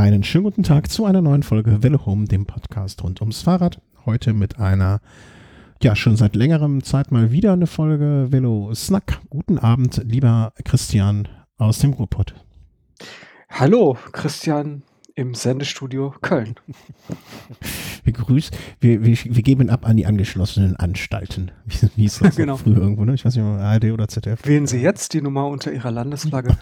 Einen schönen guten Tag zu einer neuen Folge Velo Home, dem Podcast rund ums Fahrrad. Heute mit einer, ja, schon seit längerem Zeit mal wieder eine Folge Velo Snack. Guten Abend, lieber Christian aus dem Ruhrpott. Hallo, Christian im Sendestudio Köln. Wir geben ab an die angeschlossenen Anstalten. Wie ist das Genau. Früher irgendwo, ne? Ich weiß nicht, ARD oder ZDF. Wählen Sie jetzt die Nummer unter Ihrer Landesflagge.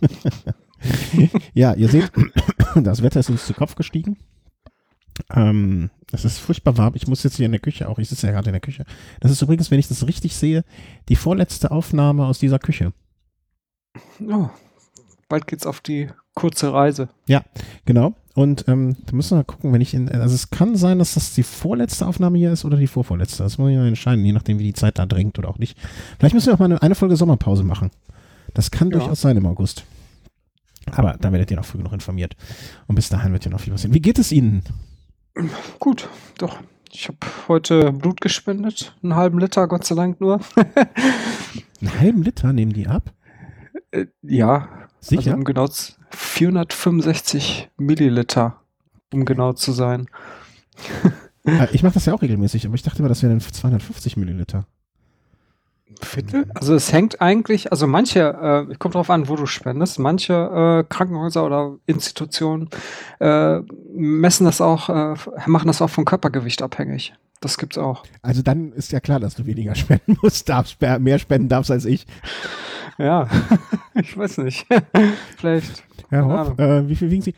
Ja, ihr seht, das Wetter ist uns zu Kopf gestiegen. Es ist furchtbar warm. Ich muss jetzt hier in der Küche auch. Ich sitze ja gerade in der Küche. Das ist übrigens, wenn ich das richtig sehe, die vorletzte Aufnahme aus dieser Küche. Oh, bald geht's auf die kurze Reise. Ja, genau. Und da müssen wir mal gucken, also es kann sein, dass das die vorletzte Aufnahme hier ist oder die vorvorletzte. Das muss ich mal entscheiden, je nachdem, wie die Zeit da drängt oder auch nicht. Vielleicht müssen wir auch mal eine Folge Sommerpause machen. Das kann durchaus sein im August. Aber da werdet ihr noch früh genug informiert. Und bis dahin wird ja noch viel passieren. Wie geht es Ihnen? Gut, doch. Ich habe heute Blut gespendet. Einen halben Liter, Gott sei Dank nur. Einen halben Liter nehmen die ab? Ja. Sicher? Also um genau 465 Milliliter, um genau zu sein. Ich mache das ja auch regelmäßig, aber ich dachte immer, das wären 250 Milliliter. Viertel? Also es hängt eigentlich, also manche, kommt drauf an, wo du spendest, manche Krankenhäuser oder Institutionen machen das auch vom Körpergewicht abhängig. Das gibt's auch. Also dann ist ja klar, dass du weniger spenden musst, mehr spenden darfst als ich. Ja, ich weiß nicht. Vielleicht. Herr Hoff, wie viel wiegen Sie?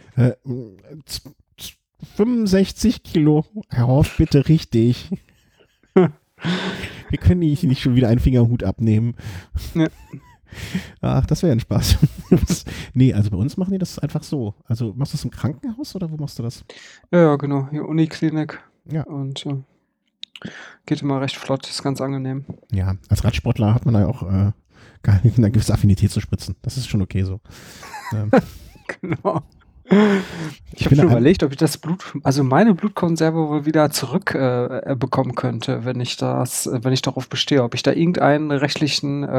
65 Kilo. Herr Hoff, bitte richtig. Wir können nicht schon wieder einen Fingerhut abnehmen. Ja. Ach, das wäre ein Spaß. Nee, also bei uns machen die das einfach so. Also machst du das im Krankenhaus oder wo machst du das? Ja, genau. Hier Uniklinik. Ja. Und geht immer recht flott. Ist ganz angenehm. Ja, als Radsportler hat man da ja auch eine gewisse Affinität zu spritzen. Das ist schon okay so. Genau. Ich habe schon überlegt, ob ich das meine Blutkonserve wohl wieder zurück bekommen könnte, wenn ich darauf bestehe, ob ich da irgendein rechtliches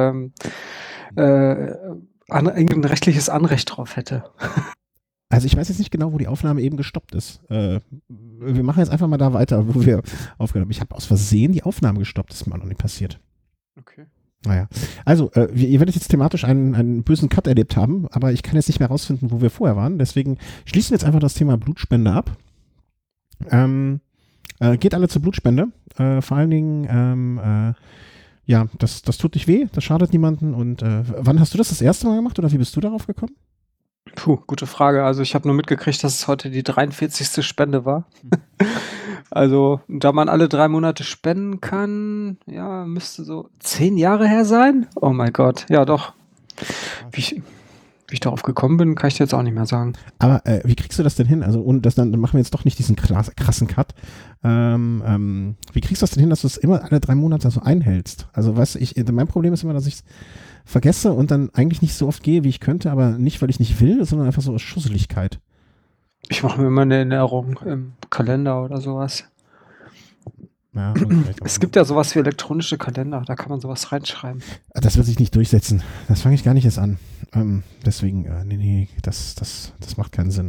Anrecht drauf hätte. Also ich weiß jetzt nicht genau, wo die Aufnahme eben gestoppt ist. Wir machen jetzt einfach mal da weiter, wo wir aufgenommen haben. Ich habe aus Versehen die Aufnahme gestoppt, das ist mir noch nicht passiert. Okay. Naja, also ihr werdet jetzt thematisch einen bösen Cut erlebt haben, aber ich kann jetzt nicht mehr rausfinden, wo wir vorher waren. Deswegen schließen wir jetzt einfach das Thema Blutspende ab. Geht alle zur Blutspende. Vor allen Dingen, ja, das tut nicht weh, das schadet niemanden. Und wann hast du das erste Mal gemacht oder wie bist du darauf gekommen? Puh, gute Frage. Also ich habe nur mitgekriegt, dass es heute die 43. Spende war. Also, da man alle 3 Monate spenden kann, ja, müsste so 10 Jahre her sein. Oh mein Gott, ja doch. Wie ich darauf gekommen bin, kann ich dir jetzt auch nicht mehr sagen. Aber wie kriegst du das denn hin? Also, und dann machen wir jetzt doch nicht diesen krassen Cut. Wie kriegst du das denn hin, dass du es immer alle 3 Monate so einhältst? Also, weißt du, mein Problem ist immer, dass ich es vergesse und dann eigentlich nicht so oft gehe, wie ich könnte, aber nicht, weil ich nicht will, sondern einfach so aus Schusseligkeit. Ich mache mir immer eine Erinnerung im Kalender oder sowas. Ja, es gibt ja sowas wie elektronische Kalender, da kann man sowas reinschreiben. Das wird sich nicht durchsetzen. Das fange ich gar nicht erst an. Deswegen, nee, das macht keinen Sinn.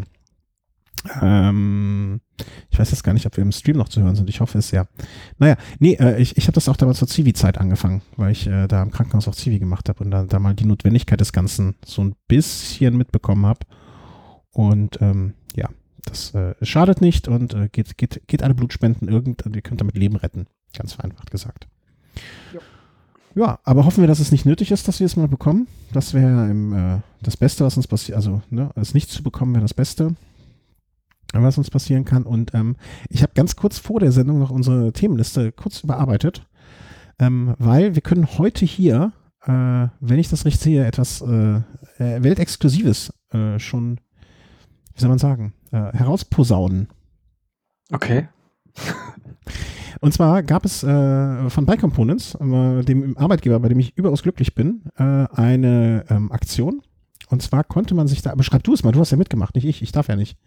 Ich weiß jetzt gar nicht, ob wir im Stream noch zu hören sind. Ich hoffe es ja. Naja, nee, ich habe das auch damals zur Zivi-Zeit angefangen, weil ich da im Krankenhaus auch Zivi gemacht habe und da mal die Notwendigkeit des Ganzen so ein bisschen mitbekommen habe. Und ja, das schadet nicht und geht alle Blutspenden ihr könnt damit Leben retten. Ganz vereinfacht gesagt. Ja, aber hoffen wir, dass es nicht nötig ist, dass wir es mal bekommen. Das wäre das Beste, was uns passiert. Also, ne, es nicht zu bekommen wäre das Beste, was uns passieren kann. Und ich habe ganz kurz vor der Sendung noch unsere Themenliste kurz überarbeitet, weil wir können heute hier, wenn ich das richtig sehe, etwas Weltexklusives schon, wie soll man sagen, herausposaunen. Okay. Und zwar gab es von Bike Components, dem Arbeitgeber, bei dem ich überaus glücklich bin, eine Aktion. Und zwar konnte man sich da, beschreib du es mal, du hast ja mitgemacht, nicht ich darf ja nicht.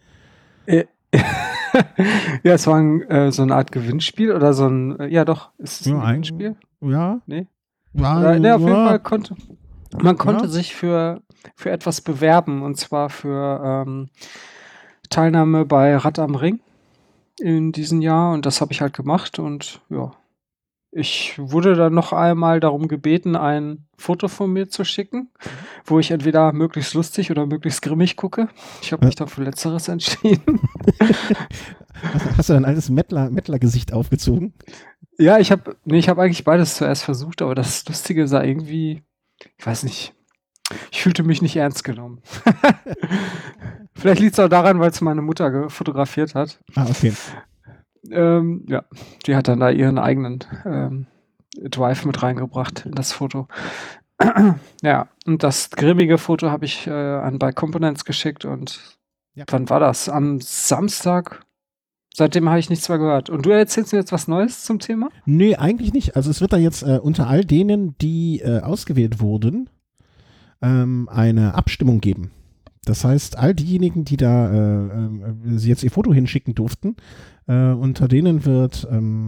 Ja, es war so eine Art Gewinnspiel oder so ein, ja doch, ist es ein Gewinnspiel? Ja. Nee? Ja, ja, auf jeden Fall konnte sich für etwas bewerben, und zwar für Teilnahme bei Rad am Ring in diesem Jahr und das habe ich halt gemacht und ja. Ich wurde dann noch einmal darum gebeten, ein Foto von mir zu schicken, wo ich entweder möglichst lustig oder möglichst grimmig gucke. Ich habe mich dann für Letzteres entschieden. Hast du ein altes Mettler-Gesicht aufgezogen? Ja, ich habe eigentlich beides zuerst versucht, aber das Lustige sah irgendwie, ich weiß nicht, ich fühlte mich nicht ernst genommen. Vielleicht liegt es auch daran, weil es meine Mutter fotografiert hat. Ah, okay. Ja, die hat dann da ihren eigenen Drive mit reingebracht in das Foto. Ja, und das grimmige Foto habe ich an Bike Components geschickt und wann war das? Am Samstag? Seitdem habe ich nichts mehr gehört. Und du erzählst mir jetzt was Neues zum Thema? Nee, eigentlich nicht. Also es wird da jetzt unter all denen, die ausgewählt wurden, eine Abstimmung geben. Das heißt, all diejenigen, die da sie jetzt ihr Foto hinschicken durften, unter denen wird,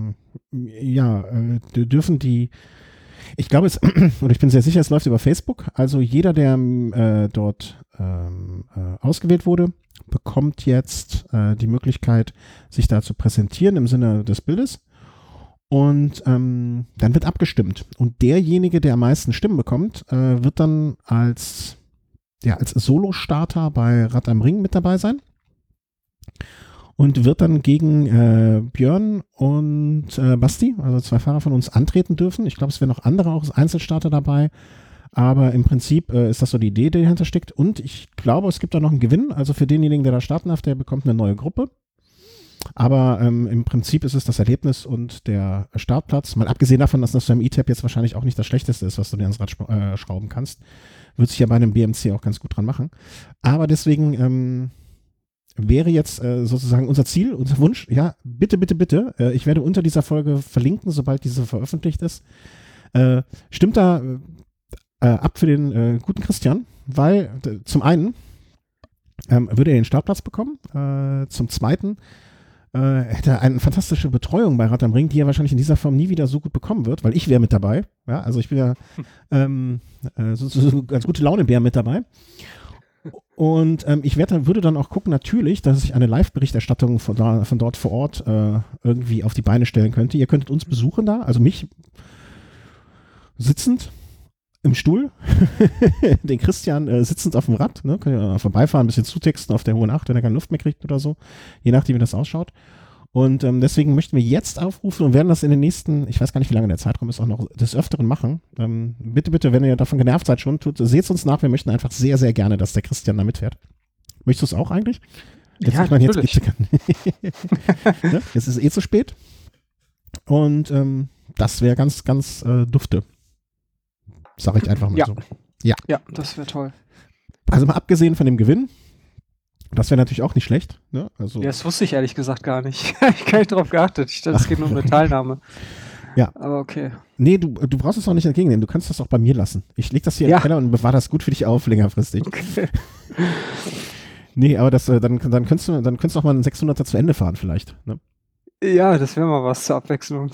dürfen die, ich glaube es, oder ich bin sehr sicher, es läuft über Facebook, also jeder, der dort ausgewählt wurde, bekommt jetzt die Möglichkeit, sich da zu präsentieren im Sinne des Bildes. Und dann wird abgestimmt. Und derjenige, der am meisten Stimmen bekommt, wird dann als Solo-Starter bei Rad am Ring mit dabei sein. Und wird dann gegen Björn und Basti, also 2 Fahrer von uns, antreten dürfen. Ich glaube, es werden noch andere auch als Einzelstarter dabei. Aber im Prinzip ist das so die Idee, die dahinter steckt. Und ich glaube, es gibt da noch einen Gewinn. Also für denjenigen, der da starten darf, der bekommt eine neue Gruppe. Aber im Prinzip ist es das Erlebnis und der Startplatz. Mal abgesehen davon, dass das beim E-Tab jetzt wahrscheinlich auch nicht das Schlechteste ist, was du dir ans Rad schrauben kannst. Wird sich ja bei einem BMC auch ganz gut dran machen. Aber deswegen wäre jetzt sozusagen unser Ziel, unser Wunsch, ja, bitte, bitte, bitte. Ich werde unter dieser Folge verlinken, sobald diese veröffentlicht ist. Stimmt da ab für den guten Christian, weil zum einen würde er den Startplatz bekommen, zum zweiten hätte er eine fantastische Betreuung bei Rad am Ring, die er wahrscheinlich in dieser Form nie wieder so gut bekommen wird, weil ich wäre mit dabei. Ja, also ich bin ja so als gute Laune-Bär mit dabei. Und ich würde dann auch gucken, natürlich, dass ich eine Live-Berichterstattung von dort vor Ort irgendwie auf die Beine stellen könnte. Ihr könntet uns besuchen da, also mich sitzend im Stuhl, den Christian sitzend auf dem Rad, ne? Könnt ihr vorbeifahren, ein bisschen zutexten auf der hohen 8, wenn er keine Luft mehr kriegt oder so, je nachdem, wie das ausschaut. Und deswegen möchten wir jetzt aufrufen und werden das in den nächsten, ich weiß gar nicht, wie lange der Zeitraum ist, auch noch des Öfteren machen. Bitte, bitte, wenn ihr davon genervt seid schon, seht es uns nach, wir möchten einfach sehr, sehr gerne, dass der Christian da mitfährt. Möchtest du es auch eigentlich? Jetzt ja, natürlich. Ne? Jetzt ist es zu spät. Und das wäre ganz, ganz dufte. Sag ich einfach mal so. Ja, das wäre toll. Also mal abgesehen von dem Gewinn, das wäre natürlich auch nicht schlecht. Ne? Also, ja, das wusste ich ehrlich gesagt gar nicht. Ich gar nicht darauf geachtet. Ich dachte, es geht nur um eine Teilnahme. Ja. Aber okay. Nee, du brauchst es auch nicht entgegennehmen. Du kannst das auch bei mir lassen. Ich lege das hier in den Keller und bewahre das gut für dich auf, längerfristig. Okay. Nee, aber das, dann könntest du auch mal einen 600er zu Ende fahren vielleicht. Ne? Ja, das wäre mal was zur Abwechslung.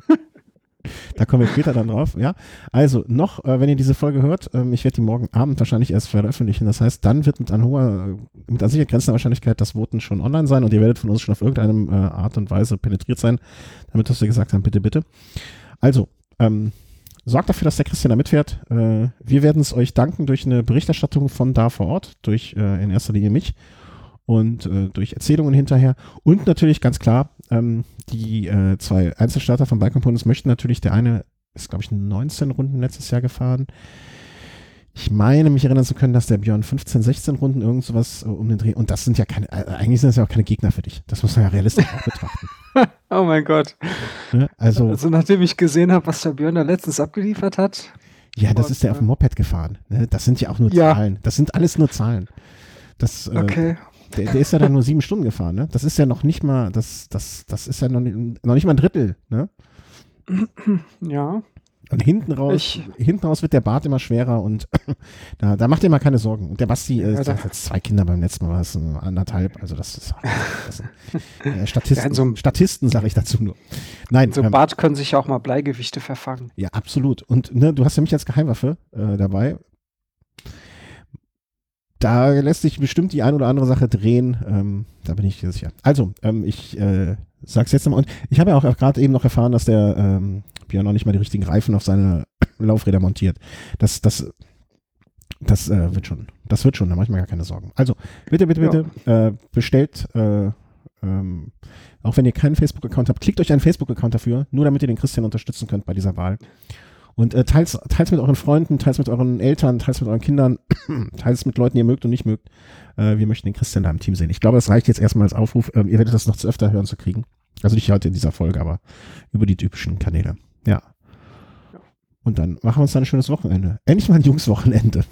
Da kommen wir später dann drauf, ja. Also noch, wenn ihr diese Folge hört, ich werde die morgen Abend wahrscheinlich erst veröffentlichen. Das heißt, dann wird mit an sicher grenzender Wahrscheinlichkeit das Voten schon online sein und ihr werdet von uns schon auf irgendeine Art und Weise penetriert sein, damit wir gesagt haben, bitte, bitte. Also, sorgt dafür, dass der Christian da mitfährt. Wir werden es euch danken durch eine Berichterstattung von da vor Ort, durch in erster Linie mich und durch Erzählungen hinterher und natürlich ganz klar, die 2 Einzelstarter von Bike Components möchten natürlich, der eine ist, glaube ich, 19 Runden letztes Jahr gefahren. Ich meine, mich erinnern zu können, dass der Björn 15, 16 Runden irgend sowas um den Dreh, und das sind ja eigentlich sind das ja auch keine Gegner für dich. Das muss man ja realistisch auch betrachten. Oh mein Gott. Ne? Also nachdem ich gesehen habe, was der Björn da letztens abgeliefert hat. Ja, das ist der auf dem Moped gefahren. Ne? Das sind ja auch nur Zahlen. Das sind alles nur Zahlen. Okay. Der ist ja dann nur 7 Stunden gefahren, ne? Das ist ja noch nicht mal, das ist ja noch nicht mal ein Drittel, ne? Ja. Und hinten raus wird der Bart immer schwerer und da macht ihr mal keine Sorgen. Und der Basti hat jetzt 2 Kinder, beim letzten Mal war es 1,5, also das ist Statisten sage ich dazu nur. Nein. So Bart können sich auch mal Bleigewichte verfangen. Ja, absolut. Und ne, du hast ja mich als Geheimwaffe dabei. Da lässt sich bestimmt die ein oder andere Sache drehen. Da bin ich sicher. Also, ich sag's jetzt nochmal. Und ich habe ja auch gerade eben noch erfahren, dass der Björn noch nicht mal die richtigen Reifen auf seine Laufräder montiert. Das wird schon. Das wird schon, da mache ich mir gar keine Sorgen. Also, bitte, bestellt, auch wenn ihr keinen Facebook-Account habt, klickt euch einen Facebook-Account dafür, nur damit ihr den Christian unterstützen könnt bei dieser Wahl. Und teils mit euren Freunden, teils mit euren Eltern, teils mit euren Kindern, teils mit Leuten, die ihr mögt und nicht mögt. Wir möchten den Christian da im Team sehen. Ich glaube, das reicht jetzt erstmal als Aufruf. Ihr werdet das noch zu öfter hören zu kriegen. Also nicht heute in dieser Folge, aber über die typischen Kanäle. Ja. Und dann machen wir uns dann ein schönes Wochenende. Endlich mal ein Jungswochenende.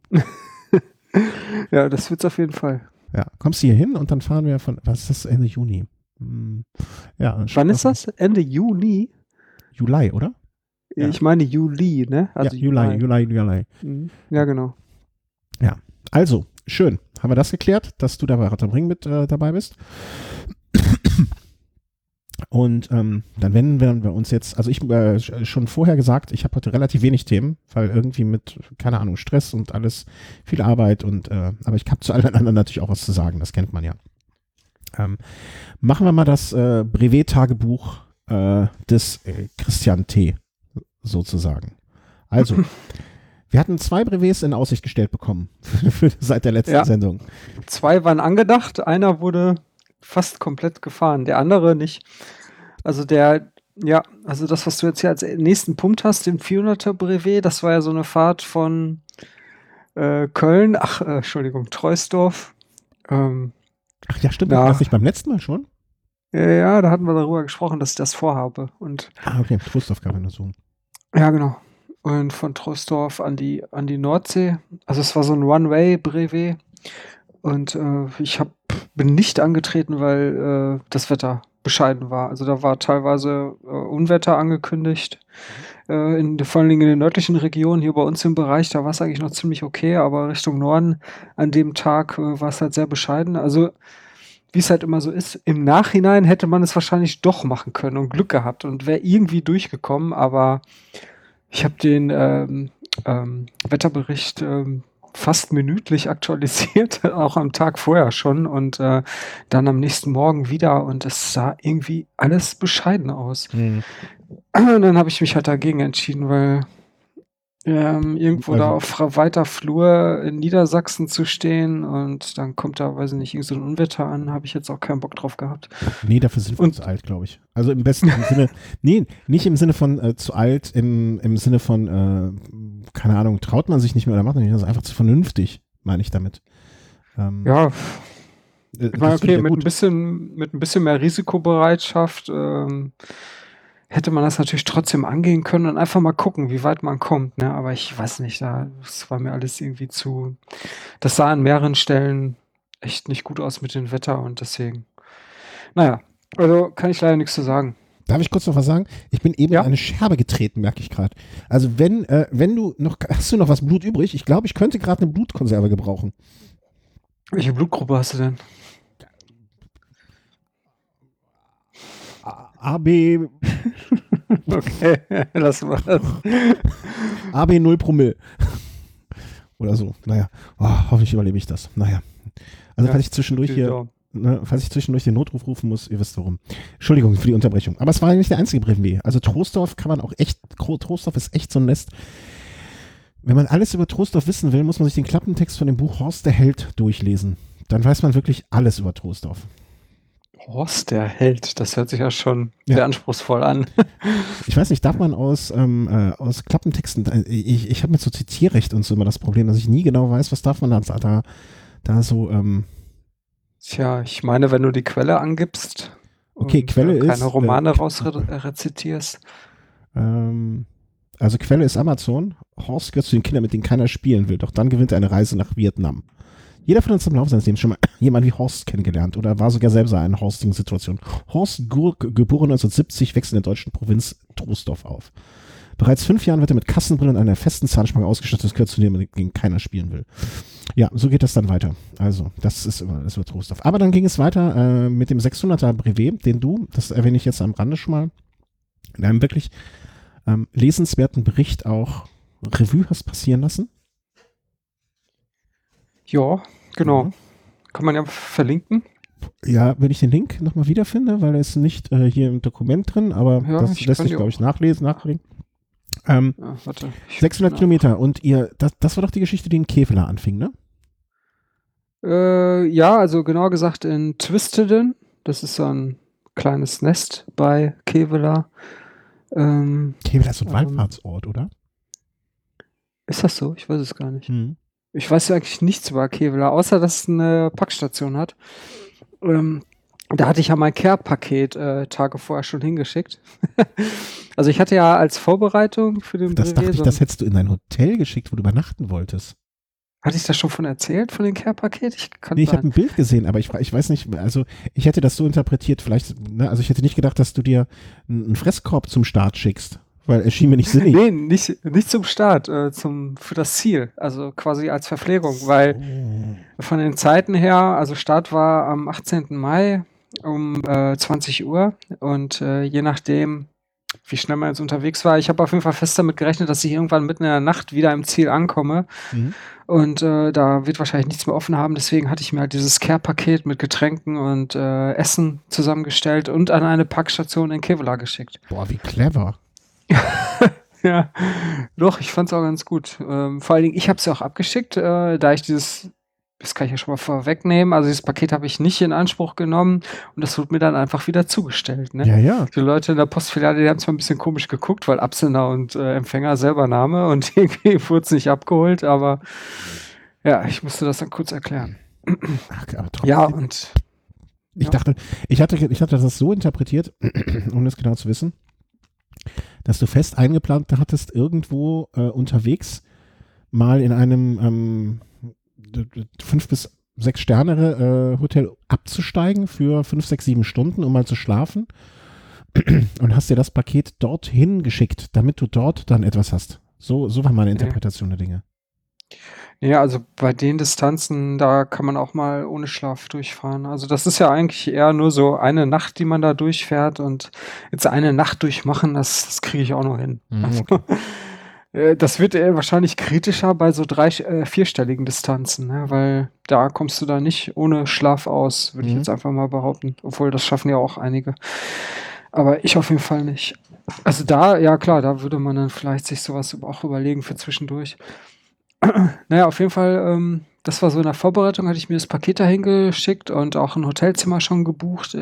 Ja, das wird's auf jeden Fall. Ja, kommst du hier hin und dann fahren wir was ist das, Ende Juni? Ja. Wann ist das? Ende Juni? Juli, oder? Ja. Ich meine Juli, ne? Also ja, Juli. Ja, genau. Ja, also, schön. Haben wir das geklärt, dass du da bei Rotter am Ring mit dabei bist? Und dann werden wir uns jetzt, also ich schon vorher gesagt, ich habe heute relativ wenig Themen, weil irgendwie mit, keine Ahnung, Stress und alles, viel Arbeit und, aber ich habe zu allen anderen natürlich auch was zu sagen, das kennt man ja. Machen wir mal das Brevet-Tagebuch des Christian T. sozusagen. Also, wir hatten 2 Brevets in Aussicht gestellt bekommen seit der letzten Sendung. 2 waren angedacht, einer wurde fast komplett gefahren, der andere nicht. Also also das, was du jetzt hier als nächsten Punkt hast, den 400er Brevet, das war ja so eine Fahrt von Köln, Troisdorf. Ach ja, stimmt, war das nicht beim letzten Mal schon? Ja, da hatten wir darüber gesprochen, dass ich das vorhabe. Okay, Troisdorf kann man untersuchen. Ja, genau. Und von Troisdorf an die Nordsee. Also es war so ein One-Way-Brevet. Und ich bin nicht angetreten, weil das Wetter bescheiden war. Also da war teilweise Unwetter angekündigt. Vor allen Dingen in den nördlichen Regionen, hier bei uns im Bereich, da war es eigentlich noch ziemlich okay, aber Richtung Norden an dem Tag war es halt sehr bescheiden. Also wie es halt immer so ist, im Nachhinein hätte man es wahrscheinlich doch machen können und Glück gehabt und wäre irgendwie durchgekommen, aber ich habe den Wetterbericht fast minütlich aktualisiert, auch am Tag vorher schon und dann am nächsten Morgen wieder und es sah irgendwie alles bescheiden aus. Und dann habe ich mich halt dagegen entschieden, weil irgendwo da auf weiter Flur in Niedersachsen zu stehen und dann kommt da, weiß ich nicht, irgend so ein Unwetter an, habe ich jetzt auch keinen Bock drauf gehabt. Nee, dafür sind wir zu alt, glaube ich. Also im besten Sinne, nee, nicht im Sinne von zu alt, im Sinne von, keine Ahnung, traut man sich nicht mehr oder macht man nicht, das ist einfach zu vernünftig, meine ich damit. Ja, ich meine, okay, mit ein bisschen mehr Risikobereitschaft hätte man das natürlich trotzdem angehen können und einfach mal gucken, wie weit man kommt, ne? Aber ich weiß nicht, das war mir alles irgendwie das sah an mehreren Stellen echt nicht gut aus mit dem Wetter und deswegen, naja, also kann ich leider nichts zu sagen. Darf ich kurz noch was sagen? Ich bin eben in eine Scherbe getreten, merke ich gerade. Also wenn du noch, hast du noch was Blut übrig? Ich glaube, ich könnte gerade eine Blutkonserve gebrauchen. Welche Blutgruppe hast du denn? AB. Okay, lass mal das. AB 0 Promille. Oder so. Naja, hoffentlich überlebe ich das. Naja. Also falls ich zwischendurch den Notruf rufen muss, ihr wisst warum. Entschuldigung für die Unterbrechung. Aber es war ja nicht der einzige Brevet. Also Troisdorf Troisdorf ist echt so ein Nest. Wenn man alles über Troisdorf wissen will, muss man sich den Klappentext von dem Buch Horst der Held durchlesen. Dann weiß man wirklich alles über Troisdorf. Horst der Held, das hört sich ja schon sehr anspruchsvoll an. Ich weiß nicht, darf man aus Klappentexten, ich habe mit so Zitierrecht und so immer das Problem, dass ich nie genau weiß, was darf man da so. Tja, ich meine, wenn du die Quelle angibst und Quelle keine Romane rezitierst. Also Quelle ist Amazon. Horst gehört zu den Kindern, mit denen keiner spielen will, doch dann gewinnt er eine Reise nach Vietnam. Jeder von uns im Laufe seines Lebens schon mal jemanden wie Horst kennengelernt oder war sogar selber in einer horstigen Situation. Horst Gurk, geboren 1970, wächst in der deutschen Provinz Troisdorf auf. Bereits 5 Jahren wird er mit Kassenbrille und einer festen Zahnspange ausgestattet, das gehört zu denen, mit denen keiner spielen will. Ja, so geht das dann weiter. Also, das wird Troisdorf. Aber dann ging es weiter mit dem 600er Brevet, den du, das erwähne ich jetzt am Rande schon mal, in einem wirklich lesenswerten Bericht auch Revue hast passieren lassen. Ja, genau. Mhm. Kann man ja verlinken. Ja, wenn ich den Link nochmal wiederfinde, weil er ist nicht hier im Dokument drin, aber Ja, das ich lässt kann sich, die glaube ich, auch. nachlesen. Ja, warte. 600 Kilometer und das war doch die Geschichte, die in Kevela anfing, ne? Ja, also genauer gesagt in Twisteden. Das ist so ein kleines Nest bei Kevela. Kevela ist so ein Wallfahrtsort, oder? Ist das so? Ich weiß es gar nicht. Mhm. Ich weiß ja eigentlich nichts über Kevela, außer dass es eine Packstation hat. Da hatte ich ja mein Care-Paket Tage vorher schon hingeschickt. Also ich hatte ja als Vorbereitung für den Das dachte ich, so das hättest du in dein Hotel geschickt, wo du übernachten wolltest. hatte ich das schon von erzählt, von dem Care-Paket? Nee, ich habe ein Bild gesehen, aber ich weiß nicht, also ich hätte das so interpretiert, vielleicht, ne, also ich hätte nicht gedacht, dass du dir einen Fresskorb zum Start schickst, weil es schien mir nicht sinnig. Nee, nicht zum Start, für das Ziel, also quasi als Verpflegung, weil von den Zeiten her, also Start war am 18. Mai um 20 Uhr und je nachdem, wie schnell man jetzt unterwegs war, ich habe auf jeden Fall fest damit gerechnet, dass ich irgendwann mitten in der Nacht wieder im Ziel ankomme. Mhm. Und da wird wahrscheinlich nichts mehr offen haben. Deswegen hatte ich mir halt dieses Care-Paket mit Getränken und Essen zusammengestellt und an eine Packstation in Kevela geschickt. Boah, wie clever. Ja, doch, ich fand's auch ganz gut. Vor allen Dingen, ich habe es ja auch abgeschickt, da ich das kann ich ja schon mal vorwegnehmen, also dieses Paket habe ich nicht in Anspruch genommen und das wurde mir dann einfach wieder zugestellt. Ne? Ja, ja. Die Leute in der Postfiliale, die haben zwar ein bisschen komisch geguckt, weil Absender und Empfänger selber Name und irgendwie wurde es nicht abgeholt, aber ja, ich musste das dann kurz erklären. Ach, aber trotzdem. Ja, und Ich dachte, ich hatte das so interpretiert, um das genau zu wissen, dass du fest eingeplant hattest, irgendwo unterwegs mal in einem 5 bis 6 Sterne Hotel abzusteigen für 5, 6, 7 Stunden, um mal zu schlafen und hast dir das Paket dorthin geschickt, damit du dort dann etwas hast. So war meine Interpretation der Dinge. ja, also bei den Distanzen, da kann man auch mal ohne Schlaf durchfahren. Also das ist ja eigentlich eher nur so eine Nacht, die man da durchfährt und jetzt eine Nacht durchmachen, das kriege ich auch noch hin. Okay. Das wird wahrscheinlich kritischer bei so vierstelligen Distanzen, ne? Weil da kommst du da nicht ohne Schlaf aus, würde ich jetzt einfach mal behaupten. Obwohl, das schaffen ja auch einige. Aber ich auf jeden Fall nicht. Also da, ja klar, da würde man dann vielleicht sich sowas auch überlegen für zwischendurch. Naja, auf jeden Fall, das war so in der Vorbereitung, hatte ich mir das Paket dahin geschickt und auch ein Hotelzimmer schon gebucht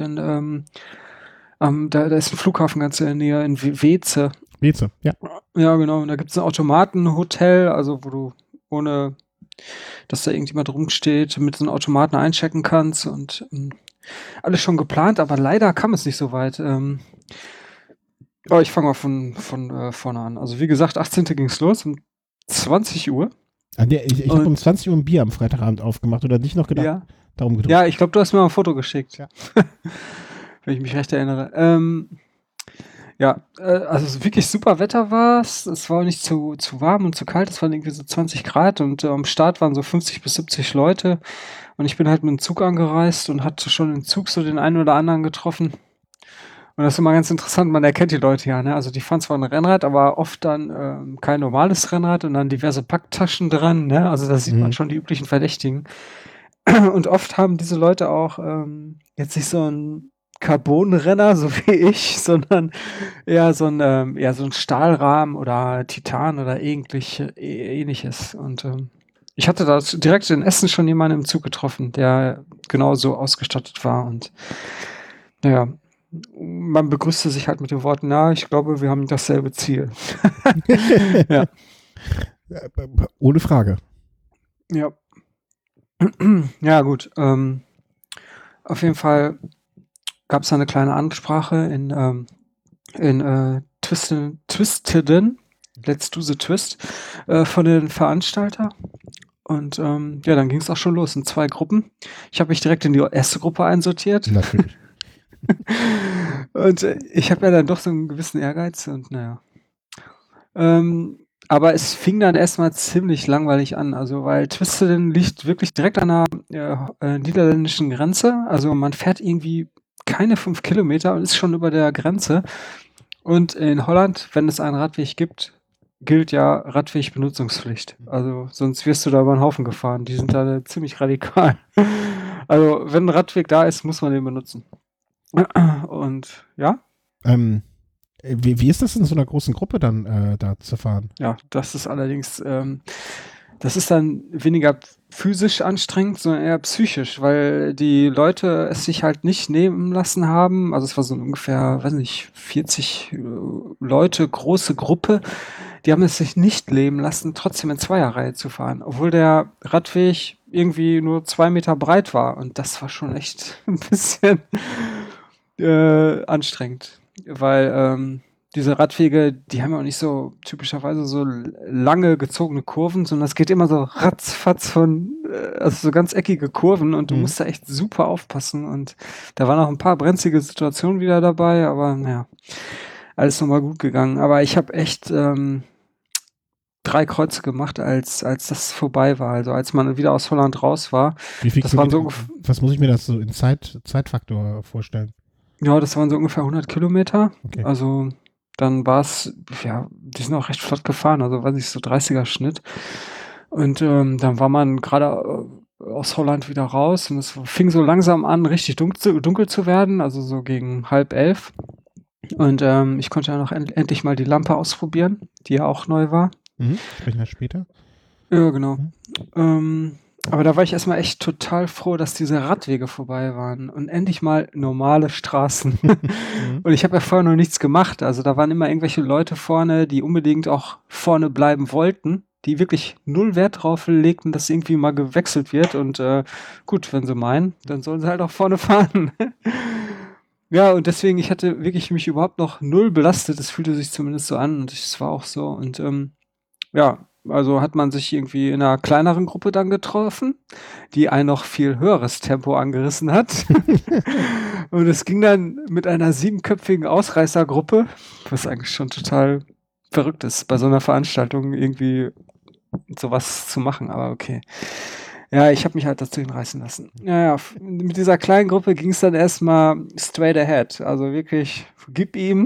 da ist ein Flughafen ganz in der Nähe, in Weeze. Weeze, ja. Ja, genau. Und da gibt es ein Automatenhotel, also wo du ohne, dass da irgendjemand rumsteht, mit so einem Automaten einchecken kannst und alles schon geplant, aber leider kam es nicht so weit. Aber ich fange mal von vorne an. Also wie gesagt, 18. ging es los, um 20 Uhr. Ich habe um 20 Uhr ein Bier am Freitagabend aufgemacht oder nicht noch gedacht, Ja, darum gedrückt. ja, ich glaube, du hast mir mal ein Foto geschickt. Ja. Wenn ich mich recht erinnere. Ja, also wirklich super Wetter war es. Es war nicht zu warm und zu kalt. Es waren irgendwie so 20 Grad und am Start waren so 50 bis 70 Leute. Und ich bin halt mit dem Zug angereist und hatte schon im Zug so den einen oder anderen getroffen. Und das ist immer ganz interessant, man erkennt die Leute ja, ne? Also die fahren zwar ein Rennrad, aber oft dann kein normales Rennrad und dann diverse Packtaschen dran, ne? Also da sieht man schon die üblichen Verdächtigen. Und oft haben diese Leute auch jetzt nicht so ein Carbonrenner, so wie ich, sondern eher so ein Stahlrahmen oder Titan oder ähnliches. Und ich hatte da direkt in Essen schon jemanden im Zug getroffen, der genauso ausgestattet war. Und naja, man begrüßte sich halt mit den Worten, na, ich glaube, wir haben dasselbe Ziel. Ja. Ohne Frage. Ja. Ja, gut. Auf jeden Fall gab es da eine kleine Ansprache in Twisteden, Let's Do the Twist, von den Veranstalter. Und ja, dann ging es auch schon los in 2 Gruppen. Ich habe mich direkt in die erste Gruppe einsortiert. Natürlich. Und ich habe ja dann doch so einen gewissen Ehrgeiz und naja. Aber es fing dann erstmal ziemlich langweilig an, also weil Twisteden liegt wirklich direkt an der niederländischen Grenze. Also man fährt irgendwie keine 5 Kilometer und ist schon über der Grenze. Und in Holland, wenn es einen Radweg gibt, gilt ja Radwegbenutzungspflicht. Also sonst wirst du da über den Haufen gefahren. Die sind da ziemlich radikal. Also wenn ein Radweg da ist, muss man den benutzen. Und ja, wie ist das in so einer großen Gruppe dann da zu fahren? ja, das ist allerdings, das ist dann weniger physisch anstrengend, sondern eher psychisch, weil die Leute es sich halt nicht nehmen lassen haben. Also es war so ungefähr, weiß nicht, 40 Leute, große Gruppe. Die haben es sich nicht nehmen lassen, trotzdem in Zweierreihe zu fahren, obwohl der Radweg irgendwie nur 2 Meter breit war. Und das war schon echt ein bisschen anstrengend, weil diese Radwege, die haben ja auch nicht so typischerweise so lange gezogene Kurven, sondern es geht immer so ratzfatz also so ganz eckige Kurven und du musst da echt super aufpassen und da waren auch ein paar brenzlige Situationen wieder dabei, aber naja, alles nochmal gut gegangen. Aber ich habe echt 3 Kreuze gemacht, als das vorbei war, also als man wieder aus Holland raus war. Wie viel Das waren Kilometer, was muss ich mir das so in Zeitfaktor vorstellen? Ja, das waren so ungefähr 100 Kilometer. Okay. Also dann war es, ja, die sind auch recht flott gefahren, also weiß ich, so 30er Schnitt. Und dann war man gerade aus Holland wieder raus und es fing so langsam an, richtig dunkel zu werden, also so gegen 10:30. Und ich konnte ja noch endlich mal die Lampe ausprobieren, die ja auch neu war. Sprechen wir später. Ja, genau. Aber da war ich erstmal echt total froh, dass diese Radwege vorbei waren und endlich mal normale Straßen. Und ich habe ja vorher noch nichts gemacht. Also da waren immer irgendwelche Leute vorne, die unbedingt auch vorne bleiben wollten, die wirklich null Wert drauf legten, dass irgendwie mal gewechselt wird. Und gut, wenn sie meinen, dann sollen sie halt auch vorne fahren. Ja, und deswegen, ich hatte wirklich mich überhaupt noch null belastet. Es fühlte sich zumindest so an und es war auch so. Und ja, also hat man sich irgendwie in einer kleineren Gruppe dann getroffen, die ein noch viel höheres Tempo angerissen hat. Und es ging dann mit einer 7-köpfigen Ausreißergruppe, was eigentlich schon total verrückt ist, bei so einer Veranstaltung irgendwie sowas zu machen, aber okay. Ja, ich habe mich halt dazu hinreißen lassen. Naja, mit dieser kleinen Gruppe ging es dann erstmal straight ahead. Also wirklich, gib ihm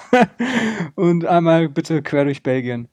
und einmal bitte quer durch Belgien.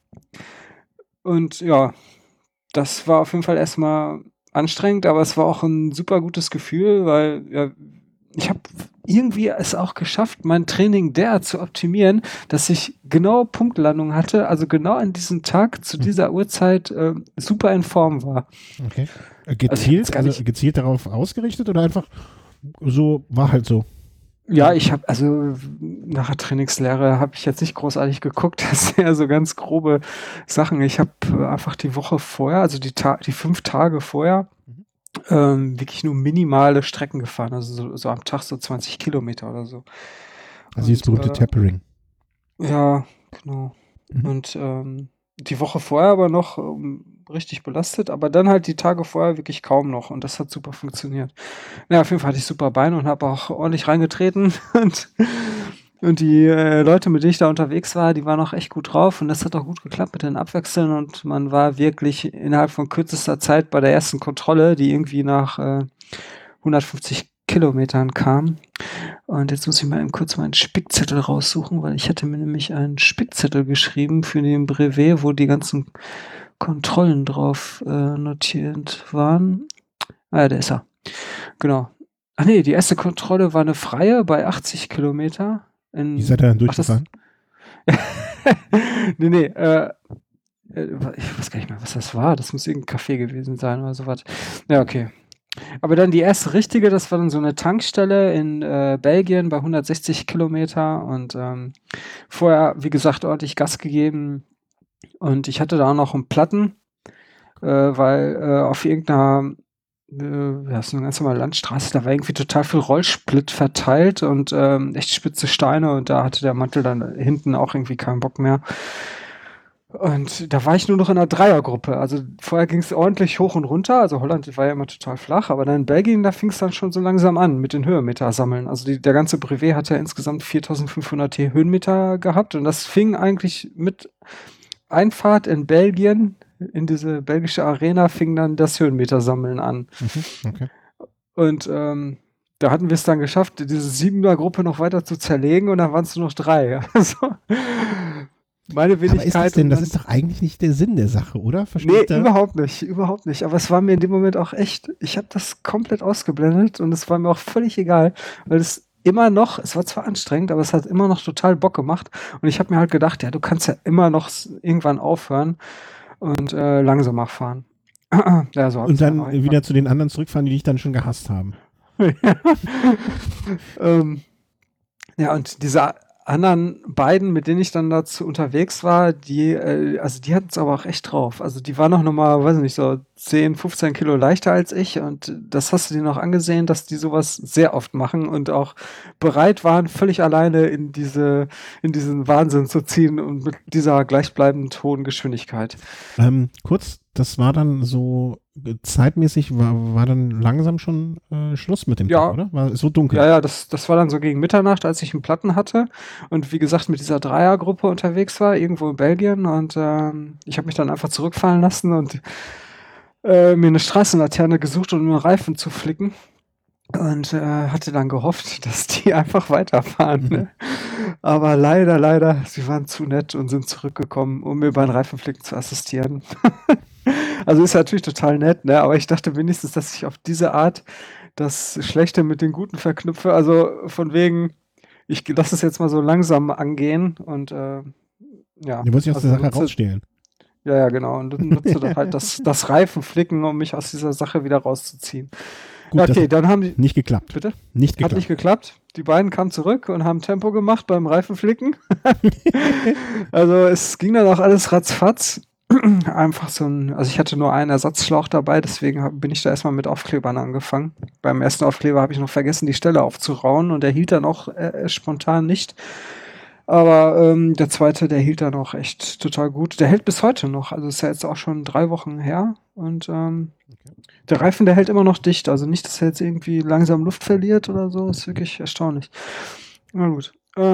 Und ja, das war auf jeden Fall erstmal anstrengend, aber es war auch ein super gutes Gefühl, weil ja, ich habe irgendwie es auch geschafft, mein Training derart zu optimieren, dass ich genau Punktlandung hatte, also genau an diesem Tag zu dieser Uhrzeit super in Form war. Okay. Gezielt darauf ausgerichtet oder einfach so, war halt so? Ja, ich habe, also nach der Trainingslehre habe ich jetzt nicht großartig geguckt, das sind ja so ganz grobe Sachen. Ich habe einfach die Woche vorher, also die 5 Tage vorher, wirklich nur minimale Strecken gefahren, also so am Tag so 20 Kilometer oder so. Also dieses berühmte Tapering. Ja, genau. Und die Woche vorher aber noch richtig belastet, aber dann halt die Tage vorher wirklich kaum noch und das hat super funktioniert. Ja, auf jeden Fall hatte ich super Beine und habe auch ordentlich reingetreten und die Leute, mit denen ich da unterwegs war, die waren auch echt gut drauf und das hat auch gut geklappt mit den Abwechseln und man war wirklich innerhalb von kürzester Zeit bei der ersten Kontrolle, die irgendwie nach 150 Kilometern kam. Und jetzt muss ich mal eben kurz meinen Spickzettel raussuchen, weil ich hatte mir nämlich einen Spickzettel geschrieben für den Brevet, wo die ganzen Kontrollen drauf notiert waren. Ah ja, der ist er. Genau. Ach nee, die erste Kontrolle war eine freie bei 80 Kilometer. Wie seid ihr dann durchgefahren? Nee, ich weiß gar nicht mehr, was das war. Das muss irgendein Café gewesen sein oder sowas. Ja, okay. Aber dann die erste richtige, das war dann so eine Tankstelle in Belgien bei 160 Kilometer und vorher, wie gesagt, ordentlich Gas gegeben und ich hatte da auch noch einen Platten, weil auf irgendeiner, ja, so eine ganz normale Landstraße, da war irgendwie total viel Rollsplit verteilt und echt spitze Steine und da hatte der Mantel dann hinten auch irgendwie keinen Bock mehr. Und da war ich nur noch in einer Dreiergruppe. Also vorher ging es ordentlich hoch und runter. Also Holland war ja immer total flach, aber dann in Belgien, da fing es dann schon so langsam an mit den Höhenmeter sammeln. Also der ganze Brevet hat ja insgesamt 4.500 Höhenmeter gehabt und das fing eigentlich mit Einfahrt in Belgien, in diese belgische Arena, fing dann das Höhenmeter sammeln an. Okay. Und da hatten wir es dann geschafft, diese 7er-Gruppe noch weiter zu zerlegen und dann waren es nur noch 3. Also meine Wenigkeit. Aber ist das denn, das ist doch eigentlich nicht der Sinn der Sache, oder? Nee, überhaupt nicht. Aber es war mir in dem Moment auch echt, ich habe das komplett ausgeblendet und es war mir auch völlig egal, weil es war zwar anstrengend, aber es hat immer noch total Bock gemacht und ich habe mir halt gedacht, ja, du kannst ja immer noch irgendwann aufhören und langsamer fahren. Ja, so und dann wieder zu den anderen zurückfahren, die dich dann schon gehasst haben. Ja, und diese anderen beiden, mit denen ich dann dazu unterwegs war, die hatten es aber auch echt drauf. Also die waren noch mal, weiß nicht, so 10, 15 Kilo leichter als ich und das hast du denen auch angesehen, dass die sowas sehr oft machen und auch bereit waren, völlig alleine in diesen Wahnsinn zu ziehen und mit dieser gleichbleibend hohen Geschwindigkeit. Kurz, das war dann so zeitmäßig, war dann langsam schon Schluss mit dem Tag, oder? War so dunkel. Ja, das war dann so gegen Mitternacht, als ich einen Platten hatte und wie gesagt mit dieser Dreiergruppe unterwegs war, irgendwo in Belgien und ich habe mich dann einfach zurückfallen lassen und mir eine Straßenlaterne gesucht, um einen Reifen zu flicken und hatte dann gehofft, dass die einfach weiterfahren. Ne? Aber leider, sie waren zu nett und sind zurückgekommen, um mir beim Reifenflicken zu assistieren. Also ist natürlich total nett, ne? Aber ich dachte wenigstens, dass ich auf diese Art das Schlechte mit den Guten verknüpfe. Also von wegen, ich lasse es jetzt mal so langsam angehen und ja. Du musst dich aus der Sache rausstehlen. Ja, genau. Und dann nutze dann halt das Reifenflicken, um mich aus dieser Sache wieder rauszuziehen. Gut, okay, dann haben die. Nicht geklappt. Bitte? Nicht geklappt. Hat nicht geklappt. Die beiden kamen zurück und haben Tempo gemacht beim Reifenflicken. Also es ging dann auch alles ratzfatz. Einfach also ich hatte nur einen Ersatzschlauch dabei, deswegen bin ich da erstmal mit Aufklebern angefangen. Beim ersten Aufkleber habe ich noch vergessen, die Stelle aufzurauen und der hielt dann auch spontan nicht. Aber der zweite, der hielt dann auch echt total gut. Der hält bis heute noch, also ist ja jetzt auch schon 3 Wochen her und der Reifen, der hält immer noch dicht, also nicht, dass er jetzt irgendwie langsam Luft verliert oder so, ist wirklich erstaunlich. Na gut.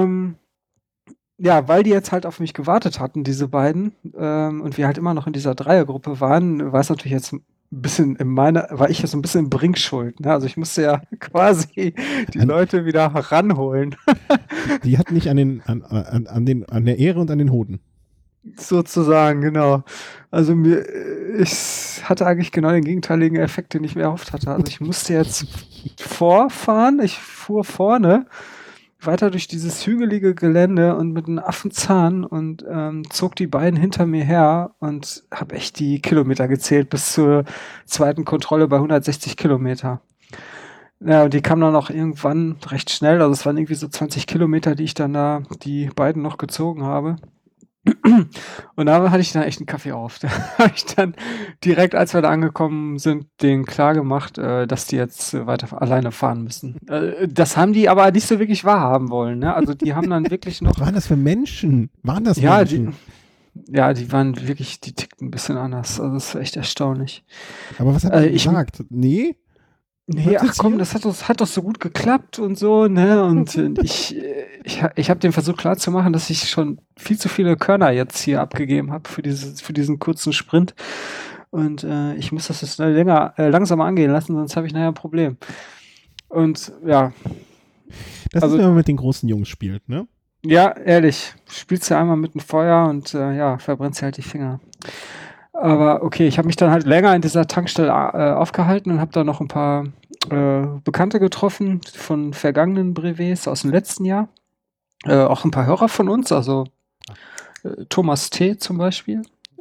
Ja, weil die jetzt halt auf mich gewartet hatten, diese beiden, und wir halt immer noch in dieser Dreiergruppe waren, war es natürlich jetzt ein bisschen war ich jetzt ein bisschen in Bringschuld, ne? Also ich musste ja quasi die Leute wieder ranholen. Die hatten nicht an der Ehre und an den Hoden. Sozusagen, genau. Also ich hatte eigentlich genau den gegenteiligen Effekt, den ich mir erhofft hatte. Also ich musste jetzt vorfahren, ich fuhr vorne weiter durch dieses hügelige Gelände und mit einem Affenzahn und zog die beiden hinter mir her und habe echt die Kilometer gezählt bis zur zweiten Kontrolle bei 160 Kilometer. Ja, und die kamen dann auch irgendwann recht schnell, also es waren irgendwie so 20 Kilometer, die ich dann da die beiden noch gezogen habe. Und da hatte ich dann echt einen Kaffee auf. Da habe ich dann direkt, als wir da angekommen sind, denen klar gemacht, dass die jetzt weiter alleine fahren müssen. Das haben die aber nicht so wirklich wahrhaben wollen. Ne? Also die haben dann wirklich noch... Was waren das für Menschen? Waren das ja, Menschen? Die waren wirklich, die tickten ein bisschen anders. Also das ist echt erstaunlich. Aber was hat er gesagt? Nee? Nee, ach komm, das hat doch so gut geklappt und so, ne? Und ich habe dem versucht klarzumachen, dass ich schon viel zu viele Körner jetzt hier abgegeben habe für diesen kurzen Sprint. Und ich muss das jetzt langsamer angehen lassen, sonst habe ich nachher ein Problem. Und ja. Das ist, wenn man mit den großen Jungs spielt, ne? Ja, ehrlich. Spielst du einmal mit dem Feuer und verbrennst dir halt die Finger. Aber okay, ich habe mich dann halt länger in dieser Tankstelle aufgehalten und habe da noch ein paar Bekannte getroffen von vergangenen Brevets aus dem letzten Jahr. Auch ein paar Hörer von uns, also Thomas T. zum Beispiel.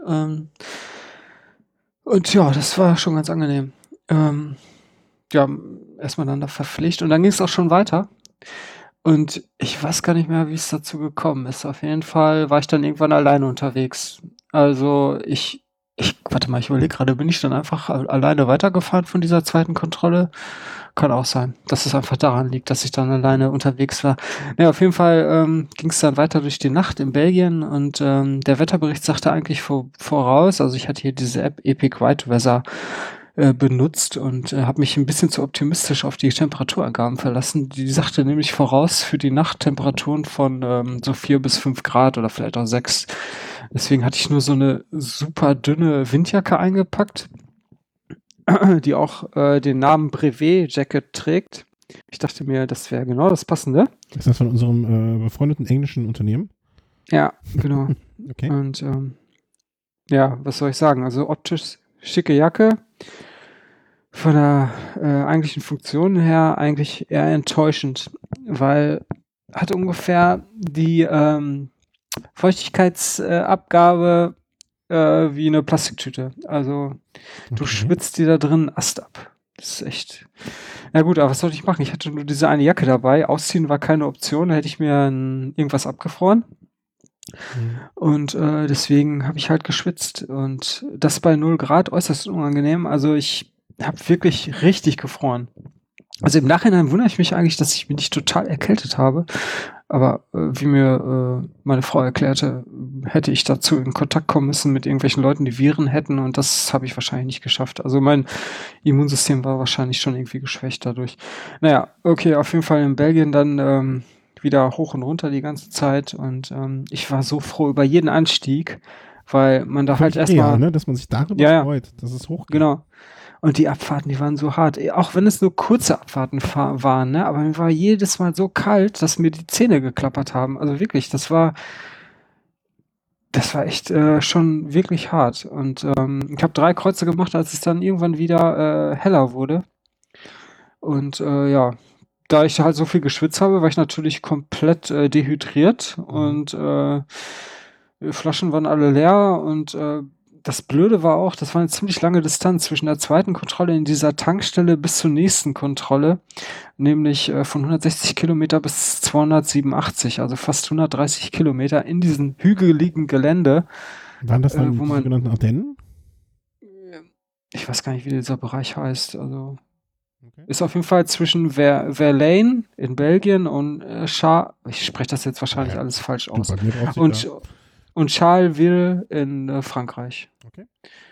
Und ja, das war schon ganz angenehm. Ja, erstmal dann da verpflichtet und dann ging es auch schon weiter. Und ich weiß gar nicht mehr, wie es dazu gekommen ist. Auf jeden Fall war ich dann irgendwann alleine unterwegs. Also warte mal, ich überlege gerade, bin ich dann einfach alleine weitergefahren von dieser zweiten Kontrolle? Kann auch sein, dass es einfach daran liegt, dass ich dann alleine unterwegs war. Naja, auf jeden Fall ging es dann weiter durch die Nacht in Belgien und der Wetterbericht sagte eigentlich voraus, also ich hatte hier diese App Epic White Weather benutzt und habe mich ein bisschen zu optimistisch auf die Temperaturangaben verlassen. Die sagte nämlich voraus für die Nachttemperaturen von so 4 bis 5 Grad oder vielleicht auch 6. Deswegen hatte ich nur so eine super dünne Windjacke eingepackt, die auch den Namen Brevet Jacket trägt. Ich dachte mir, das wäre genau das Passende. Ist das von unserem befreundeten englischen Unternehmen? Ja, genau. Okay. Und ja, was soll ich sagen? Also optisch schicke Jacke. Von der eigentlichen Funktion her eigentlich eher enttäuschend, weil hat ungefähr die Feuchtigkeitsabgabe wie eine Plastiktüte. Also du Okay. schwitzt dir da drin Ast ab. Das ist echt. Na gut, aber was soll ich machen? Ich hatte nur diese eine Jacke dabei. Ausziehen war keine Option. Da hätte ich mir irgendwas abgefroren. Und deswegen habe ich halt geschwitzt. Und das bei 0 Grad äußerst unangenehm. Also ich habe wirklich richtig gefroren. Also im Nachhinein wundere ich mich eigentlich, dass ich mich nicht total erkältet habe. Aber wie mir meine Frau erklärte, hätte ich dazu in Kontakt kommen müssen mit irgendwelchen Leuten, die Viren hätten. Und das habe ich wahrscheinlich nicht geschafft. Also mein Immunsystem war wahrscheinlich schon irgendwie geschwächt dadurch. Naja, okay, auf jeden Fall in Belgien dann wieder hoch und runter die ganze Zeit. Und ich war so froh über jeden Anstieg, weil man da halt erstmal, ne, dass man sich darüber ja, freut, dass es hochgeht. genau. Und die Abfahrten, die waren so hart. Auch wenn es nur kurze Abfahrten waren, ne? Aber mir war jedes Mal so kalt, dass mir die Zähne geklappert haben. Also wirklich, das war echt schon wirklich hart. Und ich habe 3 Kreuze gemacht, als es dann irgendwann wieder heller wurde. Und ja, da ich halt so viel geschwitzt habe, war ich natürlich komplett dehydriert und Flaschen waren alle leer und das Blöde war auch, das war eine ziemlich lange Distanz zwischen der zweiten Kontrolle in dieser Tankstelle bis zur nächsten Kontrolle, nämlich von 160 Kilometer bis 287, also fast 130 Kilometer in diesem hügeligen Gelände. Waren das dann wo die man, sogenannten Ardennen? ich weiß gar nicht, wie dieser Bereich heißt, also Okay. ist auf jeden Fall zwischen Verlaine in Belgien und ich spreche das jetzt wahrscheinlich alles falsch aus. Bei mir brauchst du Und Charleville in Frankreich. Okay.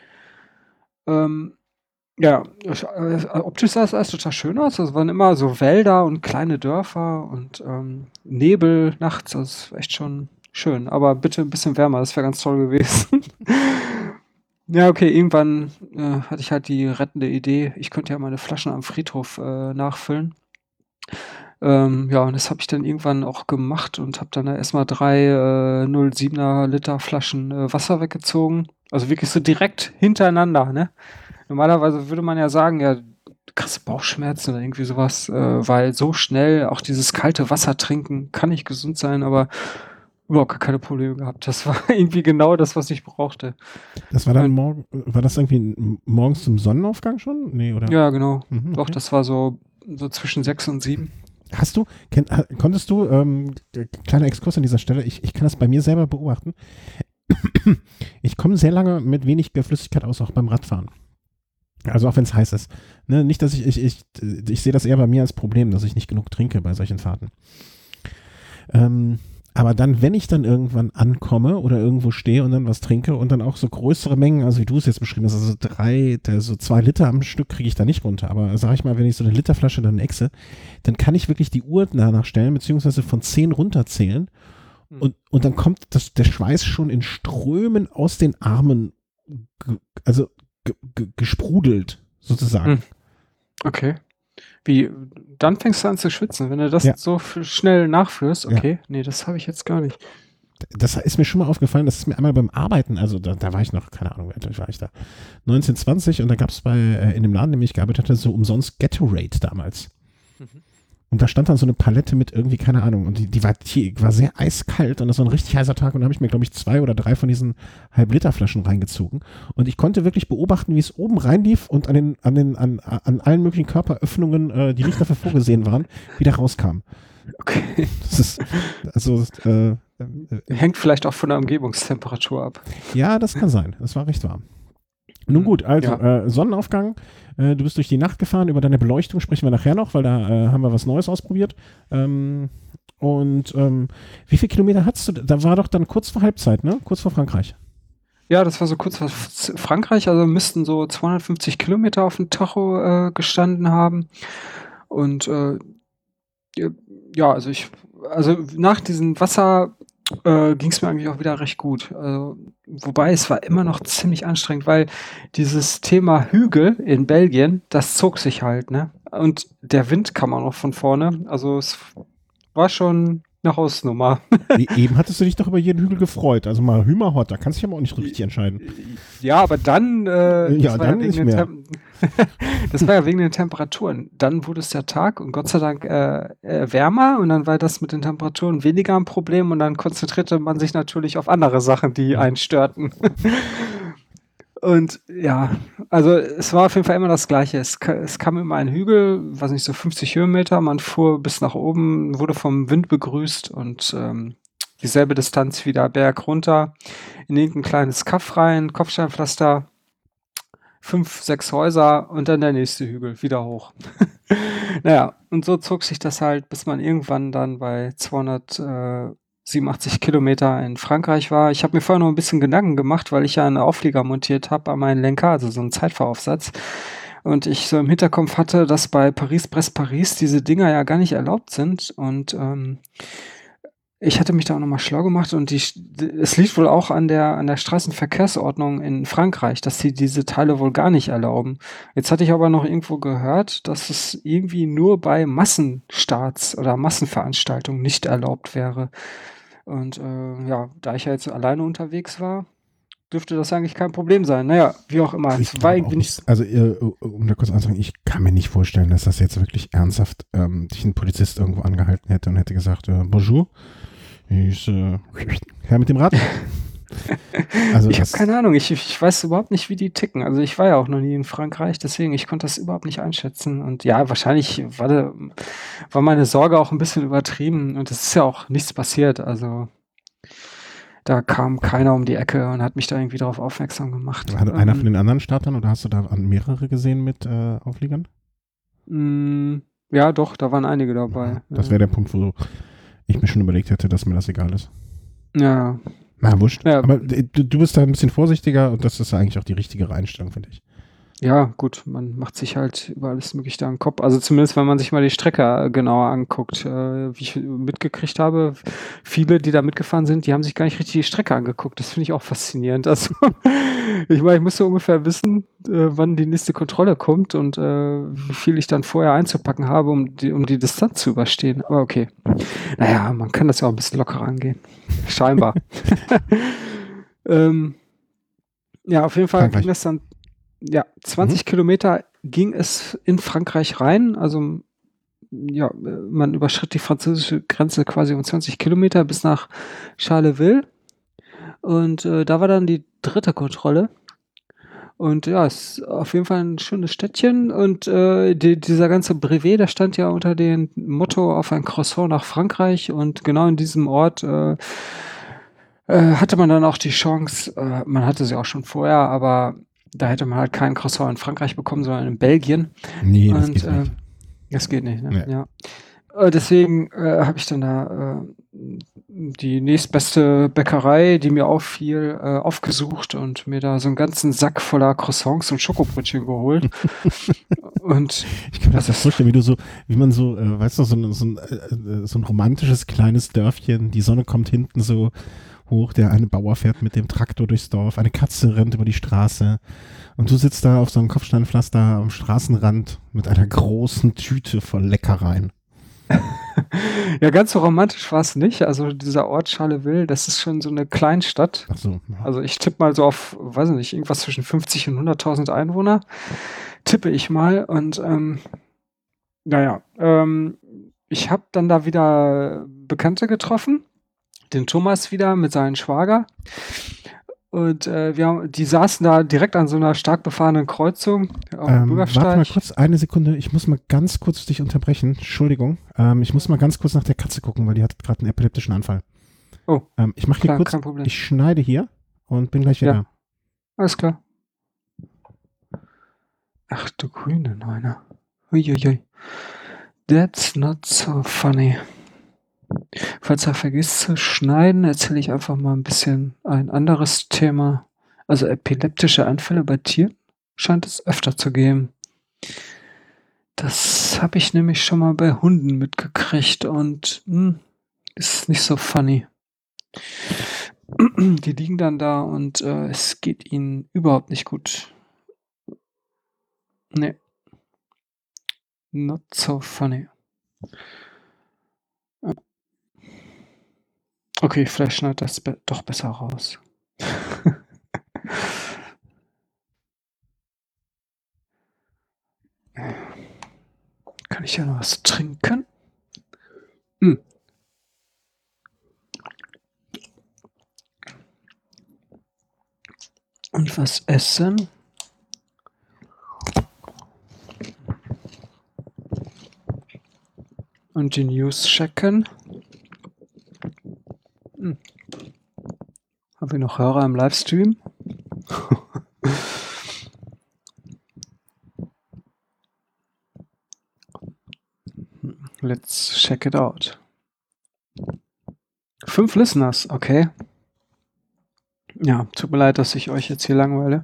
Ja, optisch sah es alles total schön aus. Es waren immer so Wälder und kleine Dörfer und Nebel nachts. Das ist echt schon schön. Aber bitte ein bisschen wärmer, das wäre ganz toll gewesen. Ja, okay, irgendwann hatte ich halt die rettende Idee, ich könnte ja meine Flaschen am Friedhof nachfüllen. Ja, und das habe ich dann irgendwann auch gemacht und habe dann erstmal 3 0,7er Liter Flaschen Wasser weggezogen. Also wirklich so direkt hintereinander, ne? Normalerweise würde man ja sagen, ja, krasse Bauchschmerzen oder irgendwie sowas, weil so schnell auch dieses kalte Wasser trinken kann nicht gesund sein, aber überhaupt gar keine Probleme gehabt. Das war irgendwie genau das, was ich brauchte. Das war dann war das irgendwie morgens zum Sonnenaufgang schon? Nee, oder? Ja, genau. Okay. Doch, das war so zwischen 6 und 7. Konntest du, kleiner Exkurs an dieser Stelle, ich kann das bei mir selber beobachten. Ich komme sehr lange mit wenig Flüssigkeit aus, auch beim Radfahren. Also auch wenn es heiß ist. Ne, nicht, dass ich sehe das eher bei mir als Problem, dass ich nicht genug trinke bei solchen Fahrten. Aber dann, wenn ich dann irgendwann ankomme oder irgendwo stehe und dann was trinke und dann auch so größere Mengen, also wie du es jetzt beschrieben hast, also so 2 Liter am Stück kriege ich da nicht runter. Aber sag ich mal, wenn ich so eine Literflasche dann exe, dann kann ich wirklich die Uhr danach stellen, beziehungsweise von 10 runterzählen. Und dann kommt der Schweiß schon in Strömen aus den Armen, gesprudelt, sozusagen. Okay. Dann fängst du an zu schwitzen, wenn du das so schnell nachführst. Okay, nee, das habe ich jetzt gar nicht. Das ist mir schon mal aufgefallen, das ist mir einmal beim Arbeiten, also da war ich noch, keine Ahnung, wie alt war ich da, 1920 und da gab es in dem Laden, in dem ich gearbeitet hatte, so umsonst Gatorade damals. Und da stand dann so eine Palette mit irgendwie, keine Ahnung, und die war sehr eiskalt und das war ein richtig heißer Tag und da habe ich mir, glaube ich, 2 oder 3 von diesen Halb-Liter-Flaschen reingezogen und ich konnte wirklich beobachten, wie es oben reinlief und an allen möglichen Körperöffnungen, die nicht dafür vorgesehen waren, wieder rauskam. Okay. Das ist, also, hängt vielleicht auch von der Umgebungstemperatur ab. Ja, das kann sein. Das war recht warm. Nun gut, also Sonnenaufgang, du bist durch die Nacht gefahren, über deine Beleuchtung sprechen wir nachher noch, weil da haben wir was Neues ausprobiert. Und wie viele Kilometer hattest du? Da war doch dann kurz vor Halbzeit, ne? Kurz vor Frankreich. Ja, das war so kurz vor Frankreich, also müssten so 250 Kilometer auf dem Tacho gestanden haben. Und ja, also nach diesem Wasser ging es mir eigentlich auch wieder recht gut. Wobei es war immer noch ziemlich anstrengend, weil dieses Thema Hügel in Belgien, das zog sich halt, ne? Und der Wind kam auch noch von vorne. Also es war schon Eine Hausnummer. Eben hattest du dich doch über jeden Hügel gefreut. Also mal Hümerhott, da kannst du dich aber auch nicht so richtig entscheiden. Ja, aber dann, Ja, das war ja dann wegen nicht den mehr. das war ja wegen den Temperaturen. Dann wurde es der Tag und Gott sei Dank wärmer und dann war das mit den Temperaturen weniger ein Problem und dann konzentrierte man sich natürlich auf andere Sachen, die einen störten. Und ja, also es war auf jeden Fall immer das Gleiche. Es kam immer ein Hügel, weiß nicht, so 50 Höhenmeter. Man fuhr bis nach oben, wurde vom Wind begrüßt und dieselbe Distanz wieder Berg runter, in irgendein kleines Kaff rein, Kopfsteinpflaster, 5, 6 Häuser und dann der nächste Hügel, wieder hoch. Naja, und so zog sich das halt, bis man irgendwann dann bei 287 Kilometer in Frankreich war. Ich habe mir vorher noch ein bisschen Gedanken gemacht, weil ich ja einen Auflieger montiert habe an meinen Lenker, also so einen Zeitfahraufsatz. Und ich so im Hinterkopf hatte, dass bei Paris-Brest-Paris diese Dinger ja gar nicht erlaubt sind. Und ich hatte mich da auch noch mal schlau gemacht und es liegt wohl auch an der Straßenverkehrsordnung in Frankreich, dass sie diese Teile wohl gar nicht erlauben. Jetzt hatte ich aber noch irgendwo gehört, dass es irgendwie nur bei Massenstarts oder Massenveranstaltungen nicht erlaubt wäre. Und ja, da ich ja jetzt alleine unterwegs war, dürfte das eigentlich kein Problem sein. Naja, wie auch immer. Ich Es war glaube auch irgendwie nicht, nicht. also um da kurz anzufangen, ich kann mir nicht vorstellen, dass das jetzt wirklich ernsthaft dich ein Polizist irgendwo angehalten hätte und hätte gesagt, Bonjour, ich, Herr mit dem Rad. Also Ich habe das, keine Ahnung, ich weiß überhaupt nicht, wie die ticken. Also ich war ja auch noch nie in Frankreich, deswegen ich konnte das überhaupt nicht einschätzen. Und ja, wahrscheinlich war meine Sorge auch ein bisschen übertrieben und es ist ja auch nichts passiert. Also da kam keiner um die Ecke und hat mich da irgendwie darauf aufmerksam gemacht. hat einer von den anderen Startern oder hast du da mehrere gesehen mit Aufliegern? Ja, doch, da waren einige dabei. Das wäre der Punkt, wo ich mir schon überlegt hätte, dass mir das egal ist. Ja, Na, wurscht. ja, Aber du bist da ein bisschen vorsichtiger und das ist eigentlich auch die richtigere Einstellung, finde ich. ja, gut, man macht sich halt über alles Mögliche da 'n Kopf. Also, zumindest, wenn man sich mal die Strecke genauer anguckt. Wie ich mitgekriegt habe, viele, die da mitgefahren sind, die haben sich gar nicht richtig die Strecke angeguckt. Das finde ich auch faszinierend. Also, ich meine, ich muss so ungefähr wissen, wann die nächste Kontrolle kommt und, wie viel ich dann vorher einzupacken habe, um die Distanz zu überstehen. Aber okay. Na ja, man kann das ja auch 'n bisschen lockerer angehen. Scheinbar. Ähm, ja, auf jeden Fall ging Frankreich. das dann ja, Mhm. 20 Kilometer ging es in Frankreich rein. Also, ja, man überschritt die französische Grenze quasi um 20 Kilometer bis nach Charleville und, da war dann die dritte Kontrolle und ja, es ist auf jeden Fall 'n schönes Städtchen und, dieser ganze Brevet, der stand ja unter dem Motto „Auf ein Croissant nach Frankreich“ und genau in diesem Ort, hatte man dann auch die Chance man hatte sie auch schon vorher, aber da hätte man halt kein Croissant in Frankreich bekommen, sondern in Belgien. Nee, das Und, geht nicht. das geht nicht, ne? Ja. Ja. Deswegen, habe ich dann da, die nächstbeste Bäckerei, die mir auffiel, aufgesucht und mir da so 'n ganzen Sack voller Croissants und Schokobrötchen geholt. Und Ich kann mir das das ja ist vorstellen, wie du so, weißt du, so ein romantisches kleines Dörfchen, die Sonne kommt hinten so hoch, der eine Bauer fährt mit dem Traktor durchs Dorf, eine Katze rennt über die Straße und du sitzt da auf so einem Kopfsteinpflaster am Straßenrand mit einer großen Tüte voll Leckereien. ja, ganz so romantisch war's nicht. Also, dieser Ort Charleville, das ist schon so 'ne Kleinstadt. Ach so, ja. Also, ich tippe mal so auf, weiß ich nicht, irgendwas zwischen 50 und 100.000 Einwohner, tippe ich mal. Und, na ja, ich habe dann da wieder Bekannte getroffen, den Thomas wieder mit seinem Schwager. Und, die saßen da direkt an so 'ner stark befahrenen Kreuzung auf'm Warte mal Bürgersteig. kurz, eine Sekunde, ich muss mal ganz kurz dich unterbrechen. Entschuldigung. Ich muss mal ganz kurz nach der Katze gucken, weil die hat gerade einen epileptischen Anfall. Oh, Ich mache hier klar, kurz, kein Problem. ich schneide hier und bin gleich wieder Ja, da. alles klar. Ach du grüne Neune. Ui, ui, ui. That's not so funny. Falls er vergisst zu schneiden, erzähle ich einfach mal 'n bisschen ein anderes Thema. Also, epileptische Anfälle bei Tieren scheint es öfter zu geben. Das habe ich nämlich schon mal bei Hunden mitgekriegt und, ist nicht so funny. Die liegen dann da und, es geht ihnen überhaupt nicht gut. Ne, not so funny. Okay, vielleicht schneidet das doch besser raus. Kann ich ja noch was trinken? Hm. Und was essen? Und die News checken. Haben wir noch Hörer im Livestream? Let's check it out. 5 Listeners, okay. Ja, tut mir leid, dass ich euch jetzt hier langweile.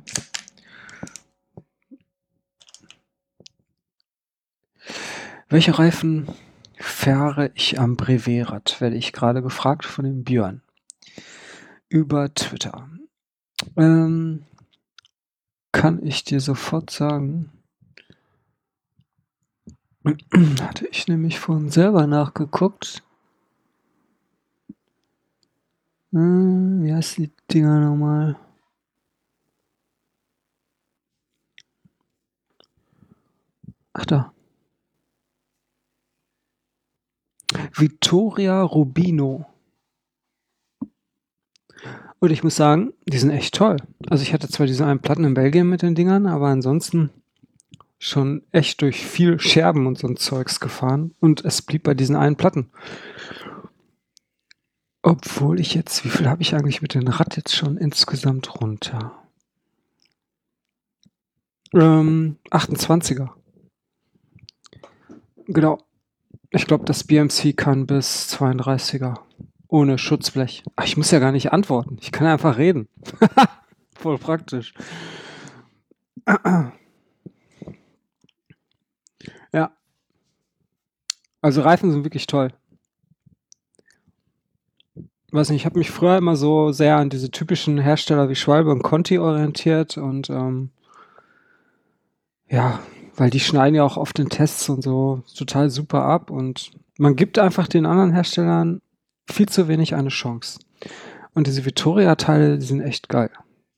Welche Reifen fahre ich am Breverrad? Werde ich gerade gefragt von dem Björn. Über Twitter. Kann ich dir sofort sagen. Hatte ich nämlich vorhin selber nachgeguckt. Wie heißt die Dinger nochmal? Ach da. Vittoria Rubino. Und ich muss sagen, die sind echt toll. Also ich hatte zwar diese einen Platten in Belgien mit den Dingern, aber ansonsten schon echt durch viel Scherben und so ein Zeugs gefahren. Und es blieb bei diesen einen Platten. Obwohl ich jetzt, wie viel habe ich eigentlich mit dem Rad jetzt schon insgesamt runter? 28er. Genau. Ich glaube, das BMC kann bis 32er. Ohne Schutzblech. Ach, ich muss ja gar nicht antworten. Ich kann einfach reden. Voll praktisch. Ja. Also Reifen sind wirklich toll. Weiß nicht, ich habe mich früher immer so sehr an diese typischen Hersteller wie Schwalbe und Conti orientiert und ja, weil die schneiden ja auch oft in Tests und so total super ab und man gibt einfach den anderen Herstellern viel zu wenig eine Chance. Und diese Vittoria-Teile, die sind echt geil.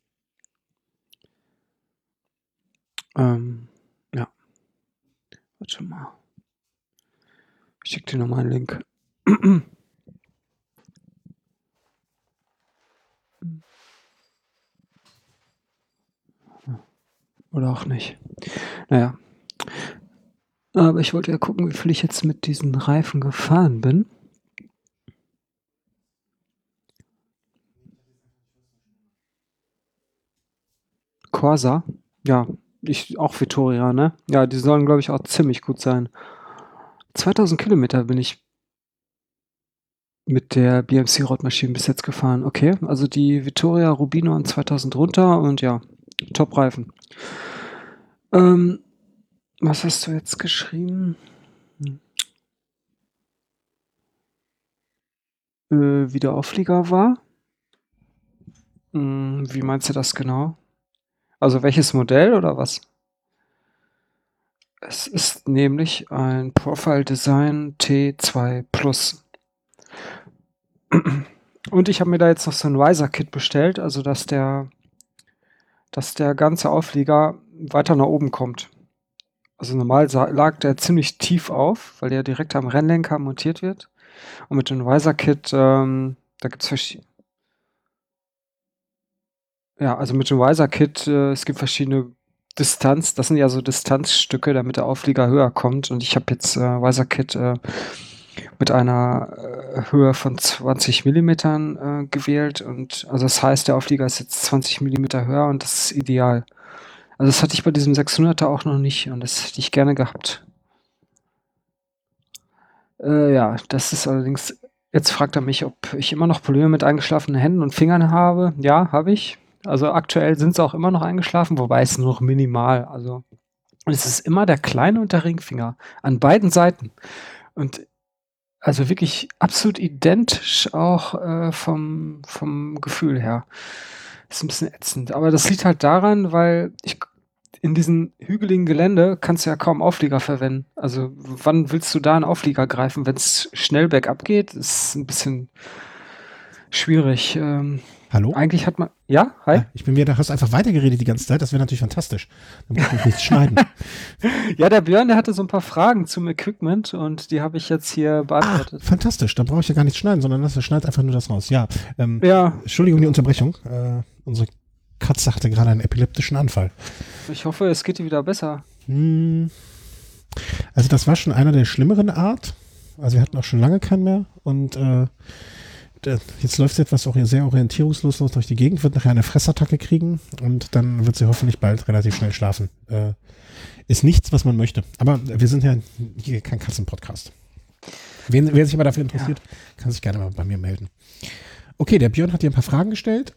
Ja. Warte mal. Ich schicke dir nochmal einen Link. Oder auch nicht. Naja. Aber ich wollte ja gucken, wie viel ich jetzt mit diesen Reifen gefahren bin. Corsa? Ja, auch Vittoria, ne? Ja, die sollen, glaube ich, auch ziemlich gut sein. 2000 Kilometer bin ich mit der BMC-Rotmaschine bis jetzt gefahren. Okay, also die Vittoria Rubino an 2000 runter und ja, Top-Reifen. Was hast du jetzt geschrieben? Wie der Auflieger war? Wie meinst du das genau? Also welches Modell oder was? Es ist nämlich ein Profile Design T2 Plus. Und ich habe mir da jetzt noch so ein Riser-Kit bestellt, also dass der ganze Auflieger weiter nach oben kommt. Also normal lag der ziemlich tief auf, weil der direkt am Rennlenker montiert wird. Und mit dem Riser-Kit, da gibt es verschiedene. Ja, also mit dem Riser-Kit, es gibt verschiedene Distanz. Das sind ja so Distanzstücke, damit der Auflieger höher kommt. Und ich habe jetzt Riser-Kit mit einer Höhe von 20 Millimetern gewählt. Und also das heißt, der Auflieger ist jetzt 20 Millimeter höher und das ist ideal. Also das hatte ich bei diesem 600er auch noch nicht und das hätte ich gerne gehabt. Ja, das ist allerdings, jetzt fragt er mich, ob ich immer noch Probleme mit eingeschlafenen Händen und Fingern habe. Ja, habe ich. Also aktuell sind sie auch immer noch eingeschlafen, wobei es nur noch minimal. Also es ist immer der kleine und der Ringfinger an beiden Seiten. Und also wirklich absolut identisch auch vom Gefühl her. Ist ein bisschen ätzend. Aber das liegt halt daran, weil in diesem hügeligen Gelände kannst du ja kaum Auflieger verwenden. Also wann willst du da einen Auflieger greifen, wenn es schnell bergab geht? Ist ein bisschen schwierig. Hallo? Eigentlich hat man. Ja, hi? Ja, ich bin wieder, da hast einfach weitergeredet die ganze Zeit, das wäre natürlich fantastisch. Dann muss ich nichts schneiden. Ja, der Björn, der hatte so ein paar Fragen zum Equipment und die habe ich jetzt hier beantwortet. Fantastisch, dann brauche ich ja gar nichts schneiden, sondern das schneidet einfach nur das raus. Ja, Ja, Entschuldigung die Unterbrechung. Unsere Katze hatte gerade einen epileptischen Anfall. ich hoffe, es geht dir wieder besser. Also das war schon einer der schlimmeren Art. Also wir hatten auch schon lange keinen mehr und jetzt läuft sie etwas auch sehr orientierungslos durch die Gegend, wird nachher eine Fressattacke kriegen und dann wird sie hoffentlich bald relativ schnell schlafen. Ist nichts, was man möchte. Aber wir sind ja hier kein Katzenpodcast. Wer sich aber dafür interessiert, kann sich gerne mal bei mir melden. Okay, der Björn hat dir ein paar Fragen gestellt.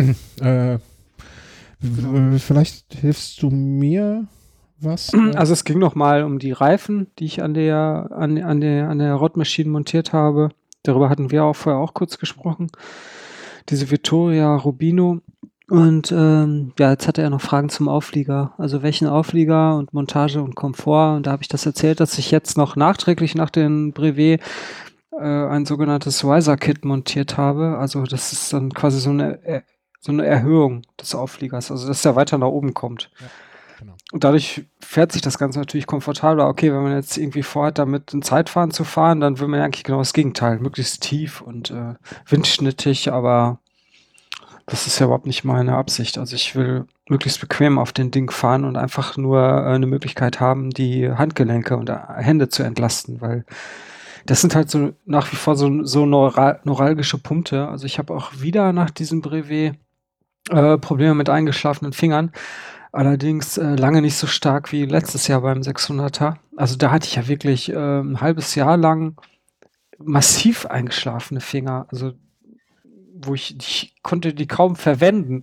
Vielleicht hilfst du mir was? Also es ging nochmal um die Reifen, die ich an der Rod Machine montiert habe. Darüber hatten wir auch vorher auch kurz gesprochen. Diese Vittoria Rubino. Und jetzt hatte er noch Fragen zum Auflieger. Also welchen Auflieger und Montage und Komfort. Und da habe ich das erzählt, dass ich jetzt noch nachträglich nach dem Brevet ein sogenanntes Riser-Kit montiert habe. Also das ist dann quasi so eine Erhöhung des Aufliegers. Also dass der weiter nach oben kommt. Ja. Genau. Und dadurch fährt sich das Ganze natürlich komfortabler. Okay, wenn man jetzt irgendwie vorhat, damit ein Zeitfahren zu fahren, dann will man ja eigentlich genau das Gegenteil. Möglichst tief und windschnittig, aber das ist ja überhaupt nicht meine Absicht. Also ich will möglichst bequem auf den Ding fahren und einfach nur eine Möglichkeit haben, die Handgelenke und Hände zu entlasten, weil das sind halt so nach wie vor so neuralgische Punkte. Also ich habe auch wieder nach diesem Brevet Probleme mit eingeschlafenen Fingern. Allerdings lange nicht so stark wie letztes Jahr beim 600er. Also da hatte ich ja wirklich ein halbes Jahr lang massiv eingeschlafene Finger. Also wo ich konnte die kaum verwenden.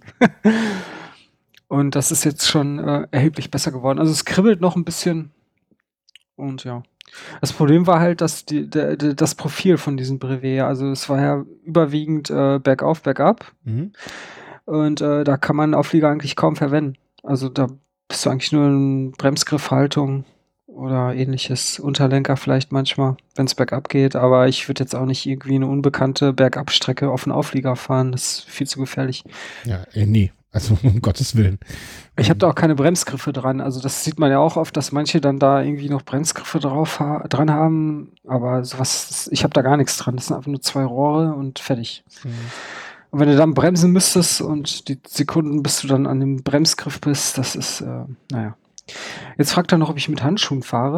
Und das ist jetzt schon erheblich besser geworden. Also es kribbelt noch ein bisschen. Und ja. Das Problem war halt, dass das Profil von diesem Brevet, also es war ja überwiegend bergauf, bergab. Mhm. Und da kann man Auflieger eigentlich kaum verwenden. Also da bist du eigentlich nur in Bremsgriffhaltung oder ähnliches, Unterlenker vielleicht manchmal, wenn es bergab geht. Aber ich würde jetzt auch nicht irgendwie eine unbekannte Bergabstrecke auf einen Auflieger fahren. Das ist viel zu gefährlich. Ja, nee. Also um Gottes Willen. Ich habe da auch keine Bremsgriffe dran. Also das sieht man ja auch oft, dass manche dann da irgendwie noch Bremsgriffe dran haben. Aber sowas, ich habe da gar nichts dran. Das sind einfach nur 2 Rohre und fertig. Mhm. Und wenn du dann bremsen müsstest und die Sekunden, bis du dann an dem Bremsgriff bist, das ist, naja. Jetzt fragt er noch, ob ich mit Handschuhen fahre.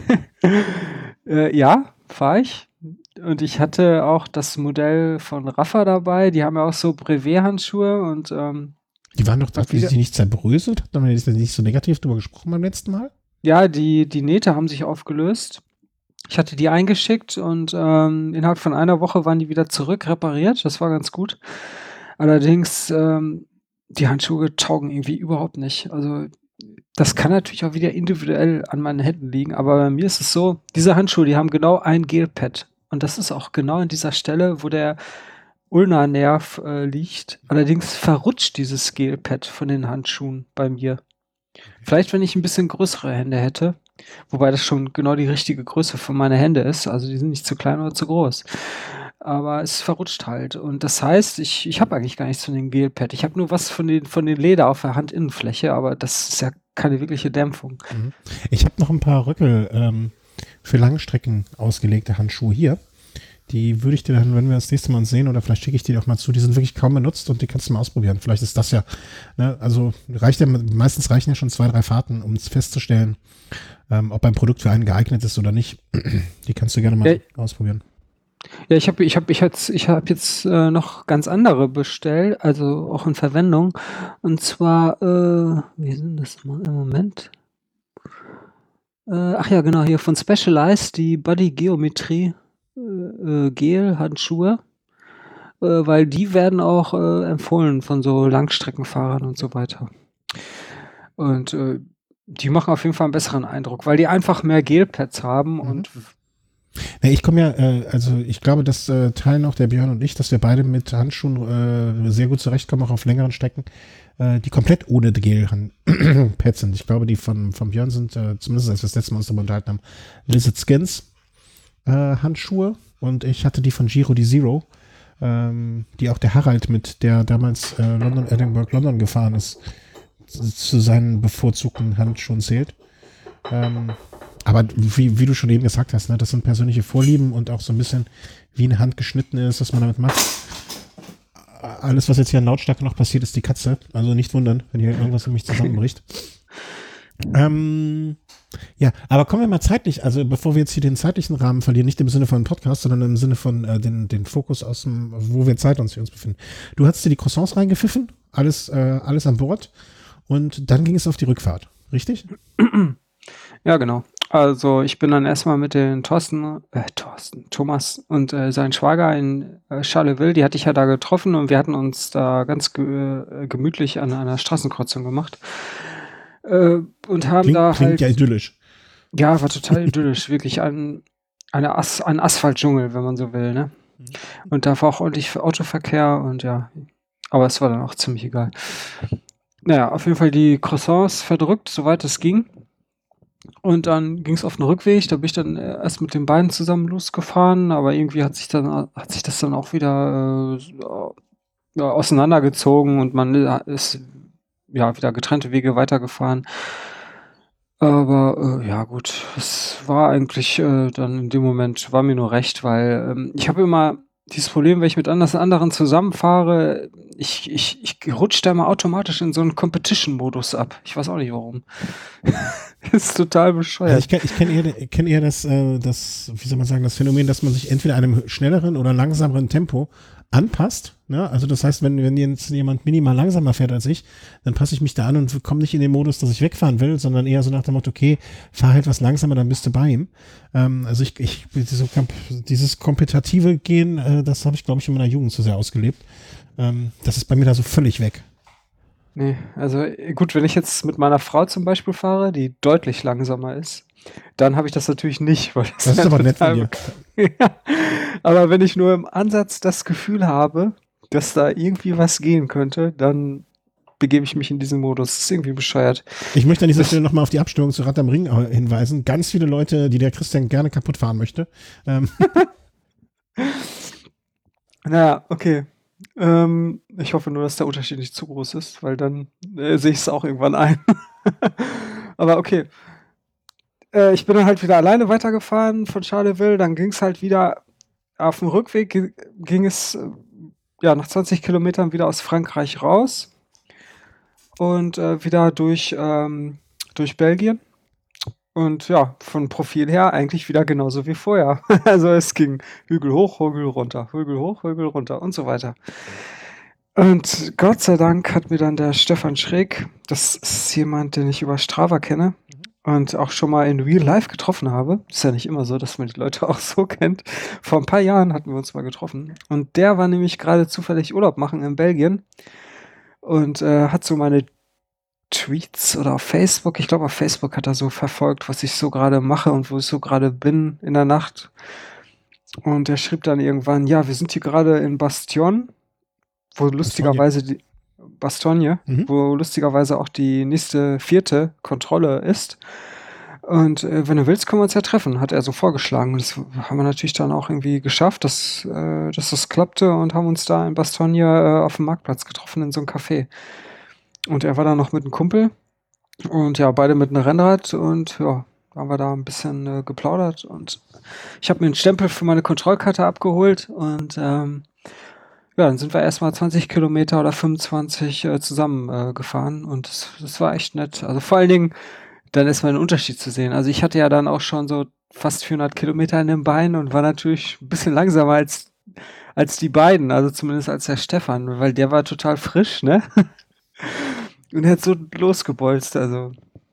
Ja, fahre ich. Und ich hatte auch das Modell von Rafa dabei. Die haben ja auch so Brevet-Handschuhe und die waren doch, dass sie nicht zerbröselt? Hat man nicht so negativ drüber gesprochen beim letzten Mal? Ja, die Nähte haben sich aufgelöst. Ich hatte die eingeschickt und innerhalb von einer Woche waren die wieder zurück, repariert. Das war ganz gut. Allerdings, die Handschuhe taugen irgendwie überhaupt nicht. Also das kann natürlich auch wieder individuell an meinen Händen liegen, aber bei mir ist es so, diese Handschuhe, die haben genau ein Gelpad. Und das ist auch genau an dieser Stelle, wo der Ulna-Nerv liegt. Allerdings verrutscht dieses Gelpad von den Handschuhen bei mir. Vielleicht, wenn ich ein bisschen größere Hände hätte, wobei das schon genau die richtige Größe für meine Hände ist. Also die sind nicht zu klein oder zu groß. Aber es verrutscht halt. Und das heißt, ich habe eigentlich gar nichts von dem Gelpad. Ich habe nur was von den Leder auf der Handinnenfläche, aber das ist ja keine wirkliche Dämpfung. Mhm. Ich habe noch ein paar Röckel für Langstrecken ausgelegte Handschuhe hier. Die würde ich dir dann, wenn wir das nächste Mal uns sehen, oder vielleicht schicke ich die doch mal zu. Die sind wirklich kaum benutzt und die kannst du mal ausprobieren. Vielleicht ist das ja, ne, also meistens reichen ja schon 2, 3 Fahrten, um es festzustellen, ob ein Produkt für einen geeignet ist oder nicht. Die kannst du gerne mal ausprobieren. Ja, ich hab jetzt noch ganz andere bestellt, also auch in Verwendung. Und zwar, wie sind das mal im Moment? Ach ja, genau, hier von Specialized, die Body Geometrie Gel-Handschuhe, weil die werden auch empfohlen von so Langstreckenfahrern und so weiter. Und die machen auf jeden Fall einen besseren Eindruck, weil die einfach mehr Gelpads haben und ja, ich komme ja, also ich glaube, das teilen auch der Björn und ich, dass wir beide mit Handschuhen sehr gut zurechtkommen, auch auf längeren Strecken, die komplett ohne Gel-Pads sind. Ich glaube, die vom Björn sind, zumindest als wir das letzte Mal uns darüber unterhalten haben, Lizard Skins Handschuhe und ich hatte die von Giro di Zero die auch der Harald mit, der damals Edinburgh-London gefahren ist, zu seinen bevorzugten Handschuhen zählt. Aber wie du schon eben gesagt hast, ne, das sind persönliche Vorlieben und auch so ein bisschen wie eine Hand geschnitten ist, was man damit macht. Alles, was jetzt hier an Lautstärke noch passiert, ist die Katze. Also nicht wundern, wenn hier irgendwas für mich zusammenbricht. Ja, aber kommen wir mal zeitlich, also bevor wir jetzt hier den zeitlichen Rahmen verlieren, nicht im Sinne von Podcast, sondern im Sinne von den Fokus aus dem, wo wir zeitlich uns befinden. Du hast dir die Croissants reingepfiffen, alles an Bord und dann ging es auf die Rückfahrt, richtig? Ja, genau. Also ich bin dann erstmal mit den Thomas und seinen Schwager in Charleville, die hatte ich ja da getroffen und wir hatten uns da ganz gemütlich an einer Straßenkreuzung gemacht. Und haben klingt halt ja idyllisch. Ja, war total idyllisch, wirklich ein Asphaltdschungel, wenn man so will, ne? Und da war auch ordentlich Autoverkehr und ja, aber es war dann auch ziemlich egal. Naja, auf jeden Fall die Croissants verdrückt, soweit es ging. Und dann ging es auf den Rückweg, da bin ich dann erst mit den beiden zusammen losgefahren, aber irgendwie hat sich das dann auch wieder auseinandergezogen und man ist ja wieder getrennte Wege weitergefahren. Aber ja gut, es war eigentlich dann in dem Moment, war mir nur recht, weil ich habe immer dieses Problem, wenn ich mit anderen zusammenfahre, ich rutsche da immer automatisch in so einen Competition-Modus ab. Ich weiß auch nicht warum. Ist total bescheuert. Ja, ich kenn eher das, wie soll man sagen, das Phänomen, dass man sich entweder einem schnelleren oder langsameren Tempo anpasst. Ne? Also das heißt, wenn jetzt jemand minimal langsamer fährt als ich, dann passe ich mich da an und komme nicht in den Modus, dass ich wegfahren will, sondern eher so nach dem Motto, okay, fahr halt was langsamer, dann bist du bei ihm. Also dieses kompetitive Gehen, das habe ich, glaube ich, in meiner Jugend zu sehr ausgelebt. Das ist bei mir da so völlig weg. Nee, also gut, wenn ich jetzt mit meiner Frau zum Beispiel fahre, die deutlich langsamer ist, dann habe ich das natürlich nicht. Weil das ist aber nett von dir. Ja, aber wenn ich nur im Ansatz das Gefühl habe, dass da irgendwie was gehen könnte, dann begebe ich mich in diesen Modus. Das ist irgendwie bescheuert. Ich möchte an dieser Stelle nochmal auf die Abstimmung zu Rad am Ring hinweisen. Ganz viele Leute, die der Christian gerne kaputt fahren möchte. Naja, okay. Ich hoffe nur, dass der Unterschied nicht zu groß ist, weil dann sehe ich es auch irgendwann ein. Aber okay. Ich bin dann halt wieder alleine weitergefahren von Charleville, dann ging es halt wieder auf dem Rückweg, ging es nach 20 Kilometern wieder aus Frankreich raus und wieder durch Belgien. Und ja, von Profil her eigentlich wieder genauso wie vorher. Also es ging Hügel hoch, Hügel runter, Hügel hoch, Hügel runter und so weiter. Und Gott sei Dank hat mir dann der Stefan Schräg, das ist jemand, den ich über Strava kenne und auch schon mal in Real Life getroffen habe. Ist ja nicht immer so, dass man die Leute auch so kennt. Vor ein paar Jahren hatten wir uns mal getroffen. Und der war nämlich gerade zufällig Urlaub machen in Belgien und hat so meine Tweets oder auf Facebook, ich glaube auf Facebook hat er so verfolgt, was ich so gerade mache und wo ich so gerade bin in der Nacht. Und er schrieb dann irgendwann, ja, wir sind hier gerade in Bastion, wo lustigerweise Bastogne, wo lustigerweise auch die nächste 4. Kontrolle ist. Und wenn du willst, können wir uns ja treffen, hat er so vorgeschlagen. Und das haben wir natürlich dann auch irgendwie geschafft, dass das klappte und haben uns da in Bastogne auf dem Marktplatz getroffen in so einem Café. Und er war da noch mit einem Kumpel und ja, beide mit einem Rennrad und ja, haben wir da ein bisschen geplaudert und ich habe mir einen Stempel für meine Kontrollkarte abgeholt und dann sind wir erstmal 20 Kilometer oder 25 zusammen gefahren und das war echt nett. Also vor allen Dingen dann erstmal einen Unterschied zu sehen. Also ich hatte ja dann auch schon so fast 400 Kilometer in den Beinen und war natürlich ein bisschen langsamer als die beiden, also zumindest als der Stefan, weil der war total frisch, ne? Und er hat so losgebolzt, also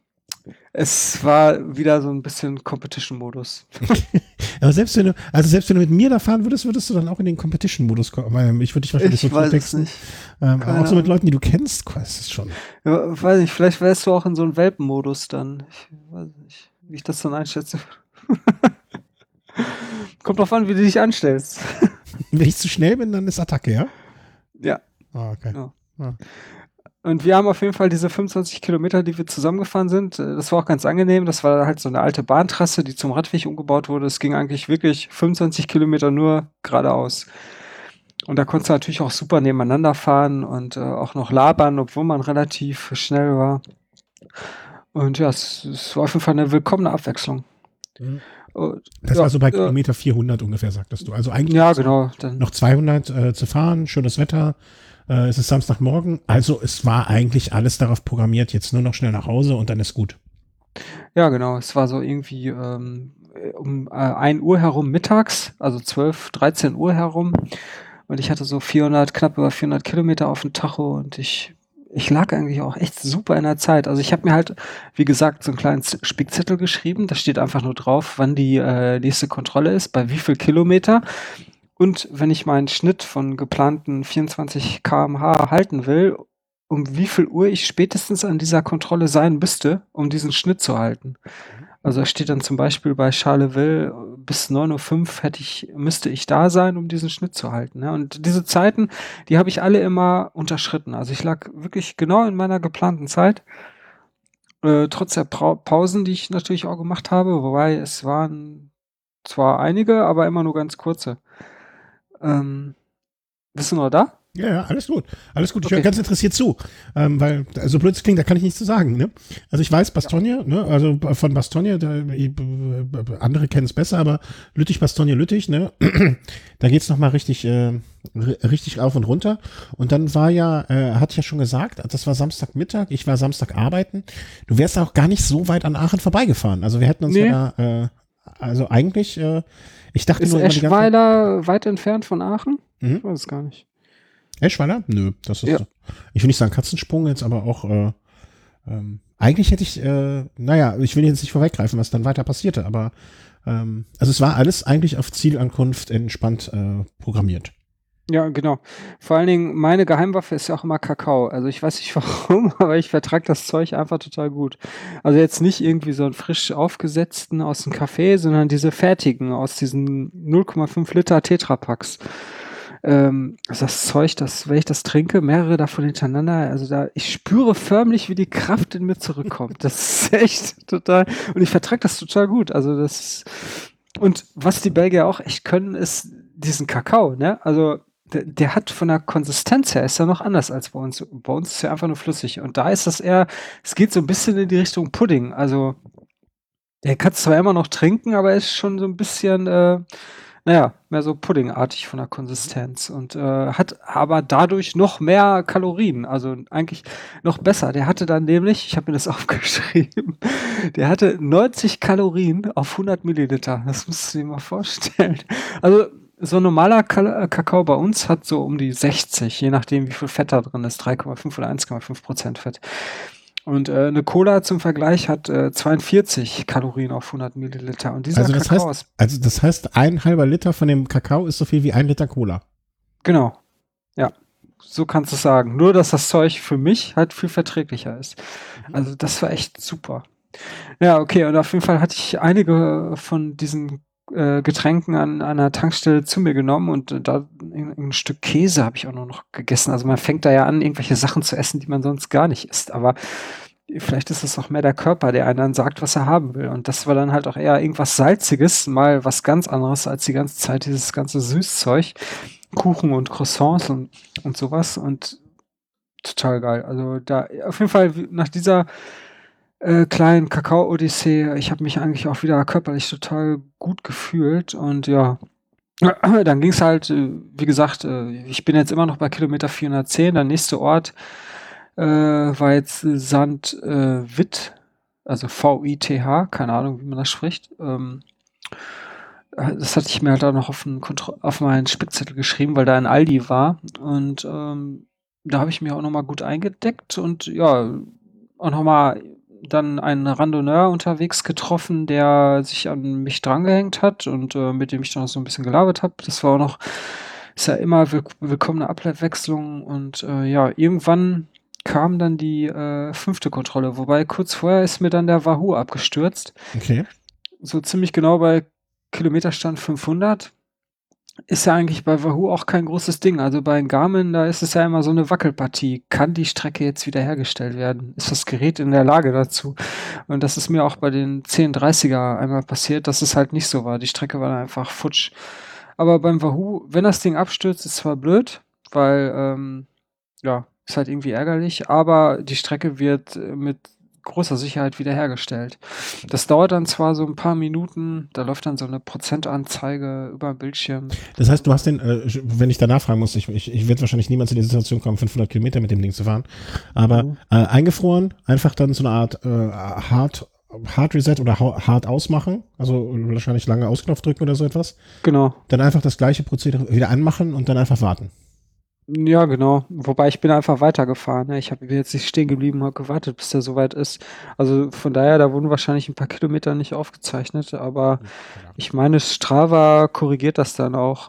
es war wieder so ein bisschen Competition-Modus. Aber selbst wenn du mit mir da fahren würdest du dann auch in den Competition-Modus kommen. Ich würde dich wahrscheinlich so zutexten. Auch so mit Leuten, die du kennst, ist es schon. Ja, weiß nicht, vielleicht wärst du auch in so einem Welpen-Modus dann. Ich weiß nicht, wie ich das dann einschätze. Kommt drauf an, wie du dich anstellst. Wenn ich zu schnell bin, dann ist Attacke, ja? Ja. Ah, okay. Genau. Ah. Und wir haben auf jeden Fall diese 25 Kilometer, die wir zusammengefahren sind. Das war auch ganz angenehm. Das war halt so eine alte Bahntrasse, die zum Radweg umgebaut wurde. Es ging eigentlich wirklich 25 Kilometer nur geradeaus. Und da konntest du natürlich auch super nebeneinander fahren und auch noch labern, obwohl man relativ schnell war. Und ja, es war auf jeden Fall eine willkommene Abwechslung. Das war so bei Kilometer 400 ungefähr, sagtest du. Also eigentlich ja, genau. Dann noch 200 zu fahren, schönes Wetter. Es ist Samstagmorgen. Also es war eigentlich alles darauf programmiert, jetzt nur noch schnell nach Hause und dann ist gut. Ja, genau. Es war so irgendwie um 1 Uhr herum mittags, also 12, 13 Uhr herum. Und ich hatte so knapp über 400 Kilometer auf dem Tacho und ich lag eigentlich auch echt super in der Zeit. Also ich habe mir halt, wie gesagt, so einen kleinen Spickzettel geschrieben. Da steht einfach nur drauf, wann die nächste Kontrolle ist, bei wie viel Kilometer. Und wenn ich meinen Schnitt von geplanten 24 km/h halten will, um wie viel Uhr ich spätestens an dieser Kontrolle sein müsste, um diesen Schnitt zu halten. Also da steht dann zum Beispiel bei Charleville, bis 9:05 Uhr müsste ich da sein, um diesen Schnitt zu halten. Ne? Und diese Zeiten, die habe ich alle immer unterschritten. Also ich lag wirklich genau in meiner geplanten Zeit, trotz der Pausen, die ich natürlich auch gemacht habe, wobei es waren zwar einige, aber immer nur ganz kurze. Bist du noch da? Ja, alles gut. Alles gut. Ich höre ganz interessiert zu. Weil, so blöd es klingt, da kann ich nichts zu sagen. Ne? Also ich weiß, Bastogne, ne? Also von Bastogne, andere kennen es besser, aber Lüttich, Bastogne, Lüttich, ne? Da geht's nochmal richtig rauf und runter. Und dann war hatte ich ja schon gesagt, das war Samstagmittag, ich war Samstag arbeiten. Du wärst auch gar nicht so weit an Aachen vorbeigefahren. Also wir hätten uns ja da, also eigentlich, ich dachte ist nur Eschweiler weit entfernt von Aachen? Ich weiß es gar nicht. Eschweiler? Nö, das ist, ich will nicht sagen Katzensprung jetzt, aber auch, eigentlich hätte ich, ich will jetzt nicht vorweggreifen, was dann weiter passierte, aber, also es war alles eigentlich auf Zielankunft entspannt programmiert. Ja, genau. Vor allen Dingen, meine Geheimwaffe ist ja auch immer Kakao. Also ich weiß nicht warum, aber ich vertrage das Zeug einfach total gut. Also jetzt nicht irgendwie so einen frisch aufgesetzten aus dem Café, sondern diese fertigen aus diesen 0,5 Liter Tetrapacks. Das Zeug, wenn ich das trinke, mehrere davon hintereinander, also ich spüre förmlich, wie die Kraft in mir zurückkommt. Das ist echt total, und ich vertrage das total gut. Also und was die Belgier auch echt können, ist diesen Kakao, ne? Also der hat von der Konsistenz her, ist ja noch anders als bei uns. Bei uns ist ja einfach nur flüssig. Und da ist das es geht so ein bisschen in die Richtung Pudding. Also, der kann es zwar immer noch trinken, aber ist schon so ein bisschen, mehr so puddingartig von der Konsistenz und hat aber dadurch noch mehr Kalorien, also eigentlich noch besser. Der hatte dann nämlich, ich habe mir das aufgeschrieben, der hatte 90 Kalorien auf 100 Milliliter. Das musst du dir mal vorstellen. Also so ein normaler Kakao bei uns hat so um die 60, je nachdem wie viel Fett da drin ist, 3,5 oder 1,5% Fett. Und eine Cola zum Vergleich hat 42 Kalorien auf 100 Milliliter. Und dieser Kakao das heißt, 1,5 Liter von dem Kakao ist so viel wie 1 Liter Cola. Genau. Ja, so kannst du es sagen. Nur, dass das Zeug für mich halt viel verträglicher ist. Also das war echt super. Ja, okay. Und auf jeden Fall hatte ich einige von diesen Getränken an einer Tankstelle zu mir genommen und da ein Stück Käse habe ich auch noch gegessen. Also man fängt da ja an, irgendwelche Sachen zu essen, die man sonst gar nicht isst. Aber vielleicht ist es auch mehr der Körper, der einem dann sagt, was er haben will. Und das war dann halt auch eher irgendwas Salziges, mal was ganz anderes als die ganze Zeit dieses ganze Süßzeug. Kuchen und Croissants und sowas. Und total geil. Also da auf jeden Fall nach dieser kleinen Kakao-Odyssee, ich habe mich eigentlich auch wieder körperlich total gut gefühlt und ja, dann ging es halt, wie gesagt, ich bin jetzt immer noch bei Kilometer 410, der nächste Ort war jetzt St. Vith, also V-I-T-H, keine Ahnung, wie man das spricht. Das hatte ich mir halt auch noch auf meinen Spickzettel geschrieben, weil da ein Aldi war und da habe ich mich auch nochmal gut eingedeckt und ja, auch nochmal dann einen Randonneur unterwegs getroffen, der sich an mich drangehängt hat und mit dem ich dann noch so ein bisschen gelabert habe. Das war auch noch, ist ja immer willkommene Abwechslung und irgendwann kam dann die 5. Kontrolle, wobei kurz vorher ist mir dann der Wahoo abgestürzt. Okay. So ziemlich genau bei Kilometerstand 500. Ist ja eigentlich bei Wahoo auch kein großes Ding. Also bei Garmin, da ist es ja immer so eine Wackelpartie. Kann die Strecke jetzt wieder hergestellt werden? Ist das Gerät in der Lage dazu? Und das ist mir auch bei den 1030er einmal passiert, dass es halt nicht so war. Die Strecke war dann einfach futsch. Aber beim Wahoo, wenn das Ding abstürzt, ist zwar blöd, weil, ja, ist halt irgendwie ärgerlich, aber die Strecke wird mit großer Sicherheit wiederhergestellt. Das dauert dann zwar so ein paar Minuten, da läuft dann so eine Prozentanzeige über den Bildschirm. Das heißt, du hast den, wenn ich danach fragen muss, ich werde wahrscheinlich niemals in die Situation kommen, 500 Kilometer mit dem Ding zu fahren, aber eingefroren, einfach dann so eine Art Hard Reset oder Hard ausmachen, also wahrscheinlich lange Ausknopf drücken oder so etwas. Genau. Dann einfach das gleiche Prozedere wieder anmachen und dann einfach warten. Ja, genau. Wobei ich bin einfach weitergefahren. Ne? Ich bin jetzt nicht stehen geblieben und habe gewartet, bis der soweit ist. Also von daher, da wurden wahrscheinlich ein paar Kilometer nicht aufgezeichnet, aber ich meine, Strava korrigiert das dann auch.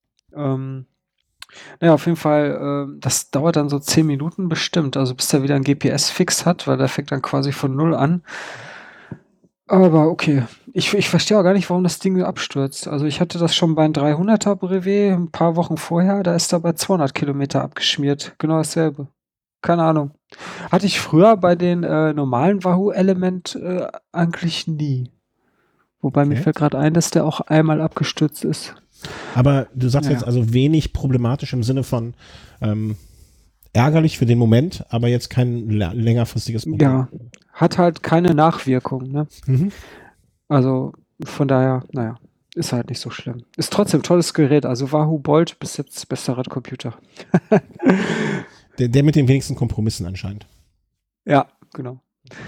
Naja, auf jeden Fall, das dauert dann so 10 Minuten bestimmt, also bis der wieder ein GPS-Fix hat, weil der fängt dann quasi von 0 an. Aber okay, ich verstehe auch gar nicht, warum das Ding abstürzt. Also ich hatte das schon bei einem 300er Brevet ein paar Wochen vorher, da ist er bei 200 Kilometer abgeschmiert. Genau dasselbe. Keine Ahnung. Hatte ich früher bei den normalen Wahoo Element eigentlich nie. Wobei mir fällt gerade ein, dass der auch einmal abgestürzt ist. Aber du sagst jetzt also wenig problematisch im Sinne von ärgerlich für den Moment, aber jetzt kein längerfristiges Problem. Ja, hat halt keine Nachwirkung, ne? Mhm. Also von daher, naja, ist halt nicht so schlimm. Ist trotzdem ein tolles Gerät. Also Wahoo Bolt bis jetzt bester Radcomputer. Der mit den wenigsten Kompromissen anscheinend. Ja, genau.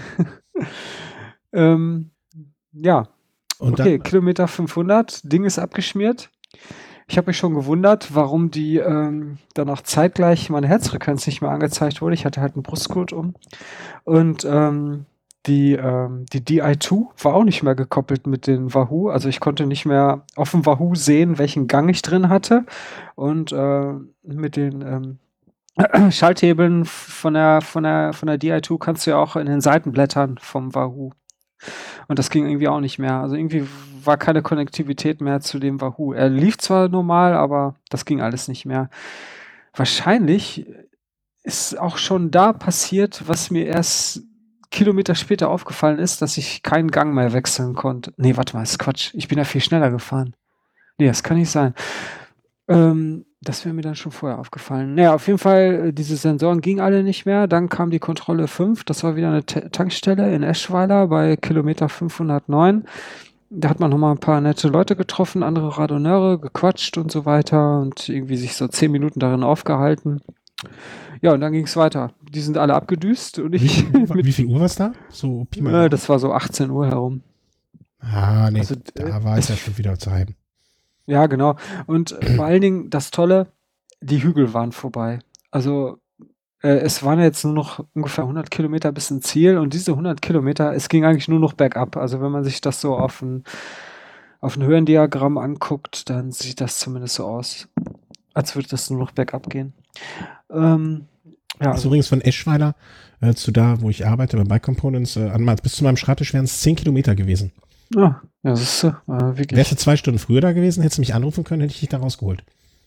Ja. Und okay, dann, Kilometer 500, Ding ist abgeschmiert. Ich habe mich schon gewundert, warum die dann auch zeitgleich meine Herzfrequenz nicht mehr angezeigt wurde. Ich hatte halt einen Brustgurt um. Und die Di2 war auch nicht mehr gekoppelt mit den Wahoo. Also ich konnte nicht mehr auf dem Wahoo sehen, welchen Gang ich drin hatte. Und mit den Schalthebeln von der Di2 kannst du ja auch in den Seitenblättern vom Wahoo. Und das ging irgendwie auch nicht mehr. Also irgendwie war keine Konnektivität mehr zu dem Wahoo. Er lief zwar normal, aber das ging alles nicht mehr. Wahrscheinlich ist auch schon da passiert, was mir erst Kilometer später aufgefallen ist, dass ich keinen Gang mehr wechseln konnte. Nee, warte mal, das ist Quatsch. Ich bin ja viel schneller gefahren. Nee, das kann nicht sein. Das wäre mir dann schon vorher aufgefallen. Naja, auf jeden Fall, diese Sensoren gingen alle nicht mehr. Dann kam die Kontrolle 5. Das war wieder eine Tankstelle in Eschweiler bei Kilometer 509. Da hat man nochmal ein paar nette Leute getroffen, andere Radoneure, gequatscht und so weiter und irgendwie sich so 10 Minuten darin aufgehalten. Ja, und dann ging es weiter. Die sind alle abgedüst und ich. Wie viel Uhr war es da? So das war so 18 Uhr herum. Ah, nee, Also, da war es ja schon wieder zu heim. Ja, genau. Und vor allen Dingen das Tolle, die Hügel waren vorbei. Also es waren jetzt nur noch ungefähr 100 Kilometer bis ins Ziel und diese 100 Kilometer, es ging eigentlich nur noch bergab. Also wenn man sich das so auf ein Höhendiagramm anguckt, dann sieht das zumindest so aus, als würde das nur noch bergab gehen. Ja, also übrigens von Eschweiler zu da, wo ich arbeite, bei Bike Components, bis zu meinem Schreibtisch wären es 10 Kilometer gewesen. Ja, das ist wirklich. Wärst du 2 Stunden früher da gewesen, hättest du mich anrufen können, hätte ich dich da rausgeholt.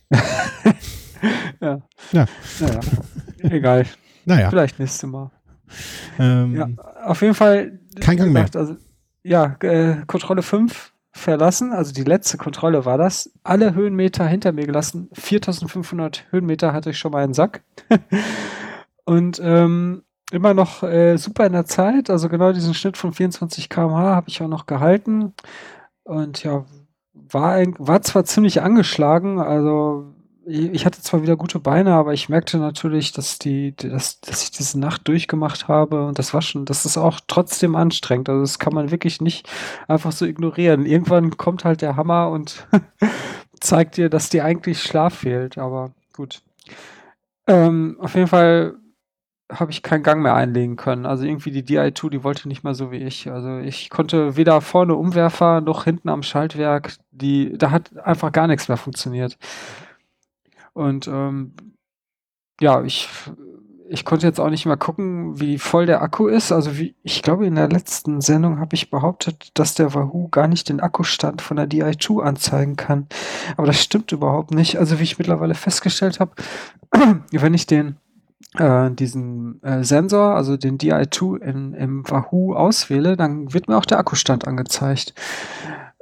Ja. Ja. Naja, egal. Naja. Vielleicht nächstes Mal. Ja, auf jeden Fall. Kein Gang mehr. Also, ja, Kontrolle 5 verlassen, also die letzte Kontrolle war das. Alle Höhenmeter hinter mir gelassen. 4500 Höhenmeter hatte ich schon mal einen Sack. Und immer noch super in der Zeit. Also genau diesen Schnitt von 24 km/h habe ich auch noch gehalten. Und ja, war zwar ziemlich angeschlagen, also ich hatte zwar wieder gute Beine, aber ich merkte natürlich, dass ich diese Nacht durchgemacht habe und das ist auch trotzdem anstrengend. Also das kann man wirklich nicht einfach so ignorieren. Irgendwann kommt halt der Hammer und zeigt dir, dass dir eigentlich Schlaf fehlt, aber gut. Auf jeden Fall habe ich keinen Gang mehr einlegen können. Also irgendwie die Di2, die wollte nicht mehr so wie ich. Also ich konnte weder vorne Umwerfer noch hinten am Schaltwerk. Da hat einfach gar nichts mehr funktioniert. Und ja, ich konnte jetzt auch nicht mehr gucken, wie voll der Akku ist. Also ich glaube, in der letzten Sendung habe ich behauptet, dass der Wahoo gar nicht den Akkustand von der Di2 anzeigen kann. Aber das stimmt überhaupt nicht. Also wie ich mittlerweile festgestellt habe, wenn ich diesen Sensor, also den Di2 im Wahoo auswähle, dann wird mir auch der Akkustand angezeigt.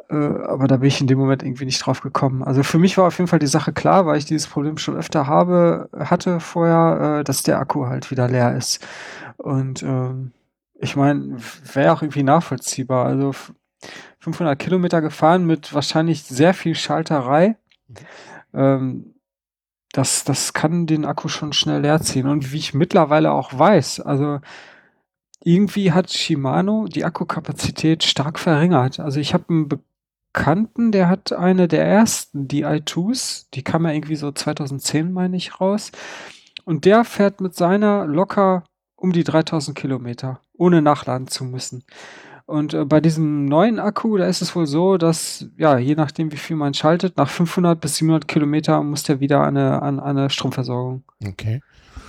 aber da bin ich in dem Moment irgendwie nicht drauf gekommen. Also für mich war auf jeden Fall die Sache klar, weil ich dieses Problem schon öfter hatte vorher, dass der Akku halt wieder leer ist. Und ich meine, wäre auch irgendwie nachvollziehbar. Also 500 Kilometer gefahren mit wahrscheinlich sehr viel Schalterei. Ähm, das kann den Akku schon schnell leer ziehen. Und wie ich mittlerweile auch weiß, also irgendwie hat Shimano die Akkukapazität stark verringert. Also ich habe einen Bekannten, der hat eine der ersten Di2s, die kam ja irgendwie so 2010, meine ich, raus. Und der fährt mit seiner locker um die 3000 Kilometer, ohne nachladen zu müssen. Und bei diesem neuen Akku, da ist es wohl so, dass, ja, je nachdem, wie viel man schaltet, nach 500 bis 700 Kilometer muss der wieder an eine Stromversorgung. Okay.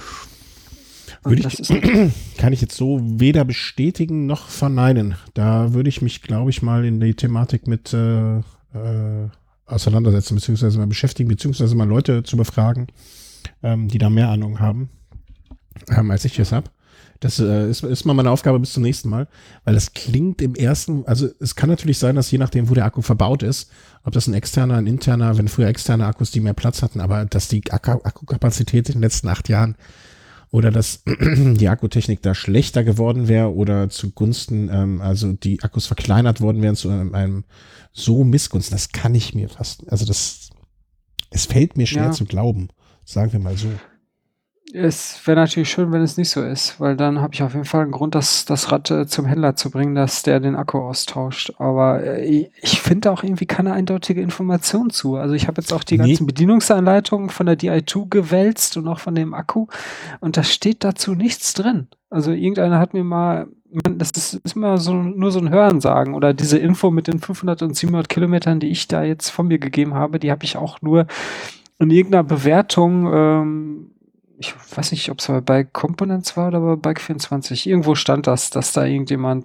Und das ist Kann ich jetzt so weder bestätigen noch verneinen. Da würde ich mich, glaube ich, mal in die Thematik mit auseinandersetzen, beziehungsweise mal beschäftigen, beziehungsweise mal Leute zu befragen, die da mehr Ahnung haben, als ich es habe. Das ist mal meine Aufgabe bis zum nächsten Mal, weil das klingt im ersten, also es kann natürlich sein, dass je nachdem, wo der Akku verbaut ist, ob das ein externer, ein interner, wenn früher externe Akkus, die mehr Platz hatten, aber dass die Akkukapazität in den letzten 8 Jahren oder dass die Akkutechnik da schlechter geworden wäre oder zugunsten, also die Akkus verkleinert worden wären zu einem so Missgunsten, das kann ich mir fast, also es fällt mir schwer zu glauben, sagen wir mal so. Es wäre natürlich schön, wenn es nicht so ist, weil dann habe ich auf jeden Fall einen Grund, das Rad zum Händler zu bringen, dass der den Akku austauscht. Aber ich finde auch irgendwie keine eindeutige Information zu. Also ich habe jetzt auch die ganzen Bedienungsanleitungen von der Di2 gewälzt und auch von dem Akku und da steht dazu nichts drin. Also irgendeiner hat mir mal, das ist immer nur so ein Hörensagen oder diese Info mit den 500 und 700 Kilometern, die ich da jetzt von mir gegeben habe, die habe ich auch nur in irgendeiner Bewertung, ich weiß nicht, ob es bei Bike Components war oder bei Bike24. Irgendwo stand das, dass da irgendjemand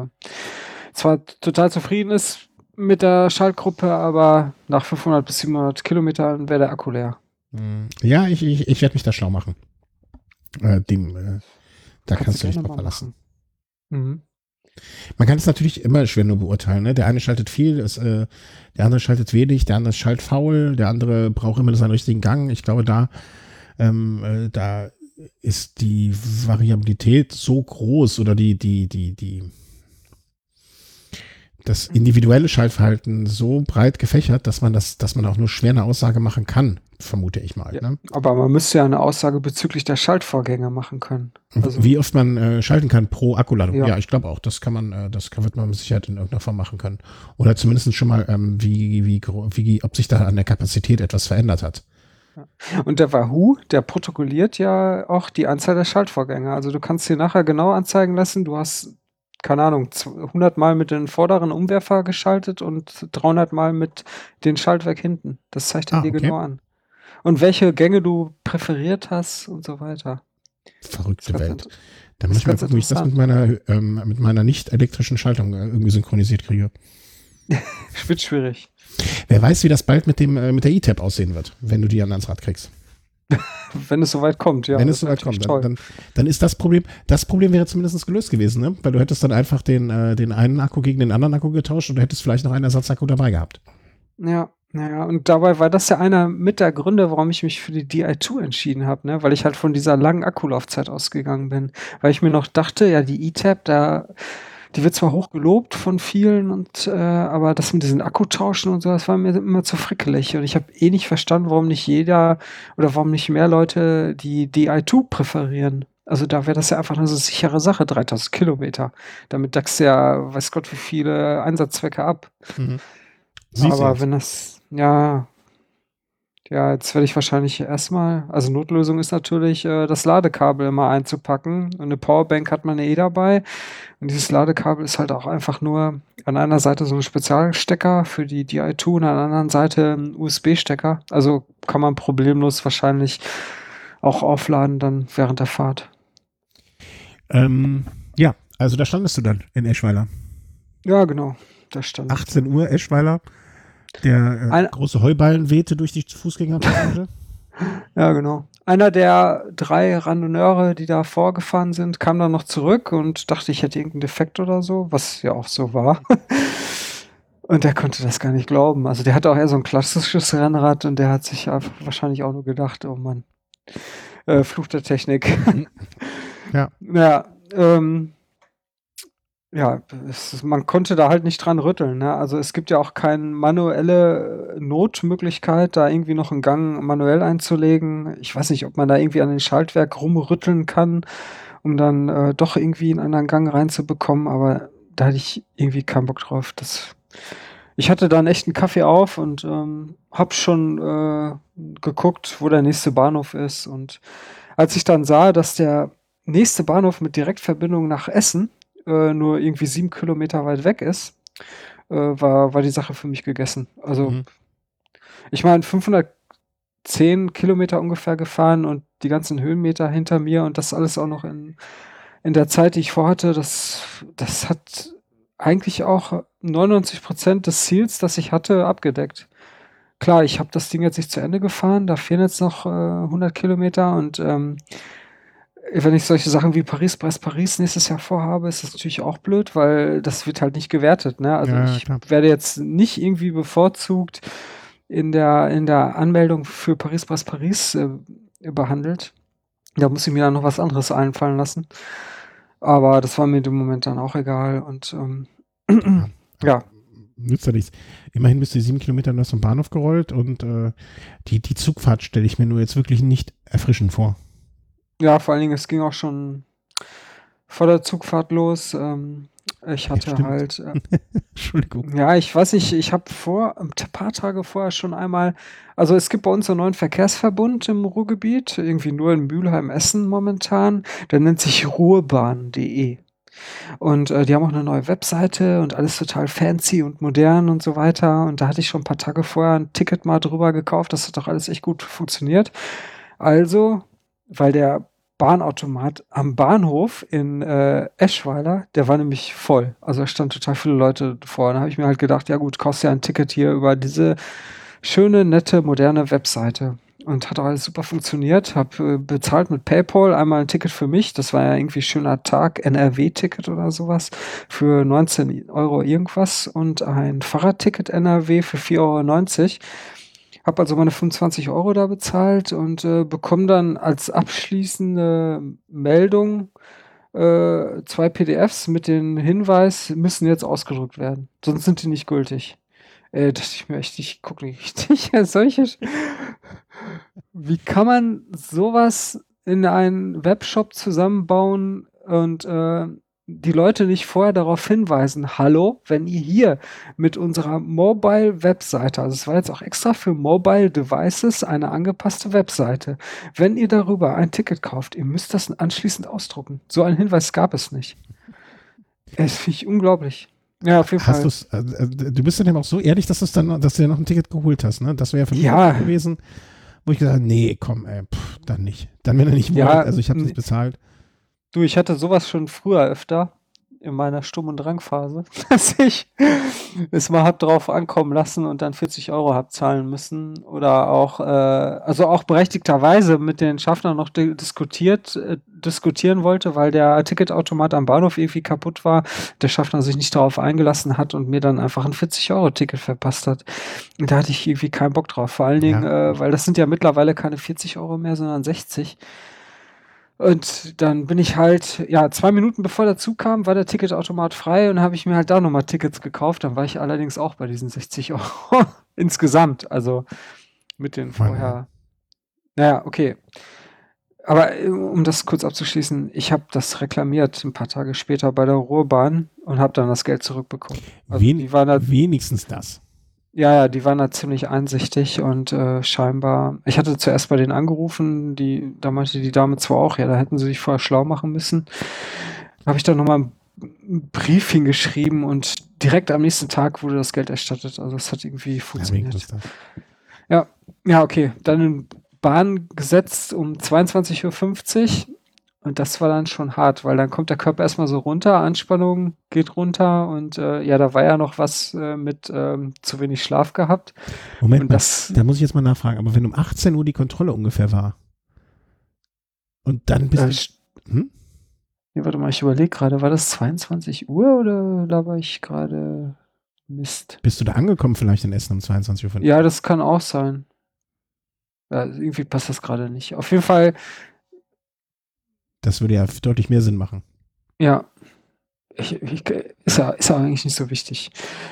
zwar total zufrieden ist mit der Schaltgruppe, aber nach 500 bis 700 Kilometern wäre der Akku leer. Ja, ich werde mich da schlau machen. Da kannst du dich drauf verlassen. Mhm. Man kann es natürlich immer schwer nur beurteilen. Ne? Der eine schaltet viel, der andere schaltet wenig, der andere schaltet faul, der andere braucht immer seinen richtigen Gang. Ich glaube, da ist die Variabilität so groß oder das individuelle Schaltverhalten so breit gefächert, dass man auch nur schwer eine Aussage machen kann, vermute ich mal. Ja, ne? aber man müsste ja eine Aussage bezüglich der Schaltvorgänge machen können. Also, wie oft man schalten kann pro Akkuladung. Ja. Ja, ich glaube auch. Wird man mit Sicherheit in irgendeiner Form machen können. Oder zumindest schon mal, ob sich da an der Kapazität etwas verändert hat. Und der Wahoo, der protokolliert ja auch die Anzahl der Schaltvorgänge. Also du kannst dir nachher genau anzeigen lassen, du hast, keine Ahnung, 100 Mal mit den vorderen Umwerfer geschaltet und 300 Mal mit den Schaltwerk hinten. Das zeigt er dir genau an. Und welche Gänge du präferiert hast und so weiter. Verrückte Welt. Da muss ich mal gucken, wie ich das mit meiner nicht elektrischen Schaltung irgendwie synchronisiert kriege. Wird schwierig. Wer weiß, wie das bald mit der E-Tab aussehen wird, wenn du die ans Rad kriegst. Wenn es soweit kommt, ja. Wenn es soweit kommt, dann ist das Problem wäre zumindest gelöst gewesen, ne? Weil du hättest dann einfach den einen Akku gegen den anderen Akku getauscht und du hättest vielleicht noch einen Ersatzakku dabei gehabt. Ja, und dabei war das ja einer mit der Gründe, warum ich mich für die Di2 entschieden habe, ne? Weil ich halt von dieser langen Akkulaufzeit ausgegangen bin. Weil ich mir noch dachte, ja, die E-Tab, die wird zwar hoch gelobt von vielen aber das mit diesen Akkutauschen und so, das war mir immer zu frickelig und ich habe nicht verstanden, warum nicht jeder oder warum nicht mehr Leute die Di2 präferieren. Also da wäre das ja einfach eine so sichere Sache, 3000 Kilometer. Damit deckst du ja, weiß Gott, wie viele Einsatzzwecke ab. Mhm. Aber wenn das, ja, jetzt werde ich wahrscheinlich erstmal, also Notlösung ist natürlich, das Ladekabel immer einzupacken. Und eine Powerbank hat man dabei. Und dieses Ladekabel ist halt auch einfach nur an einer Seite so ein Spezialstecker für die Di2 und an der anderen Seite ein USB-Stecker. Also kann man problemlos wahrscheinlich auch aufladen dann während der Fahrt. Ja, also da standest du dann in Eschweiler. Ja, genau. Da stand 18 Uhr Eschweiler. Der große Heuballen wehte durch die Fußgängerpassage. Ja, genau. Einer der 3 Randonneure, die da vorgefahren sind, kam dann noch zurück und dachte, ich hätte irgendeinen Defekt oder so, was ja auch so war. Und der konnte das gar nicht glauben. Also der hatte auch eher so ein klassisches Rennrad und der hat sich ja wahrscheinlich auch nur gedacht, oh Mann, Fluch der Technik. Ja. Ja, ja, man konnte da halt nicht dran rütteln, ne? Also es gibt ja auch keine manuelle Notmöglichkeit, da irgendwie noch einen Gang manuell einzulegen. Ich weiß nicht, ob man da irgendwie an den Schaltwerk rumrütteln kann, um dann doch irgendwie einen anderen Gang reinzubekommen, aber da hatte ich irgendwie keinen Bock drauf. Ich hatte dann echt einen Kaffee auf und habe schon geguckt, wo der nächste Bahnhof ist. Und als ich dann sah, dass der nächste Bahnhof mit Direktverbindung nach Essen nur irgendwie 7 Kilometer weit weg ist, war die Sache für mich gegessen. Also ich meine, 510 Kilometer ungefähr gefahren und die ganzen Höhenmeter hinter mir und das alles auch noch in der Zeit, die ich vorhatte, das hat eigentlich auch 99% des Ziels, das ich hatte, abgedeckt. Klar, ich habe das Ding jetzt nicht zu Ende gefahren, da fehlen jetzt noch 100 Kilometer und wenn ich solche Sachen wie Paris-Brest-Paris nächstes Jahr vorhabe, ist das natürlich auch blöd, weil das wird halt nicht gewertet, ne? Also Ja, ich klar. werde jetzt nicht irgendwie bevorzugt in der Anmeldung für Paris-Brest-Paris behandelt. Da muss ich mir dann noch was anderes einfallen lassen. Aber das war mir in dem Moment dann auch egal und Ja. ja. Nützt ja nichts. Immerhin bist du 7 Kilometer nach so einem Bahnhof gerollt und die Zugfahrt stelle ich mir nur jetzt wirklich nicht erfrischend vor. Ja, vor allen Dingen, es ging auch schon vor der Zugfahrt los. Ich Ja, hatte stimmt. halt, Entschuldigung. ja, ich weiß nicht, ich habe ein paar Tage vorher schon einmal, also es gibt bei uns einen neuen Verkehrsverbund im Ruhrgebiet, irgendwie nur in Mülheim-Essen momentan, der nennt sich ruhrbahn.de. Und die haben auch eine neue Webseite und alles total fancy und modern und so weiter. Und da hatte ich schon ein paar Tage vorher ein Ticket mal drüber gekauft. Das hat doch alles echt gut funktioniert. Also, weil der Bahnautomat am Bahnhof in Eschweiler, der war nämlich voll. Also da standen total viele Leute vor. Dann habe ich mir halt gedacht, ja gut, kaufst ja ein Ticket hier über diese schöne, nette, moderne Webseite. Und hat auch alles super funktioniert. Hab bezahlt mit PayPal einmal ein Ticket für mich. Das war ja irgendwie schöner Tag, NRW-Ticket oder sowas für 19 Euro irgendwas und ein Fahrradticket NRW für 4,90 Euro. Habe also meine 25 Euro da bezahlt und bekomme dann als abschließende Meldung 2 PDFs mit dem Hinweis, müssen jetzt ausgedruckt werden. Sonst sind die nicht gültig. Dachte ich mir echt, ich gucke nicht richtig. Wie kann man sowas in einen Webshop zusammenbauen und die Leute nicht vorher darauf hinweisen, hallo, wenn ihr hier mit unserer Mobile-Webseite, also es war jetzt auch extra für Mobile Devices eine angepasste Webseite, wenn ihr darüber ein Ticket kauft, ihr müsst das anschließend ausdrucken. So einen Hinweis gab es nicht. Das finde ich unglaublich. Ja, auf jeden Hast Fall. du's, du bist dann eben auch so ehrlich, dass dass du dir noch ein Ticket geholt hast, ne? Das wäre ja für mich Ja, auch gewesen, wo ich gesagt habe, nee, komm, dann nicht. Dann, wenn er nicht wollt, ja, also ich habe es nicht bezahlt. du, ich hatte sowas schon früher öfter in meiner Sturm- und Drangphase, dass ich es mal hab drauf ankommen lassen und dann 40 Euro hab zahlen müssen oder auch, also auch berechtigterweise mit den Schaffnern noch diskutieren wollte, weil der Ticketautomat am Bahnhof irgendwie kaputt war, der Schaffner sich nicht darauf eingelassen hat und mir dann einfach ein 40-Euro-Ticket verpasst hat. Und da hatte ich irgendwie keinen Bock drauf. Vor allen Dingen, Ja. weil das sind ja mittlerweile keine 40 Euro mehr, sondern 60. Und dann bin ich halt, ja, 2 Minuten bevor der Zug kam, war der Ticketautomat frei und habe ich mir halt da nochmal Tickets gekauft. Dann war ich allerdings auch bei diesen 60 Euro insgesamt. Also mit den Mann, vorher. Naja, okay. Aber um das kurz abzuschließen, ich habe das reklamiert ein paar Tage später bei der Ruhrbahn und habe dann das Geld zurückbekommen. Also die waren da, wenigstens das. ja, die waren da ziemlich einsichtig und scheinbar, ich hatte zuerst bei denen angerufen, da meinte die Dame zwar auch, ja, da hätten sie sich vorher schlau machen müssen. Habe ich dann nochmal einen Brief hingeschrieben und direkt am nächsten Tag wurde das Geld erstattet. Also es hat irgendwie Ja, funktioniert. wenigstens das. Ja, ja, okay. Dann in Bahn gesetzt um 22:50 Uhr. Und das war dann schon hart, weil dann kommt der Körper erstmal so runter, Anspannung geht runter und ja, da war ja noch was mit zu wenig Schlaf gehabt. Moment Und mal, das, da muss ich jetzt mal nachfragen, aber wenn um 18 Uhr die Kontrolle ungefähr war und dann bist du, nee, warte mal, ich überlege gerade, war das 22 Uhr oder da war ich gerade? Mist. Bist du da angekommen vielleicht in Essen um 22:05 Uhr? Ja, das kann auch sein. Ja, irgendwie passt das gerade nicht. Auf jeden Fall, Das würde ja deutlich mehr Sinn machen. ja, ist ja eigentlich nicht so wichtig.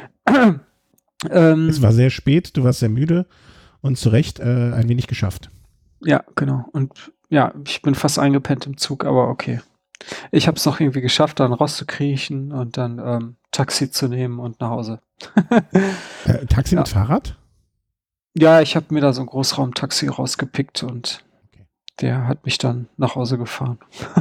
Es war sehr spät, du warst sehr müde und zu Recht ein wenig geschafft. Ja, genau. Und ja, ich bin fast eingepennt im Zug, aber okay. Ich habe es noch irgendwie geschafft, dann rauszukriechen und dann Taxi zu nehmen und nach Hause. Taxi Ja. mit Fahrrad? Ja, ich habe mir da so ein Großraumtaxi rausgepickt und Okay. der hat mich dann nach Hause gefahren.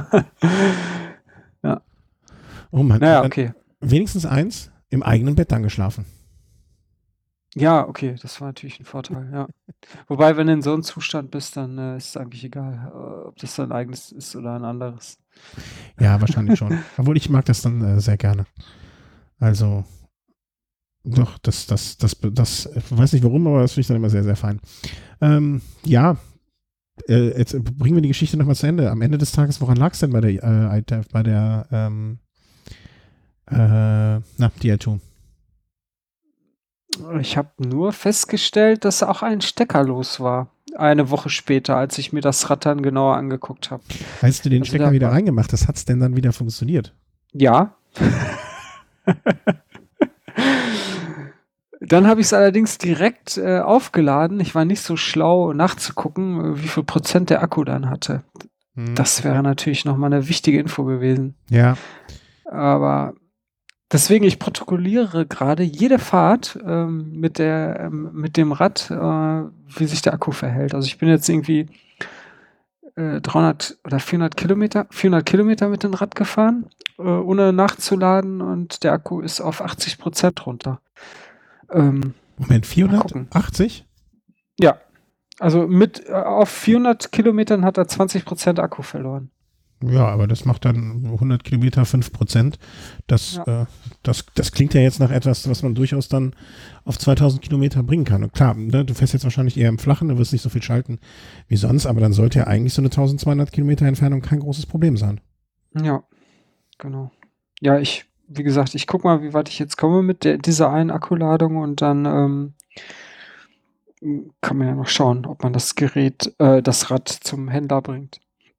Oh Mann, Naja, dann okay. wenigstens eins, im eigenen Bett dann geschlafen. Ja, okay, das war natürlich ein Vorteil, ja. Wobei, wenn du in so einem Zustand bist, dann ist es eigentlich egal, ob das dein eigenes ist oder ein anderes. Ja, wahrscheinlich schon. Obwohl ich mag das dann sehr gerne. Also, doch, das, weiß nicht warum, aber das finde ich dann immer sehr, sehr fein. Ja, jetzt bringen wir die Geschichte nochmal zu Ende. Am Ende des Tages, woran lag es denn bei der DI2? Ich habe nur festgestellt, dass auch ein Stecker los war. Eine Woche später, als ich mir das Rad dann genauer angeguckt habe. Als du den Also Stecker da wieder war- reingemacht hast, hat es denn dann wieder funktioniert? Ja. Dann habe ich es allerdings direkt aufgeladen. Ich war nicht so schlau nachzugucken, wie viel Prozent der Akku dann hatte. Das wäre natürlich nochmal eine wichtige Info gewesen. Ja, Aber deswegen, ich protokolliere gerade jede Fahrt mit dem Rad, wie sich der Akku verhält. Also ich bin jetzt irgendwie 300 oder 400 Kilometer mit dem Rad gefahren, ohne nachzuladen und der Akku ist auf 80% runter. Moment, Mal gucken. 480? Ja, also auf 400 Kilometern hat er 20% Akku verloren. Ja, aber das macht dann 100 Kilometer 5%. Das klingt ja jetzt nach etwas, was man durchaus dann auf 2000 Kilometer bringen kann. Und klar, ne, du fährst jetzt wahrscheinlich eher im Flachen, du wirst nicht so viel schalten wie sonst, aber dann sollte ja eigentlich so eine 1200 Kilometer Entfernung kein großes Problem sein. Ja, genau. Ja, wie gesagt, ich guck mal, wie weit ich jetzt komme mit dieser einen Akkuladung und dann kann man ja noch schauen, ob man das Rad zum Händler bringt.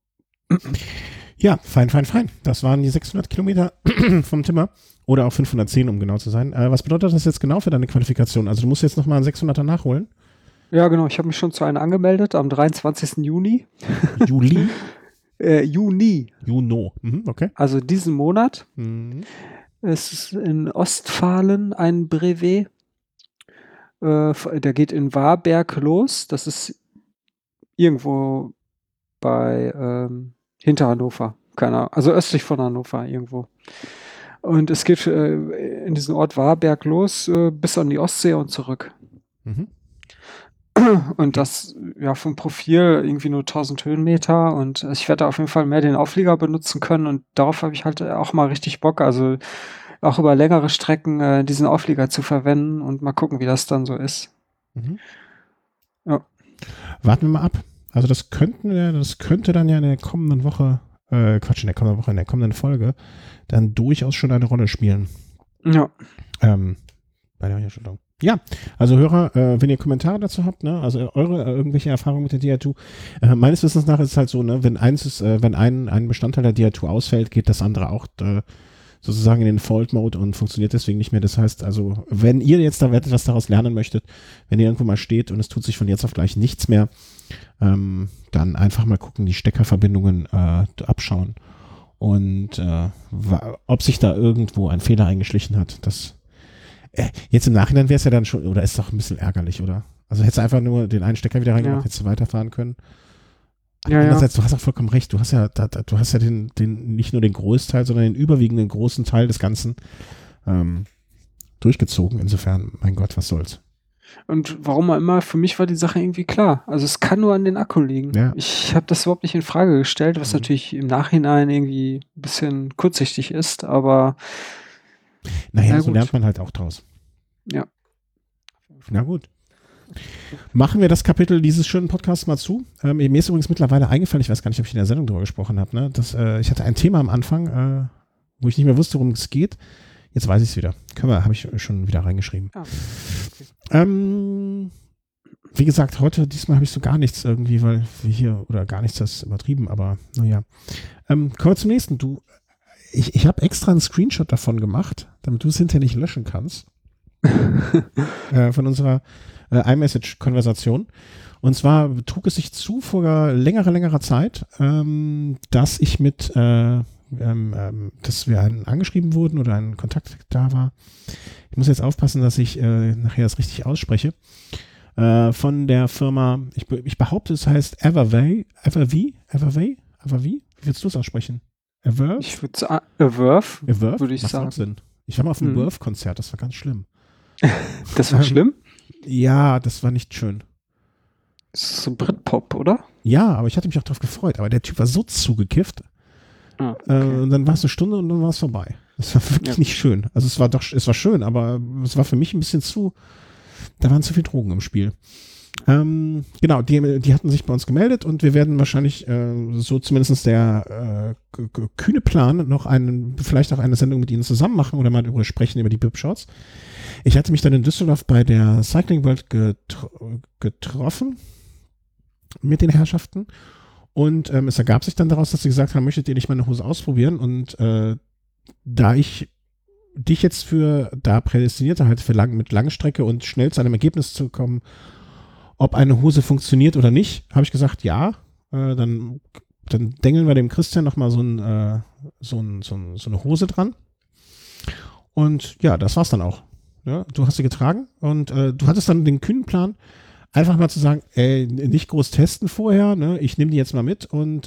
Ja, fein. Das waren die 600 Kilometer vom Timmer. Oder auch 510, um genau zu sein. Was bedeutet das jetzt genau für deine Qualifikation? Also du musst jetzt nochmal einen 600er nachholen? Ja, genau. Ich habe mich schon zu einer angemeldet am 23. Juni. Juli? Juni. Juno. Okay. Also diesen Monat. Mhm. Es ist in Ostfalen ein Brevet. Der geht in Warberg los. Das ist irgendwo bei hinter Hannover. Keine Ahnung. Also östlich von Hannover irgendwo. Und es geht in diesen Ort Warberg los bis an die Ostsee und zurück. Mhm. Und das ja vom Profil irgendwie nur 1000 Höhenmeter und ich werde da auf jeden Fall mehr den Auflieger benutzen können und darauf habe ich halt auch mal richtig Bock, also auch über längere Strecken diesen Auflieger zu verwenden und mal gucken, wie das dann so ist. Mhm. Ja. Warten wir mal ab. Also das könnte dann ja in der kommenden Woche, in der kommenden Folge dann durchaus schon eine Rolle spielen. Ja. Bei der Herstellung. Ja, also Hörer, wenn ihr Kommentare dazu habt, ne, also eure irgendwelche Erfahrungen mit der DI2, meines Wissens nach ist es halt so, ne, wenn ein Bestandteil der DI2 ausfällt, geht das andere auch sozusagen in den Fault-Mode und funktioniert deswegen nicht mehr. Das heißt also, wenn ihr jetzt da etwas daraus lernen möchtet, wenn ihr irgendwo mal steht und es tut sich von jetzt auf gleich nichts mehr, dann einfach mal gucken, die Steckerverbindungen abschauen und ob sich da irgendwo ein Fehler eingeschlichen hat. Das jetzt im Nachhinein wäre es ja dann schon, oder ist doch ein bisschen ärgerlich, oder? Also hättest du einfach nur den einen Stecker wieder reingemacht, hättest du weiterfahren können. Ja, andererseits, du hast auch vollkommen recht, du hast ja den nicht nur den Großteil, sondern den überwiegenden großen Teil des Ganzen durchgezogen. Insofern, mein Gott, was soll's. Und warum auch immer, für mich war die Sache irgendwie klar. Also es kann nur an den Akku liegen. Ja. Ich habe das überhaupt nicht in Frage gestellt, was natürlich im Nachhinein irgendwie ein bisschen kurzsichtig ist, aber naja, na so gut. lernt man halt auch draus. Ja. Na gut. Machen wir das Kapitel dieses schönen Podcasts mal zu. Mir ist übrigens mittlerweile eingefallen, ich weiß gar nicht, ob ich in der Sendung darüber gesprochen habe, ne, dass ich hatte ein Thema am Anfang, wo ich nicht mehr wusste, worum es geht. Jetzt weiß ich es wieder. Habe ich schon wieder reingeschrieben. Ah, okay. Wie gesagt, diesmal habe ich so gar nichts irgendwie, weil wir hier, oder gar nichts, das ist übertrieben, aber naja. Kommen wir zum nächsten. Ich habe extra einen Screenshot davon gemacht, damit du es hinterher nicht löschen kannst. Von unserer iMessage-Konversation. Und zwar trug es sich zu vor längerer Zeit, dass ich dass wir angeschrieben wurden oder ein Kontakt da war. Ich muss jetzt aufpassen, dass ich nachher das richtig ausspreche. Von der Firma, ich behaupte, es heißt Evervey. Wie willst du es aussprechen? Averve? Ich würde sagen, Averve, würde ich Macht sagen. auch Sinn. Ich war mal auf einem Averve-Konzert, das war ganz schlimm. Das war schlimm? Ja, das war nicht schön. Das ist so Britpop, oder? Ja, aber ich hatte mich auch darauf gefreut. Aber der Typ war so zugekifft. Ah, okay. Und dann war es eine Stunde und dann war es vorbei. Das war wirklich nicht schön. Also es war schön, aber es war für mich ein bisschen da waren zu viele Drogen im Spiel. Genau, die hatten sich bei uns gemeldet und wir werden wahrscheinlich, so zumindest der kühne Plan, vielleicht auch eine Sendung mit ihnen zusammen machen oder mal darüber sprechen, über die BIP-Shots. Ich hatte mich dann in Düsseldorf bei der Cycling World getroffen mit den Herrschaften und es ergab sich dann daraus, dass sie gesagt haben, möchtet ihr nicht meine Hose ausprobieren? Und da ich dich jetzt da prädestinierte, halt mit Langstrecke und schnell zu einem Ergebnis zu kommen, ob eine Hose funktioniert oder nicht, habe ich gesagt, ja, dann dengeln wir dem Christian nochmal so eine Hose dran. Und ja, das war's dann auch. Ja, du hast sie getragen und du hattest dann den kühnen Plan, einfach mal zu sagen, nicht groß testen vorher, ne? Ich nehme die jetzt mal mit und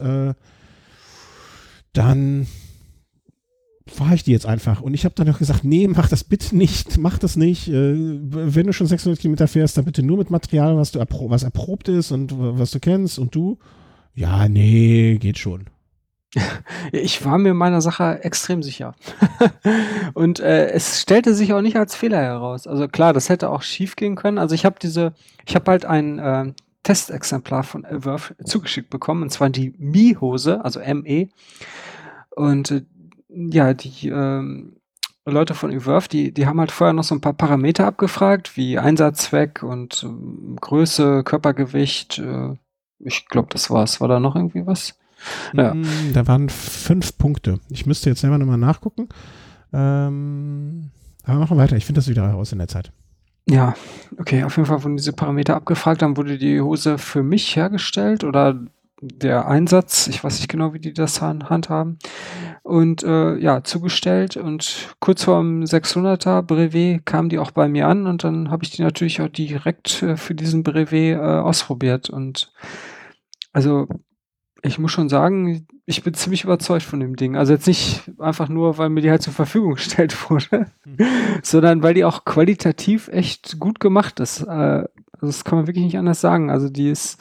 dann fahre ich die jetzt einfach. Und ich habe dann auch gesagt, nee, mach das bitte nicht, mach das nicht. Wenn du schon 600 Kilometer fährst, dann bitte nur mit Material, was erprobt ist und was du kennst. Und du, ja, nee, geht schon. Ich war mir meiner Sache extrem sicher. Und es stellte sich auch nicht als Fehler heraus. Also klar, das hätte auch schief gehen können. Also ich habe halt ein Testexemplar von Averve zugeschickt bekommen, und zwar die Mi-Hose, also ME. Und ja, die Leute von Averve, die haben halt vorher noch so ein paar Parameter abgefragt, wie Einsatzzweck und Größe, Körpergewicht. Ich glaube, das war's. War da noch irgendwie was? Ja. Da waren 5 Punkte. Ich müsste jetzt selber nochmal nachgucken. Aber machen wir weiter. Ich finde das wieder heraus in der Zeit. Ja, okay. Auf jeden Fall wurden diese Parameter abgefragt. Dann wurde die Hose für mich hergestellt oder der Einsatz. Ich weiß nicht genau, wie die das handhaben. Und ja, zugestellt. Und kurz vorm 600er Brevet kam die auch bei mir an. Und dann habe ich die natürlich auch direkt für diesen Brevet ausprobiert. Und also ich muss schon sagen, ich bin ziemlich überzeugt von dem Ding. Also jetzt nicht einfach nur, weil mir die halt zur Verfügung gestellt wurde, sondern weil die auch qualitativ echt gut gemacht ist. Also das kann man wirklich nicht anders sagen. Also die ist,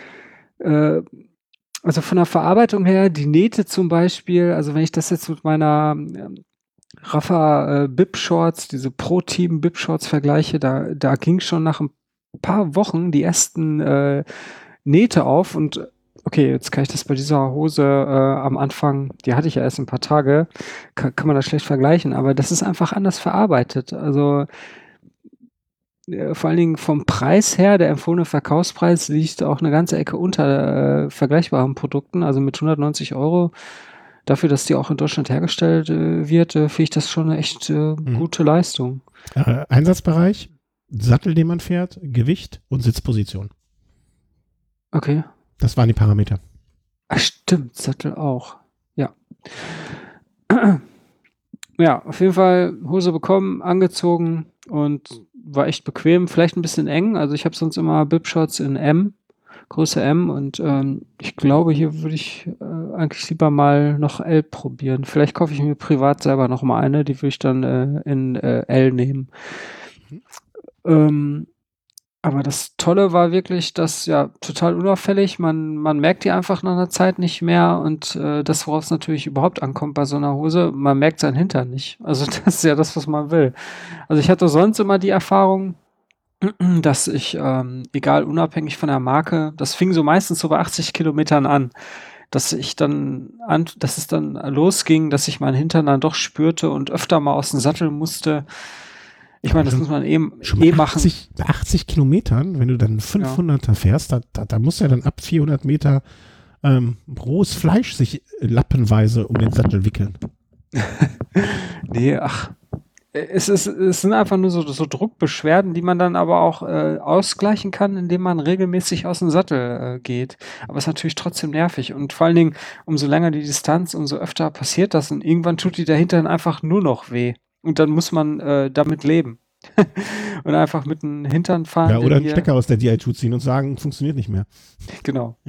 also von der Verarbeitung her, die Nähte zum Beispiel, also wenn ich das jetzt mit meiner Rafa BIP-Shorts, diese Pro-Team BIP-Shorts vergleiche, da ging schon nach ein paar Wochen die ersten Nähte auf und okay, jetzt kann ich das bei dieser Hose am Anfang, die hatte ich ja erst ein paar Tage, kann man das schlecht vergleichen, aber das ist einfach anders verarbeitet. Also vor allen Dingen vom Preis her, der empfohlene Verkaufspreis liegt auch eine ganze Ecke unter vergleichbaren Produkten, also mit 190 €. Dafür, dass die auch in Deutschland hergestellt wird, finde ich das schon eine echt gute Leistung. Einsatzbereich, Sattel, den man fährt, Gewicht und Sitzposition. Okay. Das waren die Parameter. Ach, stimmt, Sattel auch. Ja. Ja, auf jeden Fall Hose bekommen, angezogen und war echt bequem. Vielleicht ein bisschen eng. Also ich habe sonst immer BIP-Shorts in M, Größe M und ich glaube, hier würde ich eigentlich lieber mal noch L probieren. Vielleicht kaufe ich mir privat selber noch mal eine, die würde ich dann in L nehmen. Aber das Tolle war wirklich, dass ja total unauffällig, man merkt die einfach nach einer Zeit nicht mehr und das, worauf es natürlich überhaupt ankommt bei so einer Hose, man merkt seinen Hintern nicht. Also das ist ja das, was man will. Also ich hatte sonst immer die Erfahrung, dass ich, egal, unabhängig von der Marke, das fing so meistens so bei 80 Kilometern an. dass dass es dann losging, dass ich meinen Hintern dann doch spürte und öfter mal aus dem Sattel musste. Ich meine, das muss man schon machen. 80 Kilometern, wenn du dann 500er fährst, da muss ja dann ab 400 Meter rohes Fleisch sich lappenweise um den Sattel wickeln. Nee, es sind einfach nur so Druckbeschwerden, die man dann aber auch ausgleichen kann, indem man regelmäßig aus dem Sattel geht. Aber es ist natürlich trotzdem nervig. Und vor allen Dingen, umso länger die Distanz, umso öfter passiert das. Und irgendwann tut die dahinter dann einfach nur noch weh. Und dann muss man damit leben. Und einfach mit dem Hintern fahren. Ja, oder einen Stecker aus der DI2 ziehen und sagen, funktioniert nicht mehr. Genau.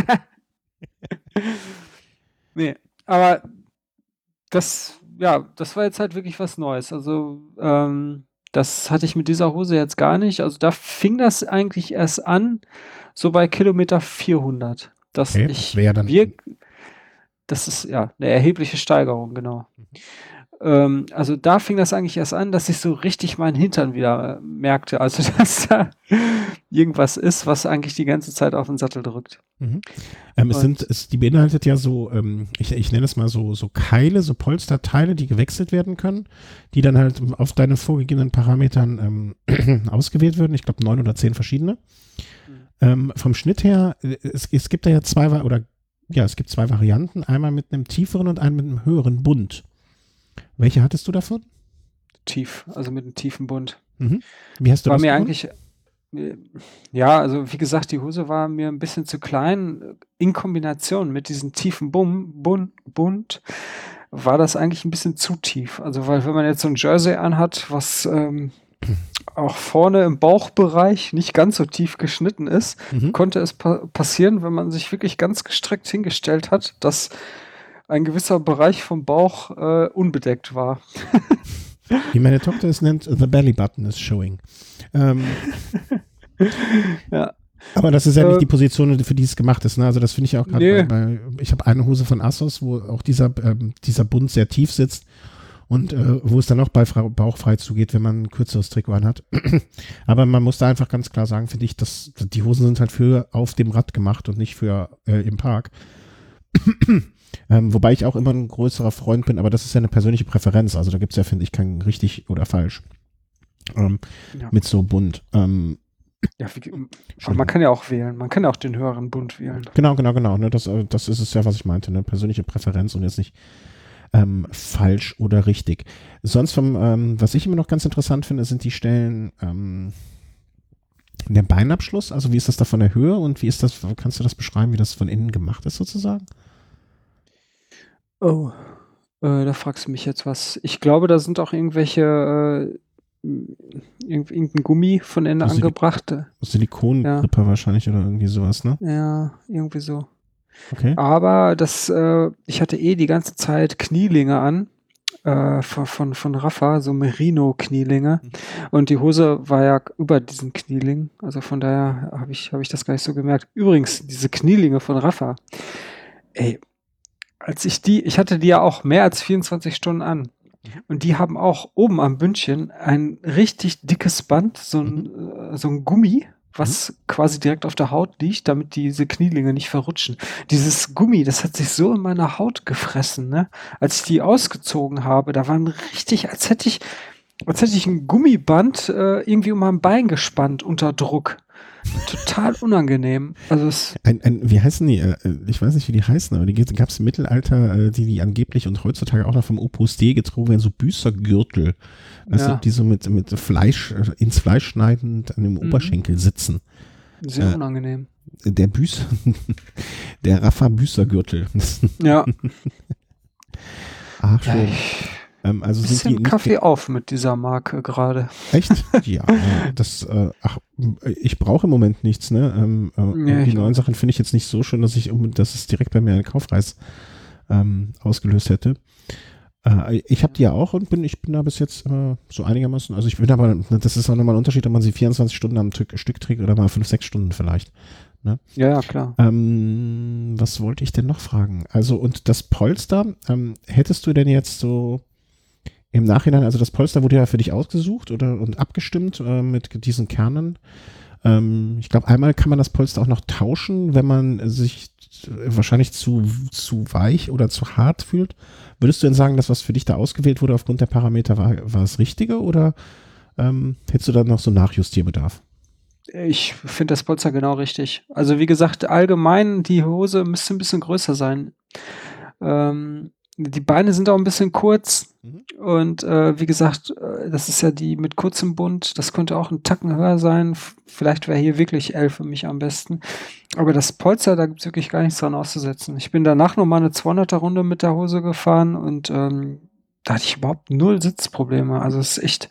Nee, aber das war jetzt halt wirklich was Neues. Also, das hatte ich mit dieser Hose jetzt gar nicht. Also, da fing das eigentlich erst an, so bei Kilometer 400. Dass Okay, ich wäre ja dann das ist ja eine erhebliche Steigerung, genau. Also, da fing das eigentlich erst an, dass ich so richtig meinen Hintern wieder merkte. Also, dass da irgendwas ist, was eigentlich die ganze Zeit auf den Sattel drückt. Mhm. Die beinhaltet ja so, ich nenne es mal so Keile, so Polsterteile, die gewechselt werden können, die dann halt auf deine vorgegebenen Parametern ausgewählt werden. Ich glaube 9 oder 10 verschiedene. Vom Schnitt her, es gibt da ja es gibt zwei Varianten, einmal mit einem tieferen und einen mit einem höheren Bund. Welche hattest du davon? Tief, also mit einem tiefen Bund. Mhm. Wie hast du War das mir gefunden? eigentlich, ja, also wie gesagt, die Hose war mir ein bisschen zu klein. In Kombination mit diesem tiefen Bund war das eigentlich ein bisschen zu tief. Also weil wenn man jetzt so ein Jersey anhat, was auch vorne im Bauchbereich nicht ganz so tief geschnitten ist, konnte es passieren, wenn man sich wirklich ganz gestreckt hingestellt hat, dass ein gewisser Bereich vom Bauch unbedeckt war. Wie meine Tochter es nennt, the belly button is showing. Ja. Aber das ist ja nicht die Position, für die es gemacht ist. Ne? Also das finde ich auch gerade, ich habe eine Hose von Assos, wo auch dieser Bund sehr tief sitzt und wo es dann auch bei bauchfrei zugeht, wenn man ein kürzeres Trikot anhat. Aber man muss da einfach ganz klar sagen, finde ich, dass die Hosen sind halt für auf dem Rad gemacht und nicht für im Park. Wobei ich auch immer ein größerer Freund bin, aber das ist ja eine persönliche Präferenz. Also da gibt es ja, finde ich, kein richtig oder falsch mit so Bund. Aber man kann ja auch wählen. Man kann ja auch den höheren Bund wählen. Genau. Ne? Das ist es ja, was ich meinte. Ne? Persönliche Präferenz und jetzt nicht falsch oder richtig. Sonst was ich immer noch ganz interessant finde, sind die Stellen der Beinabschluss. Also wie ist das da von der Höhe und wie ist das, kannst du das beschreiben, wie das von innen gemacht ist sozusagen? Oh, da fragst du mich jetzt was. Ich glaube, da sind auch irgendwelche irgendein Gummi von innen angebracht. Silikongrippe wahrscheinlich oder irgendwie sowas, ne? Ja, irgendwie so. Okay. Aber ich hatte die ganze Zeit Knielinge an, von Rafa, so Merino-Knielinge. Und die Hose war ja über diesen Knieling. Also von daher habe ich das gar nicht so gemerkt. Übrigens, diese Knielinge von Rafa, ey, ich hatte die ja auch mehr als 24 Stunden an. Und die haben auch oben am Bündchen ein richtig dickes Band, so ein Gummi, was quasi direkt auf der Haut liegt, damit diese Knielinge nicht verrutschen. Dieses Gummi, das hat sich so in meiner Haut gefressen, ne? Als ich die ausgezogen habe, da waren richtig, als hätte ich ein Gummiband irgendwie um mein Bein gespannt unter Druck. Total unangenehm. Also wie heißen die? Ich weiß nicht, wie die heißen, aber die gab es im Mittelalter, die angeblich und heutzutage auch noch vom Opus Dei getragen werden, so Büßergürtel. Weißt du, die so mit Fleisch, ins Fleisch schneidend an dem Oberschenkel sitzen. Sehr unangenehm. Der Rafa-Büßergürtel. Ja. Ach, schön. Also bisschen sind die Kaffee auf mit dieser Marke gerade. Echt? Ja. Ich brauche im Moment nichts, ne? Die neuen Sachen finde ich jetzt nicht so schön, dass es direkt bei mir einen Kaufreiz ausgelöst hätte. Ich habe die ja auch und ich bin da bis jetzt so einigermaßen, also ich bin aber, das ist auch nochmal ein Unterschied, ob man sie 24 Stunden am Stück trägt oder mal 5-6 Stunden vielleicht. Ne? Ja, klar. Was wollte ich denn noch fragen? Also und das Polster, hättest du denn jetzt so im Nachhinein, also das Polster wurde ja für dich ausgesucht und abgestimmt mit diesen Kernen. Ich glaube, einmal kann man das Polster auch noch tauschen, wenn man sich wahrscheinlich zu weich oder zu hart fühlt. Würdest du denn sagen, dass was für dich da ausgewählt wurde aufgrund der Parameter war das Richtige oder hättest du dann noch so Nachjustierbedarf? Ich finde das Polster genau richtig. Also wie gesagt, allgemein die Hose müsste ein bisschen größer sein. Die Beine sind auch ein bisschen kurz und wie gesagt, das ist ja die mit kurzem Bund. Das könnte auch ein Tacken höher sein. Vielleicht wäre hier wirklich L für mich am besten. Aber das Polster, da gibt es wirklich gar nichts dran auszusetzen. Ich bin danach nochmal eine 200er-Runde mit der Hose gefahren und da hatte ich überhaupt null Sitzprobleme. Also es ist echt...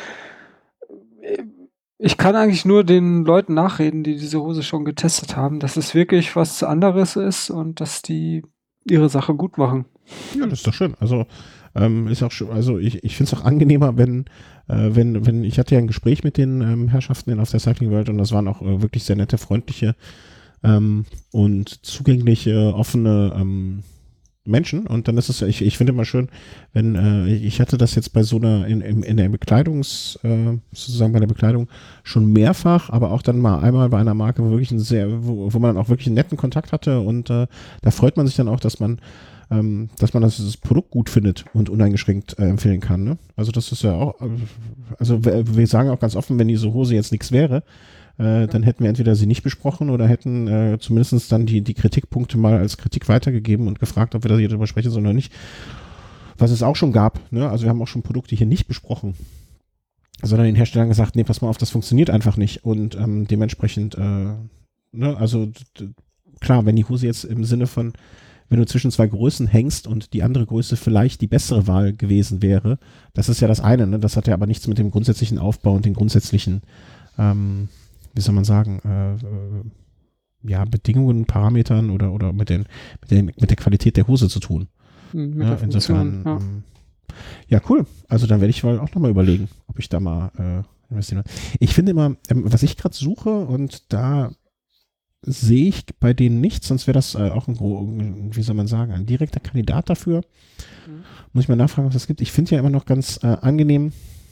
Ich kann eigentlich nur den Leuten nachreden, die diese Hose schon getestet haben, dass es wirklich was anderes ist und dass die ihre Sache gut machen. Ja, das ist doch schön. Also ist auch schön, also ich finde es auch angenehmer, wenn ich hatte ja ein Gespräch mit den Herrschaften auf der Cycling World und das waren auch wirklich sehr nette, freundliche und zugängliche, offene Menschen und dann ist es, ich finde immer schön, wenn ich hatte das jetzt bei so einer in der sozusagen bei der Bekleidung schon mehrfach, aber auch dann mal einmal bei einer Marke, wo wirklich wo man dann auch wirklich einen netten Kontakt hatte und da freut man sich dann auch, dass man das Produkt gut findet und uneingeschränkt empfehlen kann. Ne? Also das ist ja auch, also wir sagen auch ganz offen, wenn diese Hose jetzt nichts wäre, dann hätten wir entweder sie nicht besprochen oder hätten zumindest dann die Kritikpunkte mal als Kritik weitergegeben und gefragt, ob wir da hier drüber sprechen sollen oder nicht. Was es auch schon gab, ne? Also wir haben auch schon Produkte hier nicht besprochen, sondern den Herstellern gesagt, nee, pass mal auf, das funktioniert einfach nicht und dementsprechend, ne? Also klar, wenn die Hose jetzt im Sinne von, wenn du zwischen zwei Größen hängst und die andere Größe vielleicht die bessere Wahl gewesen wäre, das ist ja das eine, ne? Das hat ja aber nichts mit dem grundsätzlichen Aufbau und den grundsätzlichen wie soll man sagen, Bedingungen, Parametern oder mit der Qualität der Hose zu tun. Ja, insofern, ja, cool. Also dann werde ich wohl auch nochmal überlegen, ob ich da mal investieren will. Ich finde immer, was ich gerade suche und da sehe ich bei denen nichts, sonst wäre das auch wie soll man sagen, ein direkter Kandidat dafür. Muss ich mal nachfragen, was es gibt. Ich finde ja immer noch ganz angenehm,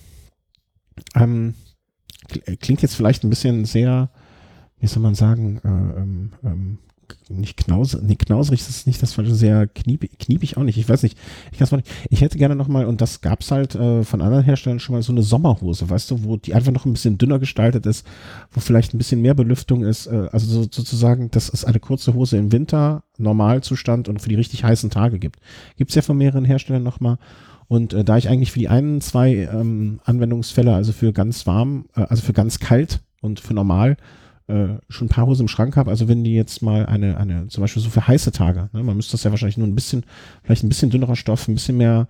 klingt jetzt vielleicht ein bisschen sehr, wie soll man sagen, nicht knauserig ist nicht das falsche, sehr kniepig auch nicht. Ich weiß nicht. Ich hätte gerne nochmal, und das gab es halt von anderen Herstellern schon mal, so eine Sommerhose, weißt du, wo die einfach noch ein bisschen dünner gestaltet ist, wo vielleicht ein bisschen mehr Belüftung ist. Also sozusagen, dass es eine kurze Hose im Winter, Normalzustand und für die richtig heißen Tage gibt. Gibt es ja von mehreren Herstellern nochmal. Und da ich eigentlich für die zwei Anwendungsfälle, also für ganz warm, also für ganz kalt und für normal, schon ein paar Hosen im Schrank habe, also wenn die jetzt mal eine zum Beispiel so für heiße Tage, ne, man müsste das ja wahrscheinlich nur vielleicht ein bisschen dünnerer Stoff, ein bisschen mehr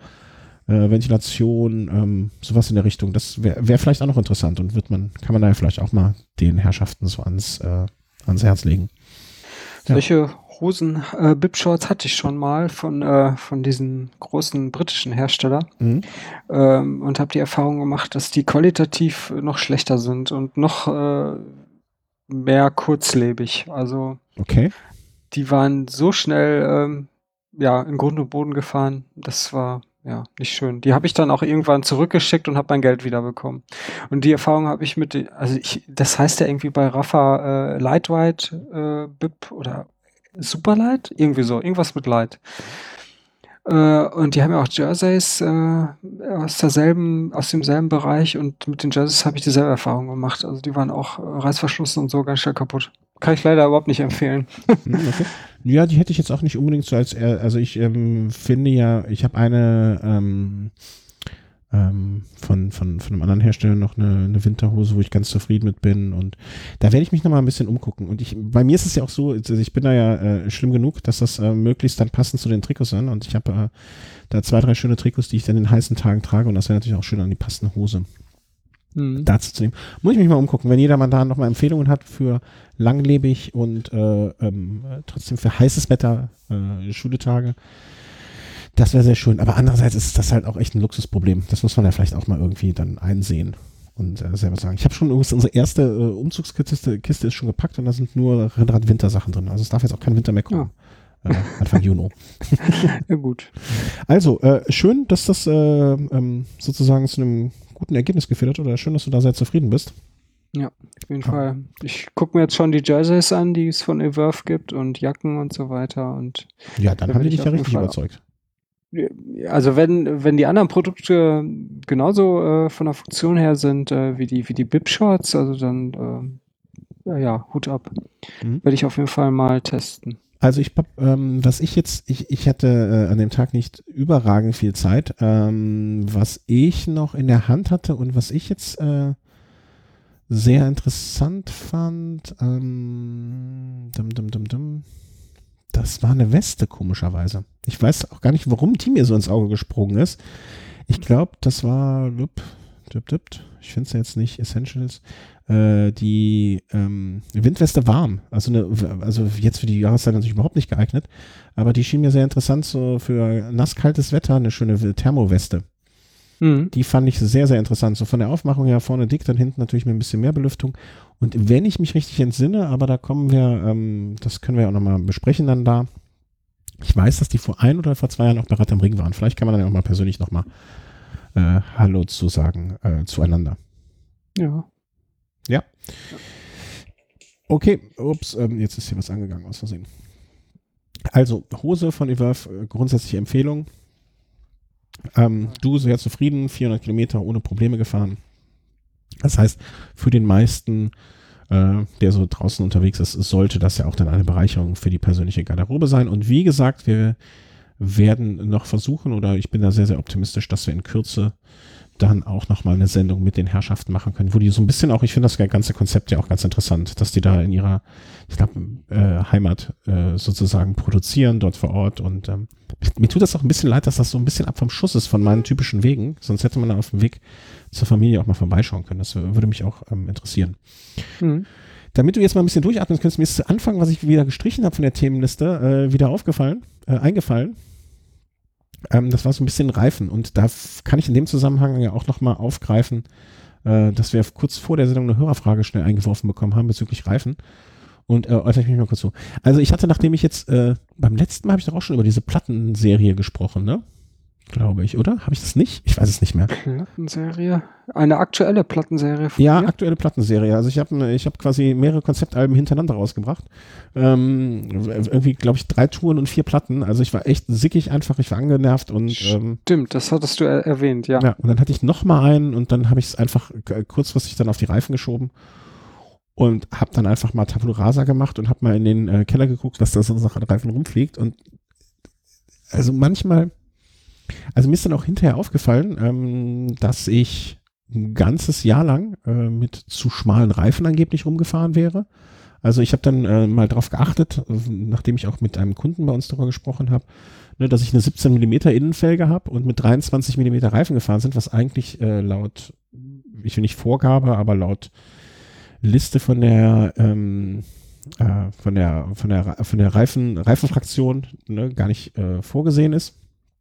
Ventilation, sowas in der Richtung, das wäre vielleicht auch noch interessant und kann man da ja vielleicht auch mal den Herrschaften so ans Herz legen. Solche Hosen, Bib-Shorts hatte ich schon mal von diesen großen britischen Hersteller und habe die Erfahrung gemacht, dass die qualitativ noch schlechter sind und noch mehr kurzlebig. Also okay. Die waren so schnell in Grund und Boden gefahren, das war nicht schön. Die habe ich dann auch irgendwann zurückgeschickt und habe mein Geld wiederbekommen. Und die Erfahrung habe ich das heißt ja irgendwie bei Rafa Lightweight Bib oder Superlight? Irgendwie so, irgendwas mit Light. Und die haben ja auch Jerseys aus demselben Bereich und mit den Jerseys habe ich dieselbe Erfahrung gemacht. Also die waren auch reißverschlossen und so ganz schnell kaputt. Kann ich leider überhaupt nicht empfehlen. Okay. Ja, die hätte ich jetzt auch nicht unbedingt so also ich finde ja, ich habe eine von einem anderen Hersteller noch eine Winterhose, wo ich ganz zufrieden mit bin und da werde ich mich nochmal ein bisschen umgucken und bei mir ist es ja auch so, also ich bin da ja schlimm genug, dass das möglichst dann passend zu den Trikots an und ich habe da 2, 3 schöne Trikots, die ich dann in heißen Tagen trage und das wäre natürlich auch schön an die passende Hose dazu zu nehmen. Muss ich mich mal umgucken, wenn jeder mal da nochmal Empfehlungen hat für langlebig und trotzdem für heißes Wetter, Schuletage. Das wäre sehr schön. Aber andererseits ist das halt auch echt ein Luxusproblem. Das muss man ja vielleicht auch mal irgendwie dann einsehen und selber sagen. Ich habe schon übrigens unsere erste Umzugskiste ist schon gepackt und da sind nur Rennrad-Wintersachen drin. Also es darf jetzt auch kein Winter mehr kommen. Anfang Juni. Ja, gut. Also, schön, dass das sozusagen zu einem guten Ergebnis geführt hat oder schön, dass du da sehr zufrieden bist. Ja, auf jeden Fall. Ich gucke mir jetzt schon die Jerseys an, die es von Everve gibt und Jacken und so weiter. Und Ja, dann da haben will die ich dich ja auf jeden richtig Fall. überzeugt. Also wenn die anderen Produkte genauso von der Funktion her sind wie die Bip-Shorts, also dann ja, Hut ab. Mhm. Werde ich auf jeden Fall mal testen. Also ich hatte an dem Tag nicht überragend viel Zeit. Was ich noch in der Hand hatte und was ich jetzt sehr interessant fand, das war eine Weste, komischerweise. Ich weiß auch gar nicht, warum die mir so ins Auge gesprungen ist. Ich glaube, das war, ich finde es ja jetzt nicht Essentials, die Windweste warm. Also jetzt für die Jahreszeit natürlich überhaupt nicht geeignet, aber die schien mir sehr interessant, so für nasskaltes Wetter, eine schöne Thermoweste. Mhm. Die fand ich sehr, sehr interessant. So von der Aufmachung her vorne dick, dann hinten natürlich mit ein bisschen mehr Belüftung. Und wenn ich mich richtig entsinne, aber da kommen wir, das können wir ja auch nochmal besprechen dann da. Ich weiß, dass die vor 1 oder vor 2 Jahren auch bei Rad am Ring waren. Vielleicht kann man dann ja auch mal persönlich nochmal Hallo zu sagen zueinander. Ja. Ja. Okay, ups, jetzt ist hier was angegangen aus Versehen. Also, Hose von Everve, grundsätzliche Empfehlung. Du sehr zufrieden, 400 Kilometer ohne Probleme gefahren. Das heißt, für den meisten, der so draußen unterwegs ist, sollte das ja auch dann eine Bereicherung für die persönliche Garderobe sein. Und wie gesagt, wir werden noch versuchen, oder ich bin da sehr, sehr optimistisch, dass wir in Kürze dann auch nochmal eine Sendung mit den Herrschaften machen können, wo die so ein bisschen auch, ich finde das ganze Konzept ja auch ganz interessant, dass die da in ihrer, ich glaube, Heimat sozusagen produzieren, dort vor Ort. Und mir tut das auch ein bisschen leid, dass das so ein bisschen ab vom Schuss ist von meinen typischen Wegen, sonst hätte man da auf dem Weg zur Familie auch mal vorbeischauen können. Das würde mich auch interessieren. Mhm. Damit du jetzt mal ein bisschen durchatmen kannst, mir ist zu Anfang, was ich wieder gestrichen habe von der Themenliste, wieder eingefallen. Das war so ein bisschen Reifen, und da kann ich in dem Zusammenhang ja auch nochmal aufgreifen, dass wir kurz vor der Sendung eine Hörerfrage schnell eingeworfen bekommen haben bezüglich Reifen, und äußere ich mich mal kurz so. Also ich hatte, nachdem ich jetzt, beim letzten Mal habe ich doch auch schon über diese Plattenserie gesprochen, ne? Glaube ich, oder? Habe ich das nicht? Ich weiß es nicht mehr. Plattenserie? Eine aktuelle Plattenserie von Ja, dir? aktuelle Plattenserie. Also ich hab quasi mehrere Konzeptalben hintereinander rausgebracht. Irgendwie, glaube ich, 3 Touren und 4 Platten. Also ich war echt sickig einfach, ich war angenervt und Stimmt, das hattest du erwähnt, ja. ja, und dann hatte ich noch mal einen, und dann habe ich es einfach kurzfristig dann auf die Reifen geschoben und habe dann einfach mal Tabula Rasa gemacht und habe mal in den Keller geguckt, was da sonst noch an Reifen rumfliegt. Und also manchmal, also mir ist dann auch hinterher aufgefallen, dass ich ein ganzes Jahr lang mit zu schmalen Reifen angeblich rumgefahren wäre. Also ich habe dann mal drauf geachtet, nachdem ich auch mit einem Kunden bei uns darüber gesprochen habe, ne, dass ich eine 17 mm Innenfelge habe und mit 23 mm Reifen gefahren sind, was eigentlich laut, ich will nicht Vorgabe, aber laut Liste von der Reifenfraktion, ne, gar nicht vorgesehen ist.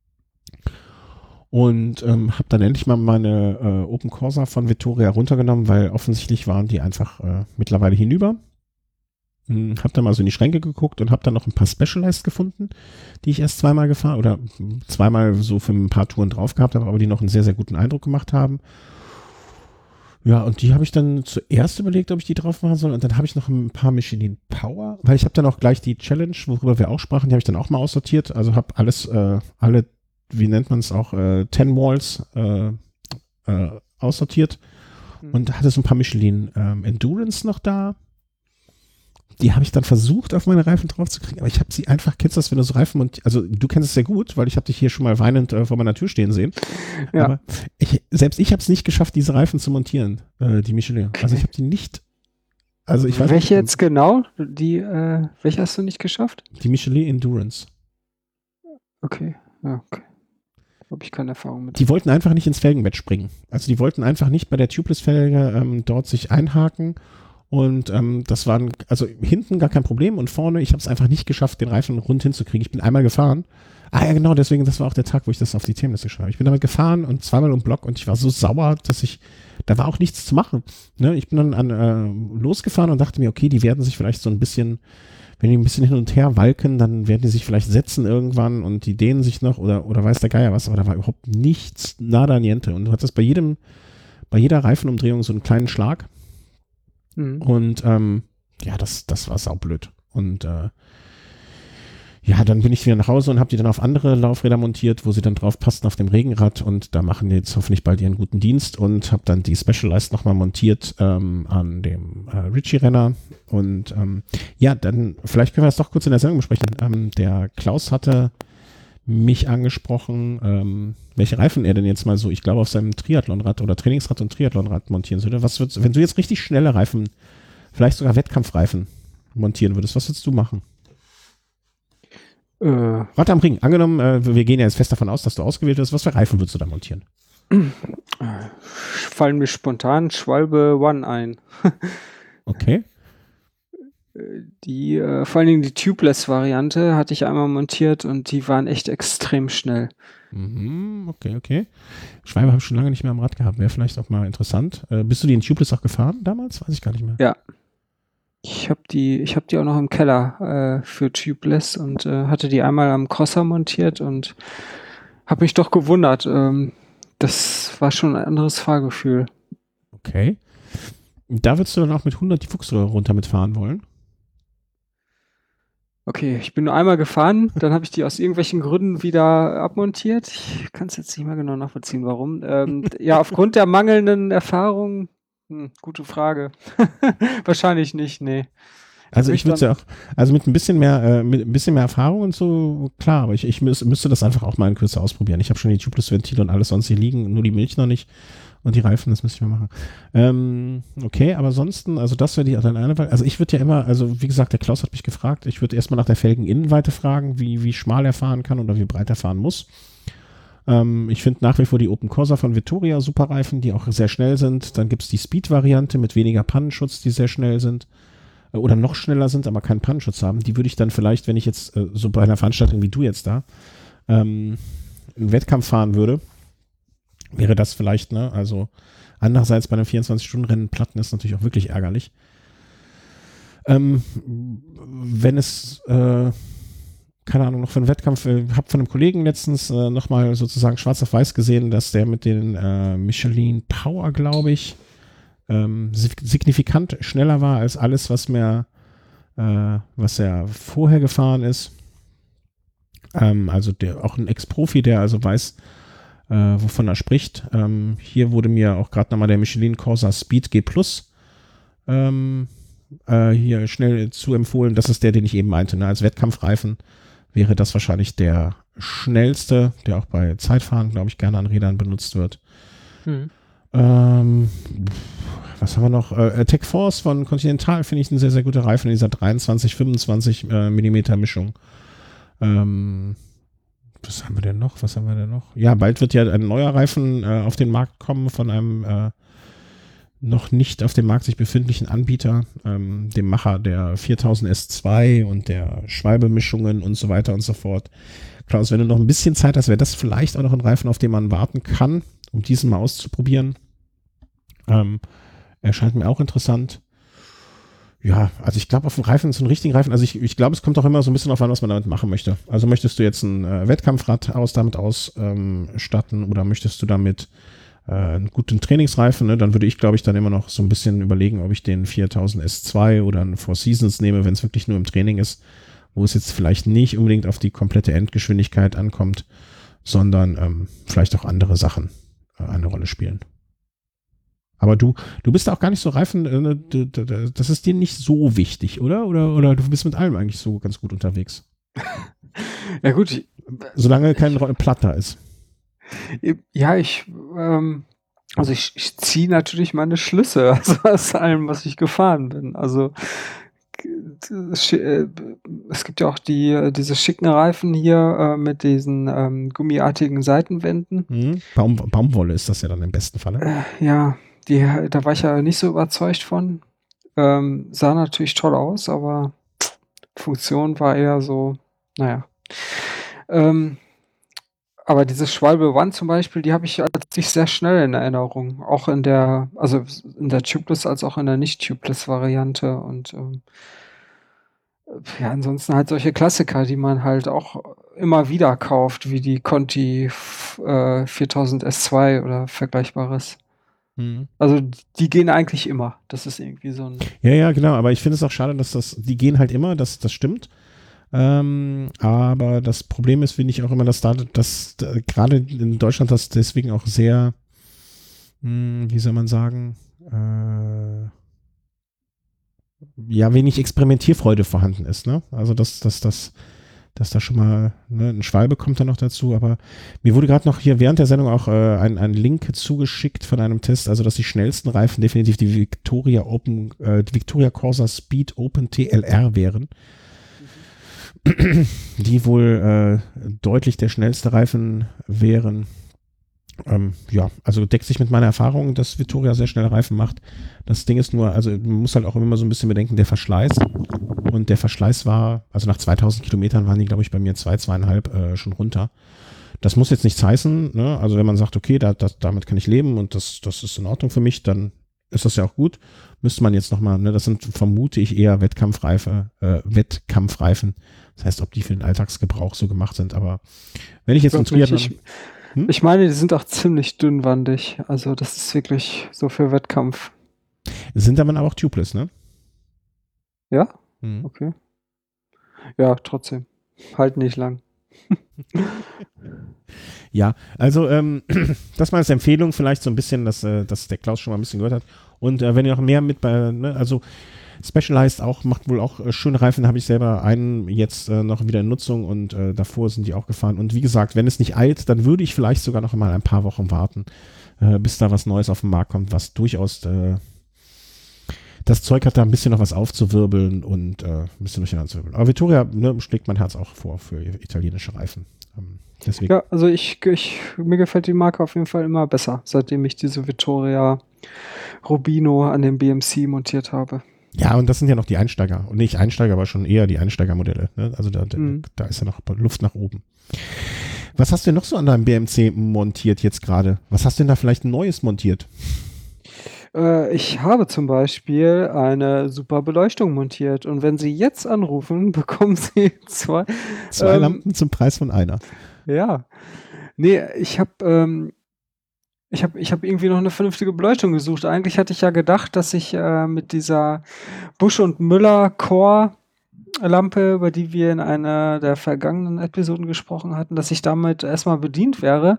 Und habe dann endlich mal meine Open Corsa von Vittoria runtergenommen, weil offensichtlich waren die einfach mittlerweile hinüber. Habe dann mal so in die Schränke geguckt und habe dann noch ein paar Specialized gefunden, die ich erst zweimal gefahren oder zweimal so für ein paar Touren drauf gehabt habe, aber die noch einen sehr, sehr guten Eindruck gemacht haben. Ja, und die habe ich dann zuerst überlegt, ob ich die drauf machen soll, und dann habe ich noch ein paar Michelin Power, weil ich habe dann auch gleich die Challenge, worüber wir auch sprachen, die habe ich dann auch mal aussortiert, also habe alles, alle, wie nennt man es auch, 10 Walls aussortiert und hatte so ein paar Michelin Endurance noch da. Die habe ich dann versucht, auf meine Reifen drauf zu kriegen, aber ich habe sie einfach, kennst du das, wenn du so Reifen also du kennst es sehr gut, weil ich habe dich hier schon mal weinend vor meiner Tür stehen sehen. Ja. Aber selbst ich habe es nicht geschafft, diese Reifen zu montieren, die Michelin. Okay. Also ich habe die nicht, also ich weiß welche nicht, jetzt genau? Welche hast du nicht geschafft? die Michelin Endurance. Okay, ja, okay. Habe ich keine Erfahrung mit. Die wollten einfach nicht ins Felgenbett springen. Also die wollten einfach nicht bei der Tubeless-Felge dort sich einhaken. Und das waren, also hinten gar kein Problem und vorne, ich habe es einfach nicht geschafft, den Reifen rund hinzukriegen. Ich bin einmal gefahren. Ah ja, genau, deswegen, das war auch der Tag, wo ich das auf die Themenliste geschrieben habe. Ich bin damit gefahren und zweimal um Block, und ich war so sauer, dass da war auch nichts zu machen. Ne? Ich bin dann losgefahren und dachte mir, okay, die werden sich vielleicht so ein bisschen, wenn die ein bisschen hin und her walken, dann werden die sich vielleicht setzen irgendwann und die dehnen sich noch oder weiß der Geier was, aber da war überhaupt nichts, nada niente. Und du hattest bei jeder Reifenumdrehung so einen kleinen Schlag. Und ja, das war saublöd. Und ja, dann bin ich wieder nach Hause und habe die dann auf andere Laufräder montiert, wo sie dann drauf passten auf dem Regenrad, und da machen die jetzt hoffentlich bald ihren guten Dienst, und habe dann die Specialized nochmal montiert an dem Ritchie-Renner. Und ja, dann vielleicht können wir das doch kurz in der Sendung besprechen. Der Klaus hatte mich angesprochen, welche Reifen er denn jetzt mal so, ich glaube, auf seinem Triathlonrad oder Trainingsrad und Triathlonrad montieren würde. Wenn du jetzt richtig schnelle Reifen, vielleicht sogar Wettkampfreifen montieren würdest, was würdest du machen? Rad am Ring. Angenommen, wir gehen ja jetzt fest davon aus, dass du ausgewählt wirst. Was für Reifen würdest du da montieren? Fallen mir spontan Schwalbe One ein. Okay. Vor allen Dingen die Tubeless-Variante hatte ich einmal montiert und die waren echt extrem schnell. Okay. Schwalbe habe ich schon lange nicht mehr am Rad gehabt. Wäre vielleicht auch mal interessant. Bist du die in Tubeless auch gefahren damals? Weiß ich gar nicht mehr. Ja. Ich hab die auch noch im Keller für Tubeless und hatte die einmal am Crosser montiert und habe mich doch gewundert. Das war schon ein anderes Fahrgefühl. Okay. Da würdest du dann auch mit 100 die Fuchsröhre runter mitfahren wollen? Okay, ich bin nur einmal gefahren, dann habe ich die aus irgendwelchen Gründen wieder abmontiert. Ich kann es jetzt nicht mehr genau nachvollziehen, warum. Ja, aufgrund der mangelnden Erfahrung. Gute Frage. Wahrscheinlich nicht, nee. Also ich würde es ja auch, also mit ein bisschen mehr Erfahrung und so, klar, aber ich müsste das einfach auch mal in Kürze ausprobieren. Ich habe schon die Tubeless-Ventile und alles sonst hier liegen, nur die Milch noch nicht und die Reifen, das müsste ich mal machen. Okay, aber ansonsten, also das wäre die eine Wahl. Also ich würde ja immer, also wie gesagt, der Klaus hat mich gefragt, ich würde erstmal nach der Felgeninnenweite fragen, wie schmal er fahren kann oder wie breit er fahren muss. Ich finde nach wie vor die Open Corsa von Vittoria super Reifen, die auch sehr schnell sind. Dann gibt es die Speed-Variante mit weniger Pannenschutz, die sehr schnell sind. Oder noch schneller sind, aber keinen Pannenschutz haben. Die würde ich dann vielleicht, wenn ich jetzt so bei einer Veranstaltung wie du jetzt da einen Wettkampf fahren würde, wäre das vielleicht, ne? Also andererseits bei einem 24-Stunden-Rennen Platten ist natürlich auch wirklich ärgerlich. Wenn es keine Ahnung, noch für einen Wettkampf, habe von einem Kollegen letztens nochmal sozusagen schwarz auf weiß gesehen, dass der mit den Michelin Power, glaube ich, signifikant schneller war als alles, was er vorher gefahren ist. Also auch ein Ex-Profi, der also weiß, wovon er spricht. Hier wurde mir auch gerade nochmal der Michelin Corsa Speed G Plus hier schnell zu empfohlen. Das ist der, den ich eben meinte. Ne? Als Wettkampfreifen wäre das wahrscheinlich der schnellste, der auch bei Zeitfahren, glaube ich, gerne an Rädern benutzt wird. Was haben wir noch? Tech Force von Continental finde ich ein sehr, sehr guter Reifen in dieser 23-25 Millimeter Mischung. Was haben wir denn noch? Ja, bald wird ja ein neuer Reifen auf den Markt kommen von einem noch nicht auf dem Markt sich befindlichen Anbieter, dem Macher der 4000 S2 und der Schwalbe-Mischungen und so weiter und so fort. Klaus, wenn du noch ein bisschen Zeit hast, wäre das vielleicht auch noch ein Reifen, auf den man warten kann, um diesen mal auszuprobieren. Erscheint mir auch interessant. Ja, also ich glaube, auf dem Reifen, so einen richtigen Reifen, also ich glaube, es kommt auch immer so ein bisschen auf an, was man damit machen möchte. Also möchtest du jetzt ein Wettkampfrad damit ausstatten oder möchtest du damit einen guten Trainingsreifen, ne? Dann würde ich, glaube ich, dann immer noch so ein bisschen überlegen, ob ich den 4000 S2 oder einen Four Seasons nehme, wenn es wirklich nur im Training ist, wo es jetzt vielleicht nicht unbedingt auf die komplette Endgeschwindigkeit ankommt, sondern vielleicht auch andere Sachen eine Rolle spielen. Aber du bist auch gar nicht so Reifen, das ist dir nicht so wichtig, oder? Oder du bist mit allem eigentlich so ganz gut unterwegs? Ja gut. Solange kein Platter ist. Ja, ich ziehe natürlich meine Schlüsse aus allem, was ich gefahren bin. Also es gibt ja auch diese schicken Reifen hier mit diesen gummiartigen Seitenwänden. Baumwolle ist das ja dann im besten Falle. Ja, da war ich ja nicht so überzeugt von. Sah natürlich toll aus, aber Funktion war eher so, naja. Aber diese Schwalbe One zum Beispiel, die habe ich als sehr schnell in Erinnerung. Auch in der Tubeless als auch in der Nicht-Tubeless-Variante. Und ja, ansonsten halt solche Klassiker, die man halt auch immer wieder kauft, wie die Conti 4000 S2 oder Vergleichbares. Mhm. Also die gehen eigentlich immer. Das ist irgendwie so ein. Ja, genau, aber ich finde es auch schade, dass die gehen halt immer, das stimmt. Aber das Problem ist, finde ich auch immer, dass gerade in Deutschland das deswegen auch sehr, wie soll man sagen, ja, wenig Experimentierfreude vorhanden ist, ne? Also dass da schon mal, ne, ein Schwalbe kommt da noch dazu, aber mir wurde gerade noch hier während der Sendung auch ein Link zugeschickt von einem Test, also dass die schnellsten Reifen definitiv die Victoria Corsa Speed Open TLR wären, die wohl deutlich der schnellste Reifen wären. Ja, also deckt sich mit meiner Erfahrung, dass Vittoria sehr schnell Reifen macht. Das Ding ist nur, also man muss halt auch immer so ein bisschen bedenken, der Verschleiß. Und der Verschleiß war, also nach 2000 Kilometern waren die, glaube ich, bei mir 2,5 schon runter. Das muss jetzt nichts heißen, ne? Also wenn man sagt, okay, damit kann ich leben und das ist in Ordnung für mich, dann ist das ja auch gut. Müsste man jetzt nochmal, ne, das sind, vermute ich, eher Wettkampfreifen. Das heißt, ob die für den Alltagsgebrauch so gemacht sind, aber wenn ich jetzt einen Triathlon... Ich meine, die sind auch ziemlich dünnwandig. Also das ist wirklich so für Wettkampf. Sind aber auch tubeless, ne? Ja? Okay. Ja, trotzdem. Halt nicht lang. Ja, also das mal als Empfehlung vielleicht so ein bisschen, dass der Klaus schon mal ein bisschen gehört hat. Und wenn ihr noch mehr mit bei, ne, also Specialized macht wohl auch schöne Reifen, habe ich selber einen jetzt noch wieder in Nutzung und davor sind die auch gefahren. Und wie gesagt, wenn es nicht eilt, dann würde ich vielleicht sogar noch mal ein paar Wochen warten, bis da was Neues auf den Markt kommt, was durchaus das Zeug hat, da ein bisschen noch was aufzuwirbeln und ein bisschen durcheinander zu wirbeln. Aber Vittoria, ne, schlägt mein Herz auch vor für italienische Reifen. Deswegen. Ja, also mir gefällt die Marke auf jeden Fall immer besser, seitdem ich diese Vittoria Rubino an dem BMC montiert habe. Ja, und das sind ja noch die Einsteiger. Und nicht Einsteiger, aber schon eher die Einsteigermodelle. Ne? Also da ist ja noch Luft nach oben. Was hast du denn noch so an deinem BMC montiert jetzt gerade? Was hast du denn da vielleicht Neues montiert? Ich habe zum Beispiel eine super Beleuchtung montiert. Und wenn Sie jetzt anrufen, bekommen Sie zwei Lampen zum Preis von einer. Ja. Nee, ich habe irgendwie noch eine vernünftige Beleuchtung gesucht. Eigentlich hatte ich ja gedacht, dass ich mit dieser Busch und Müller Core Lampe, über die wir in einer der vergangenen Episoden gesprochen hatten, dass ich damit erstmal bedient wäre.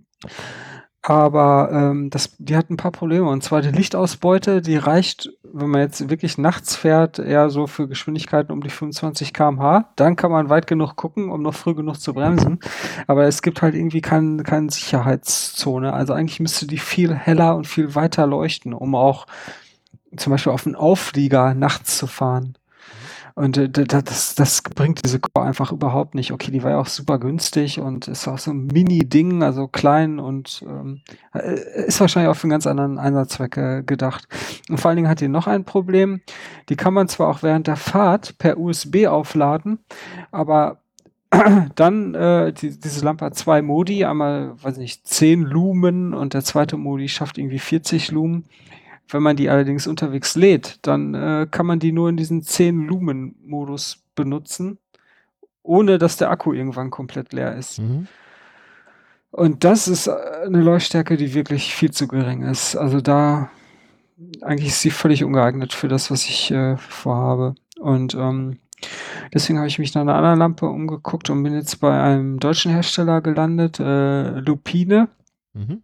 Aber die hat ein paar Probleme. Und zwar die Lichtausbeute, die reicht, wenn man jetzt wirklich nachts fährt, eher so für Geschwindigkeiten um die 25 km/h. Dann kann man weit genug gucken, um noch früh genug zu bremsen. Aber es gibt halt irgendwie keine Sicherheitszone. Also eigentlich müsste die viel heller und viel weiter leuchten, um auch zum Beispiel auf einen Auflieger nachts zu fahren. Und das bringt diese Core einfach überhaupt nicht. Okay, die war ja auch super günstig und ist auch so ein Mini-Ding, also klein und ist wahrscheinlich auch für einen ganz anderen Einsatzzweck gedacht. Und vor allen Dingen hat die noch ein Problem. Die kann man zwar auch während der Fahrt per USB aufladen, aber dann, diese Lampe hat 2 Modi, einmal, weiß nicht, 10 Lumen und der zweite Modi schafft irgendwie 40 Lumen. Wenn man die allerdings unterwegs lädt, dann kann man die nur in diesen 10-Lumen-Modus benutzen, ohne dass der Akku irgendwann komplett leer ist. Mhm. Und das ist eine Leuchtstärke, die wirklich viel zu gering ist. Also eigentlich ist sie völlig ungeeignet für das, was ich vorhabe. Und deswegen habe ich mich nach einer anderen Lampe umgeguckt und bin jetzt bei einem deutschen Hersteller gelandet, Lupine. Mhm.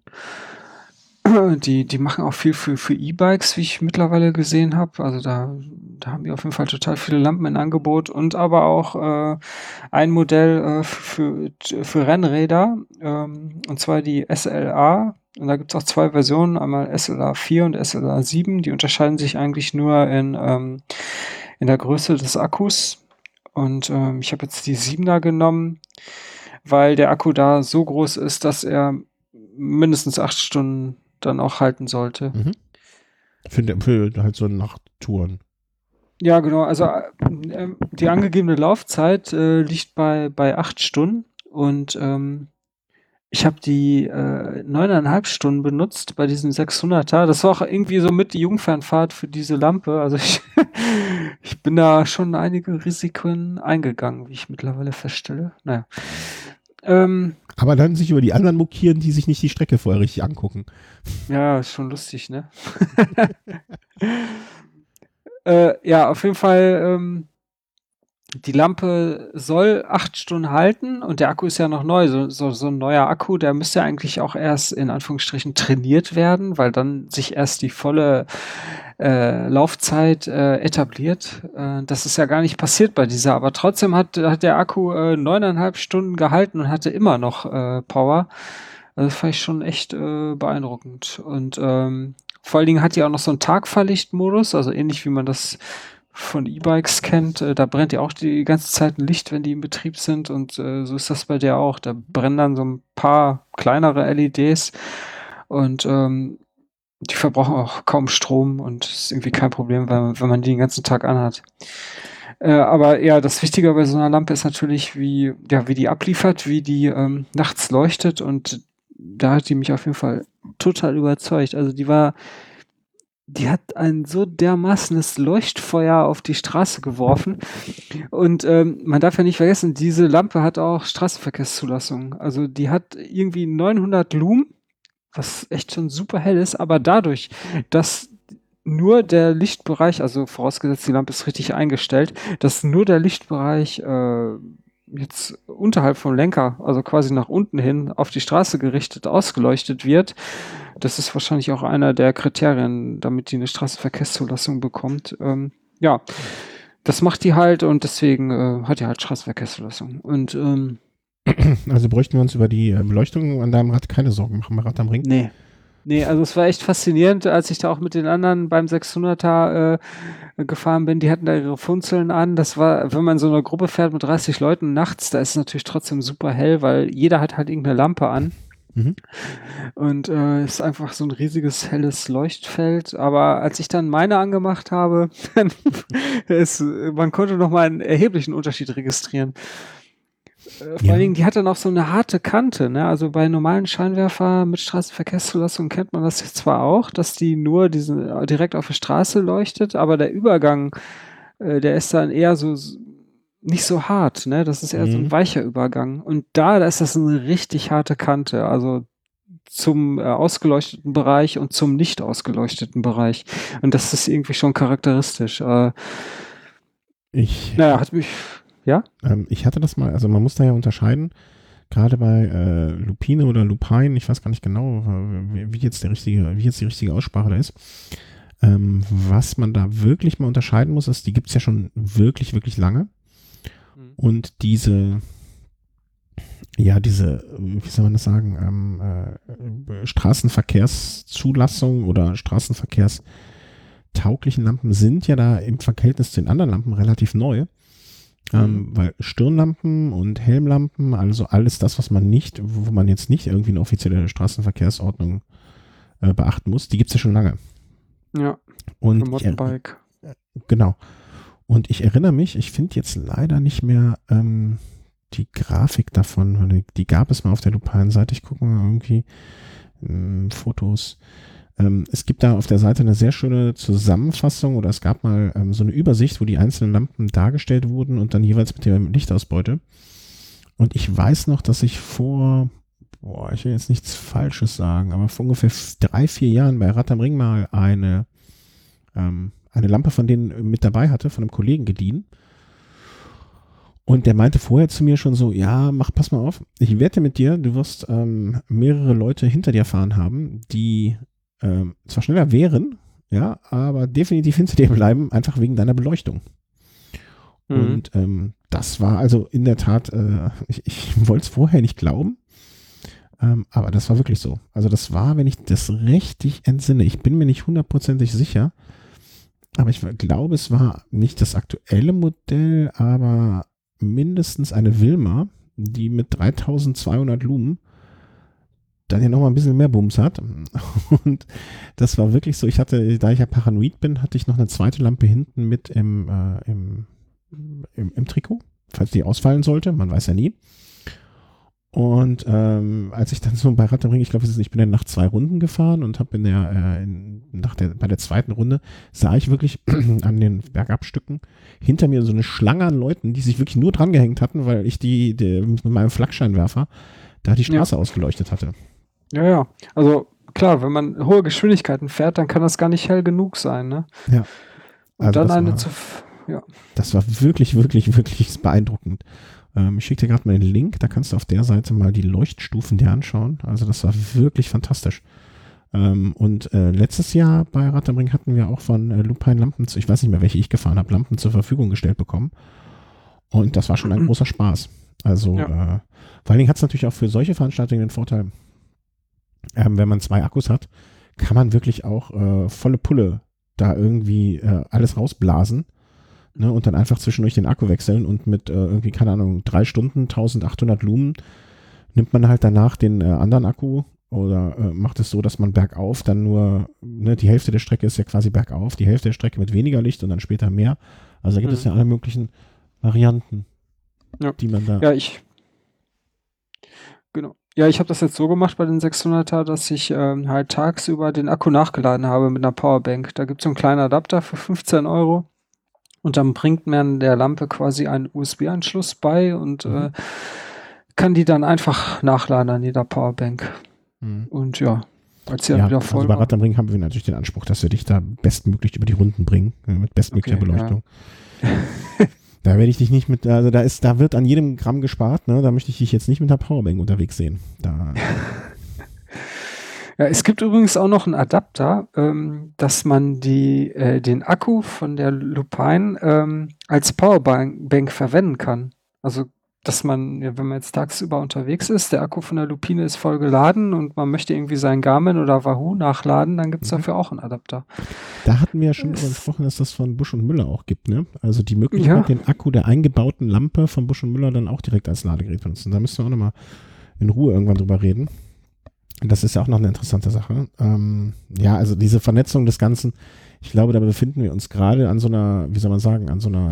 Die machen auch viel für E-Bikes, wie ich mittlerweile gesehen habe. Also da haben die auf jeden Fall total viele Lampen in Angebot und aber auch ein Modell für Rennräder, und zwar die SLA. Und da gibt es auch 2 Versionen, einmal SLA 4 und SLA 7. Die unterscheiden sich eigentlich nur in der Größe des Akkus. Und ich habe jetzt die 7er genommen, weil der Akku da so groß ist, dass er mindestens 8 Stunden dann auch halten sollte. Mhm. Für halt so Nachttouren. Ja, genau. Also die angegebene Laufzeit liegt bei 8 Stunden und ich habe die 9,5 Stunden benutzt bei diesem 600er. Das war auch irgendwie so mit die Jungfernfahrt für diese Lampe. Also ich bin da schon einige Risiken eingegangen, wie ich mittlerweile feststelle. Naja. Kann Aber dann sich über die anderen mokieren, die sich nicht die Strecke vorher richtig angucken. Ja, ist schon lustig, ne? Ja, auf jeden Fall, die Lampe soll 8 Stunden halten und der Akku ist ja noch neu. So ein neuer Akku, der müsste eigentlich auch erst in Anführungsstrichen trainiert werden, weil dann sich erst die volle Laufzeit etabliert. Das ist ja gar nicht passiert bei dieser, aber trotzdem hat der Akku 9,5 Stunden gehalten und hatte immer noch Power. Also das fand ich schon echt beeindruckend. Und vor allen Dingen hat die auch noch so einen Tagfahrlichtmodus, also ähnlich wie man das von E-Bikes kennt. Da brennt ja auch die ganze Zeit ein Licht, wenn die in Betrieb sind, und so ist das bei der auch. Da brennen dann so ein paar kleinere LEDs und die verbrauchen auch kaum Strom und ist irgendwie kein Problem, wenn man die den ganzen Tag anhat. Aber ja, das Wichtige bei so einer Lampe ist natürlich, wie die abliefert, wie die nachts leuchtet, und da hat die mich auf jeden Fall total überzeugt. Also die hat ein so dermaßenes Leuchtfeuer auf die Straße geworfen. Und man darf ja nicht vergessen, diese Lampe hat auch Straßenverkehrszulassung. Also die hat irgendwie 900 Lumen, was echt schon super hell ist, aber dadurch, dass nur der Lichtbereich, also vorausgesetzt die Lampe ist richtig eingestellt, dass nur der Lichtbereich jetzt unterhalb vom Lenker, also quasi nach unten hin auf die Straße gerichtet, ausgeleuchtet wird. Das ist wahrscheinlich auch einer der Kriterien, damit die eine Straßenverkehrszulassung bekommt. Ja, das macht die halt, und deswegen hat die halt Straßenverkehrszulassung. Und also bräuchten wir uns über die Beleuchtung an deinem Rad keine Sorgen machen bei Rad am Ring? Nee, also es war echt faszinierend, als ich da auch mit den anderen beim 600er gefahren bin. Die hatten da ihre Funzeln an. Das war, wenn man so eine Gruppe fährt mit 30 Leuten nachts, da ist es natürlich trotzdem super hell, weil jeder hat halt irgendeine Lampe an. Mhm. Und ist einfach so ein riesiges helles Leuchtfeld. Aber als ich dann meine angemacht habe, man konnte noch mal einen erheblichen Unterschied registrieren. Vor allen Dingen, die hat dann auch so eine harte Kante, ne? Also bei normalen Scheinwerfer mit Straßenverkehrszulassung kennt man das jetzt zwar auch, dass die nur direkt auf der Straße leuchtet, aber der Übergang, der ist dann eher so nicht so hart, ne? Das ist eher so ein weicher Übergang. Und da ist das eine richtig harte Kante, also zum ausgeleuchteten Bereich und zum nicht ausgeleuchteten Bereich. Und das ist irgendwie schon charakteristisch. Hat mich... Ja? Ich hatte das mal, also man muss da ja unterscheiden, gerade bei Lupine oder Lupine, ich weiß gar nicht genau, wie jetzt die richtige Aussprache da ist. Was man da wirklich mal unterscheiden muss, ist, die gibt es ja schon wirklich, wirklich lange. Und diese, wie soll man das sagen, Straßenverkehrszulassung oder straßenverkehrstauglichen Lampen sind ja da im Verhältnis zu den anderen Lampen relativ neu. Weil Stirnlampen und Helmlampen, also alles das, wo man jetzt nicht irgendwie eine offizielle Straßenverkehrsordnung beachten muss, die gibt es ja schon lange. Ja, und Mountainbike. Genau. Und ich erinnere mich, ich finde jetzt leider nicht mehr die Grafik davon, die gab es mal auf der Lupine-Seite, ich gucke mal irgendwie Fotos. Es gibt da auf der Seite eine sehr schöne Zusammenfassung, oder es gab mal so eine Übersicht, wo die einzelnen Lampen dargestellt wurden und dann jeweils mit der Lichtausbeute. Und ich weiß noch, dass ich ich will jetzt nichts Falsches sagen, aber vor ungefähr 3-4 Jahren bei Rad am Ring mal eine Lampe von denen mit dabei hatte, von einem Kollegen geliehen. Und der meinte vorher zu mir schon so, ja, pass mal auf, ich wette mit dir, du wirst mehrere Leute hinter dir fahren haben, die zwar schneller wären, ja, aber definitiv hinter dir bleiben, einfach wegen deiner Beleuchtung. Und das war also in der Tat, ich wollte es vorher nicht glauben, aber das war wirklich so. Also das war, wenn ich das richtig entsinne, ich bin mir nicht 100% sicher, aber ich glaube, es war nicht das aktuelle Modell, aber mindestens eine Wilma, die mit 3200 Lumen dann ja nochmal ein bisschen mehr Bums hat. Und das war wirklich so, da ich ja paranoid bin, hatte ich noch eine zweite Lampe hinten mit im Trikot, falls die ausfallen sollte, man weiß ja nie. Und als ich dann so bei Rad am Ring, ich glaube, ich bin dann nach 2 Runden gefahren und habe bei der zweiten Runde sah ich wirklich an den Bergabstücken hinter mir so eine Schlange an Leuten, die sich wirklich nur dran gehängt hatten, weil ich die mit meinem Flakscheinwerfer da die Straße ausgeleuchtet hatte. Ja. Also klar, wenn man hohe Geschwindigkeiten fährt, dann kann das gar nicht hell genug sein, ne? Ja. Und Also dann das war wirklich, wirklich, wirklich beeindruckend. Ich schicke dir gerade mal den Link, da kannst du auf der Seite mal die Leuchtstufen dir anschauen. Also das war wirklich fantastisch. Und letztes Jahr bei Rad am Ring hatten wir auch von Lupine Lampen, ich weiß nicht mehr, welche ich gefahren habe, Lampen zur Verfügung gestellt bekommen. Und das war schon ein großer Spaß. Also vor allen Dingen hat es natürlich auch für solche Veranstaltungen den Vorteil, wenn man 2 Akkus hat, kann man wirklich auch volle Pulle da irgendwie alles rausblasen, ne, und dann einfach zwischendurch den Akku wechseln und mit irgendwie, keine Ahnung, 3 Stunden, 1800 Lumen nimmt man halt danach den anderen Akku oder macht es so, dass man bergauf dann nur, ne, die Hälfte der Strecke ist ja quasi bergauf, die Hälfte der Strecke mit weniger Licht und dann später mehr. Also da gibt es ja alle möglichen Varianten, die man da... Ja, ich habe das jetzt so gemacht bei den 600er, dass ich halt tagsüber den Akku nachgeladen habe mit einer Powerbank. Da gibt es so einen kleinen Adapter für 15 € und dann bringt man der Lampe quasi einen USB-Anschluss bei und kann die dann einfach nachladen an jeder Powerbank. Und als sie dann wieder voll also bei Rad am Ring haben wir natürlich den Anspruch, dass wir dich da bestmöglich über die Runden bringen, mit bestmöglicher Beleuchtung. Ja. Da werde ich dich nicht mit, also da wird an jedem Gramm gespart, ne? Da möchte ich dich jetzt nicht mit einer Powerbank unterwegs sehen. Ja, es gibt übrigens auch noch einen Adapter, dass man den Akku von der Lupine als Powerbank verwenden kann. Also, dass man, wenn man jetzt tagsüber unterwegs ist, der Akku von der Lupine ist voll geladen und man möchte irgendwie sein Garmin oder Wahoo nachladen, dann gibt es dafür auch einen Adapter. Da hatten wir ja schon drüber gesprochen, dass das von Busch und Müller auch gibt, ne? Also die Möglichkeit, den Akku der eingebauten Lampe von Busch und Müller dann auch direkt als Ladegerät benutzen. Da müssen wir auch nochmal in Ruhe irgendwann drüber reden. Das ist ja auch noch eine interessante Sache. Also diese Vernetzung des Ganzen, ich glaube, da befinden wir uns gerade an so einer, wie soll man sagen,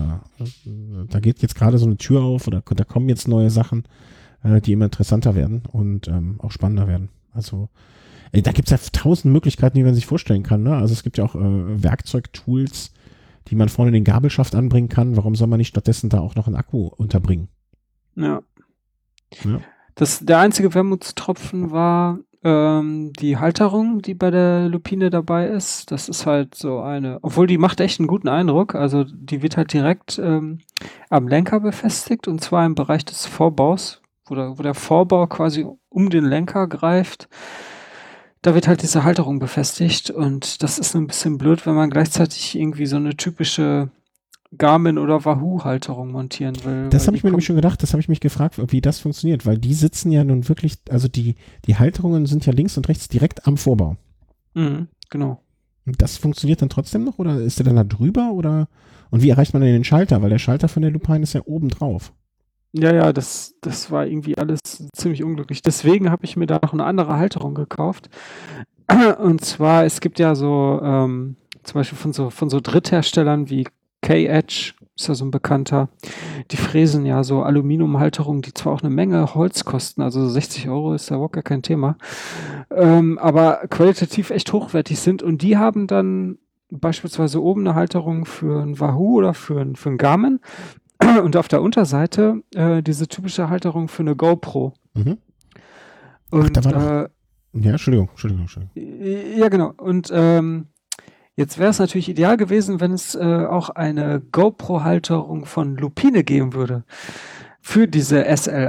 da geht jetzt gerade so eine Tür auf oder da kommen jetzt neue Sachen, die immer interessanter werden und auch spannender werden. Also da gibt es ja 1000 Möglichkeiten, die man sich vorstellen kann, ne? Also es gibt ja auch Werkzeugtools, die man vorne in den Gabelschaft anbringen kann. Warum soll man nicht stattdessen da auch noch einen Akku unterbringen? Ja. Der einzige Wermutstropfen war die Halterung, die bei der Lupine dabei ist. Das ist halt so obwohl die macht echt einen guten Eindruck. Also die wird halt direkt am Lenker befestigt und zwar im Bereich des Vorbaus, wo der Vorbau quasi um den Lenker greift. Da wird halt diese Halterung befestigt und das ist ein bisschen blöd, wenn man gleichzeitig irgendwie so eine typische Garmin- oder Wahoo-Halterung montieren will. Das habe ich mir nämlich schon gedacht, das habe ich mich gefragt, wie das funktioniert, weil die sitzen ja nun wirklich, also die Halterungen sind ja links und rechts direkt am Vorbau. Genau. Und das funktioniert dann trotzdem noch oder ist der dann da drüber oder und wie erreicht man denn den Schalter? Weil der Schalter von der Lupine ist ja oben drauf. Ja, das war irgendwie alles ziemlich unglücklich. Deswegen habe ich mir da noch eine andere Halterung gekauft. Und zwar, es gibt ja so, zum Beispiel von so Drittherstellern wie K-Edge, ist ja so ein bekannter, die fräsen ja so Aluminiumhalterungen, die zwar auch eine Menge Holz kosten, also 60 € ist ja überhaupt gar kein Thema, aber qualitativ echt hochwertig sind und die haben dann beispielsweise oben eine Halterung für ein Wahoo oder für ein Garmin und auf der Unterseite diese typische Halterung für eine GoPro. Und da war doch, Entschuldigung. Ja, genau. Und jetzt wäre es natürlich ideal gewesen, wenn es auch eine GoPro-Halterung von Lupine geben würde. Für diesen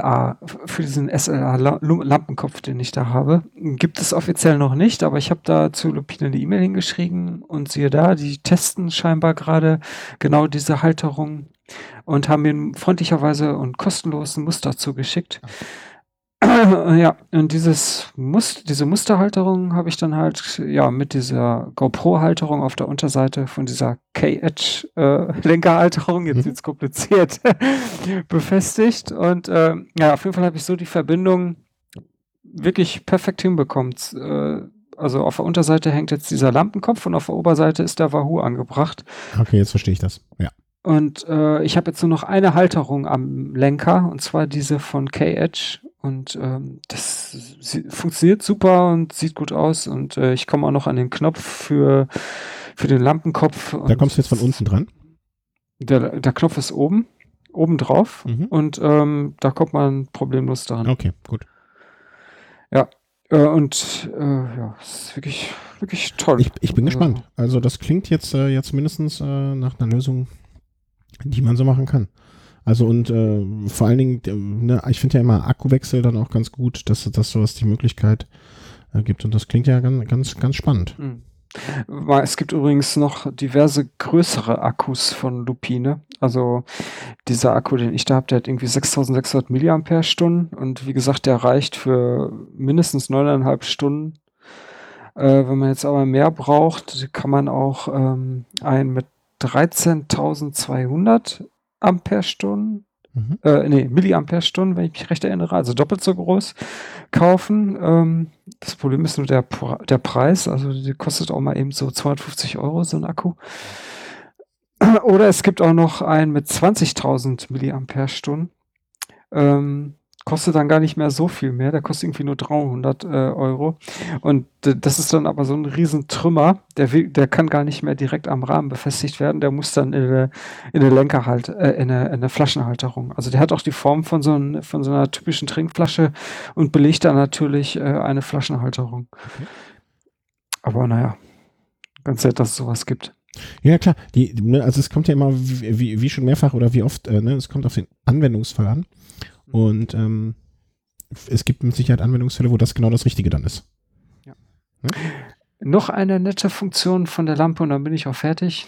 SLA-Lampenkopf, den ich da habe. Gibt es offiziell noch nicht, aber ich habe da zu Lupine eine E-Mail hingeschrieben und siehe da, die testen scheinbar gerade genau diese Halterung und haben mir freundlicherweise und kostenlos ein Muster zugeschickt. Ja, und diese Musterhalterung habe ich dann halt mit dieser GoPro-Halterung auf der Unterseite von dieser K-Edge Lenkerhalterung, jetzt wird's kompliziert, befestigt. Und auf jeden Fall habe ich so die Verbindung wirklich perfekt hinbekommen. Also auf der Unterseite hängt jetzt dieser Lampenkopf und auf der Oberseite ist der Wahoo angebracht. Okay, jetzt verstehe ich das, ja. Und ich habe jetzt nur noch eine Halterung am Lenker, und zwar diese von K-Edge. Und das funktioniert super und sieht gut aus. Und ich komme auch noch an den Knopf für den Lampenkopf. Da kommst du jetzt von unten dran? Der Knopf ist oben drauf. Und da kommt man problemlos dran. Okay, gut. Ja. Ja, es ist wirklich, wirklich toll. Ich bin gespannt. Also das klingt jetzt mindestens nach einer Lösung, die man so machen kann. Also und vor allen Dingen, ne, ich finde ja immer Akkuwechsel dann auch ganz gut, dass sowas die Möglichkeit gibt. Und das klingt ja ganz, ganz spannend. Mhm. Es gibt übrigens noch diverse größere Akkus von Lupine. Also dieser Akku, den ich da habe, der hat irgendwie 6600 Milliampere-Stunden und wie gesagt, der reicht für mindestens 9,5 Stunden. Wenn man jetzt aber mehr braucht, kann man auch einen mit 13.200 Ampere-Stunden, Milliampere-Stunden, wenn ich mich recht erinnere, also doppelt so groß, kaufen. Das Problem ist nur der Preis, also die kostet auch mal eben so 250 €, so ein Akku. Oder es gibt auch noch einen mit 20.000 Milliampere-Stunden. Kostet dann gar nicht mehr so viel mehr, der kostet irgendwie nur 300 €. Und das ist dann aber so ein Riesentrümmer, der kann gar nicht mehr direkt am Rahmen befestigt werden, der muss dann in eine in eine Flaschenhalterung. Also der hat auch die Form von so einer typischen Trinkflasche und belegt dann natürlich eine Flaschenhalterung. Okay. Aber naja, ganz nett, dass es sowas gibt. Ja, klar. Also es kommt ja immer, wie schon mehrfach oder wie oft, es kommt auf den Anwendungsfall an. Und es gibt mit Sicherheit Anwendungsfälle, wo das genau das Richtige dann ist. Ja. Hm? Noch eine nette Funktion von der Lampe und dann bin ich auch fertig.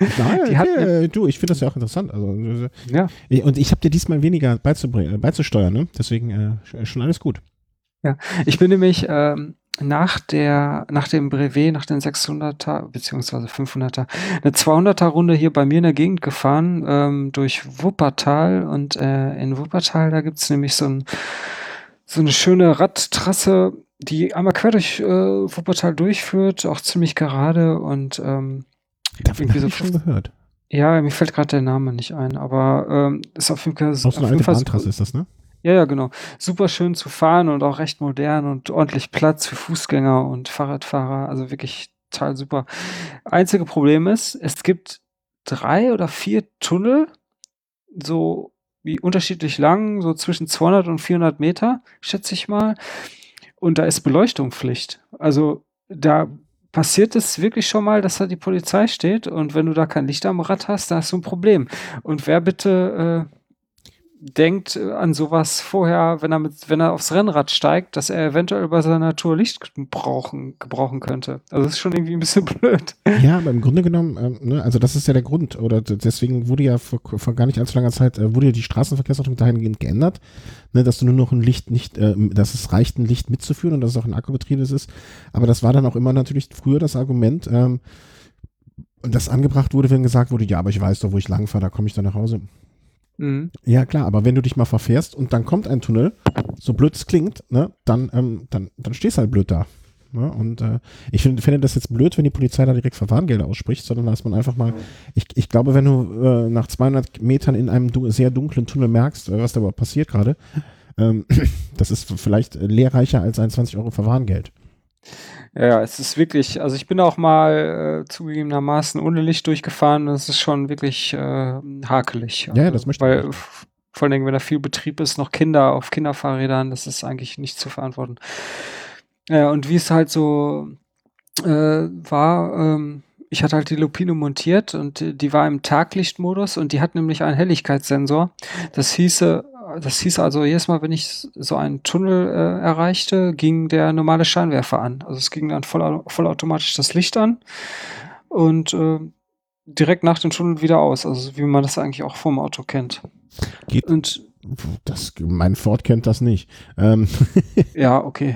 Nein, ich finde das ja auch interessant. Also, ja. Und ich habe dir diesmal weniger beizusteuern, ne? Deswegen schon alles gut. Ja, ich bin nämlich nach dem Brevet, nach den 600er bzw. 500er, eine 200er Runde hier bei mir in der Gegend gefahren, durch Wuppertal und in Wuppertal, da gibt's nämlich so eine schöne Radtrasse, die einmal quer durch Wuppertal durchführt, auch ziemlich gerade und Davon habe ich schon gehört. Ja, mir fällt gerade der Name nicht ein, aber ist auf jeden Fall Auch so eine alte Bahntrasse ist das, ne? Ja, genau. Super schön zu fahren und auch recht modern und ordentlich Platz für Fußgänger und Fahrradfahrer. Also wirklich total super. Einzige Problem ist, es gibt 3 oder 4 Tunnel, so wie unterschiedlich lang, so zwischen 200 und 400 Meter, schätze ich mal. Und da ist Beleuchtung Pflicht. Also da passiert es wirklich schon mal, dass da die Polizei steht und wenn du da kein Licht am Rad hast, da hast du ein Problem. Und wer bitte denkt an sowas vorher, wenn er aufs Rennrad steigt, dass er eventuell bei seiner Tour Licht gebrauchen könnte. Also das ist schon irgendwie ein bisschen blöd. Ja, aber im Grunde genommen, ne, also das ist ja der Grund, oder deswegen wurde ja vor gar nicht allzu langer Zeit, wurde ja die Straßenverkehrsordnung dahingehend geändert, ne, dass du nur noch ein Licht nicht, dass es reicht, ein Licht mitzuführen und dass es auch ein akkubetriebenes ist. Aber das war dann auch immer natürlich früher das Argument, und das angebracht wurde, wenn gesagt wurde, ja, aber ich weiß doch, wo ich langfahre, da komme ich dann nach Hause. Mhm. Ja, klar, aber wenn du dich mal verfährst und dann kommt ein Tunnel, so blöd es klingt, ne, dann stehst du halt blöd da. Ne? Und ich finde das jetzt blöd, wenn die Polizei da direkt Verwarngelder ausspricht, sondern dass man einfach mal, ich glaube, wenn du nach 200 Metern in einem sehr dunklen Tunnel merkst, was da überhaupt passiert gerade, das ist vielleicht lehrreicher als ein 20 € Verwarngeld. Ja, es ist wirklich, also ich bin auch mal zugegebenermaßen ohne Licht durchgefahren, das ist schon wirklich hakelig. Ja, das möchte ich. Weil vor allen Dingen, wenn da viel Betrieb ist, noch Kinder auf Kinderfahrrädern, das ist eigentlich nicht zu verantworten. Ja, und wie es halt so war, ich hatte halt die Lupine montiert und die war im Taglichtmodus und die hat nämlich einen Helligkeitssensor. Das hieß also, jedes Mal, wenn ich so einen Tunnel erreichte, ging der normale Scheinwerfer an. Also es ging dann vollautomatisch das Licht an und direkt nach dem Tunnel wieder aus. Also wie man das eigentlich auch vom Auto kennt. Mein Ford kennt das nicht. Ja, okay.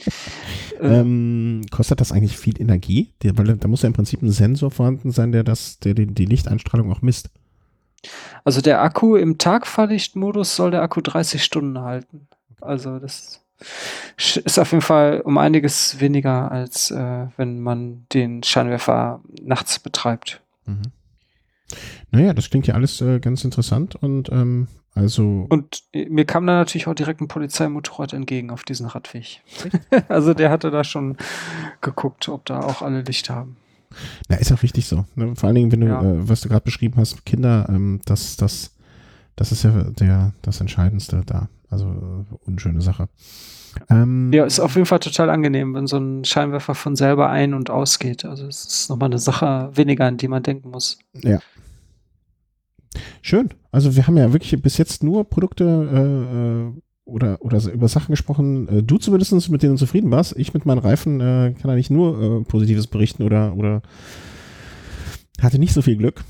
Kostet das eigentlich viel Energie? Weil da muss ja im Prinzip ein Sensor vorhanden sein, der die Lichteinstrahlung auch misst. Also der Akku im Tagfahrlichtmodus soll der Akku 30 Stunden halten. Also das ist auf jeden Fall um einiges weniger, als wenn man den Scheinwerfer nachts betreibt. Mhm. Naja, das klingt ja alles ganz interessant und Und mir kam da natürlich auch direkt ein Polizeimotorrad entgegen auf diesen Radweg. Also der hatte da schon geguckt, ob da auch alle Licht haben. Na, ist auch richtig so. Ne? Vor allen Dingen, wenn du, was du gerade beschrieben hast, Kinder, das ist ja das Entscheidendste da. Also unschöne Sache. Ja, ist auf jeden Fall total angenehm, wenn so ein Scheinwerfer von selber ein- und ausgeht. Also es ist nochmal eine Sache weniger, an die man denken muss. Ja. Schön. Also wir haben ja wirklich bis jetzt nur Produkte oder über Sachen gesprochen. Du zumindest, mit denen du zufrieden warst. Ich mit meinen Reifen kann eigentlich nur Positives berichten oder hatte nicht so viel Glück.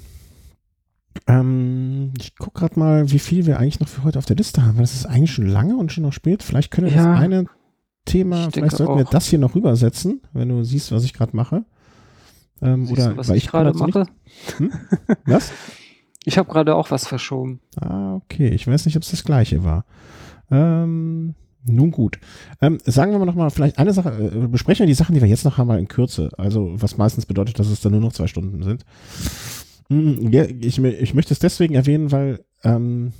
Ich gucke gerade mal, wie viel wir eigentlich noch für heute auf der Liste haben. Das ist eigentlich schon lange und schon noch spät. Vielleicht können wir das eine Thema, vielleicht sollten wir das hier noch rübersetzen, wenn du siehst, was ich gerade mache. Oder was ich gerade mache? Was? Ich habe gerade auch was verschoben. Ah, okay. Ich weiß nicht, ob es das gleiche war. Nun gut. Sagen wir mal nochmal vielleicht eine Sache, besprechen wir die Sachen, die wir jetzt noch haben, mal in Kürze. Also was meistens bedeutet, dass es dann nur noch 2 Stunden sind. Ja, ich möchte es deswegen erwähnen, weil wo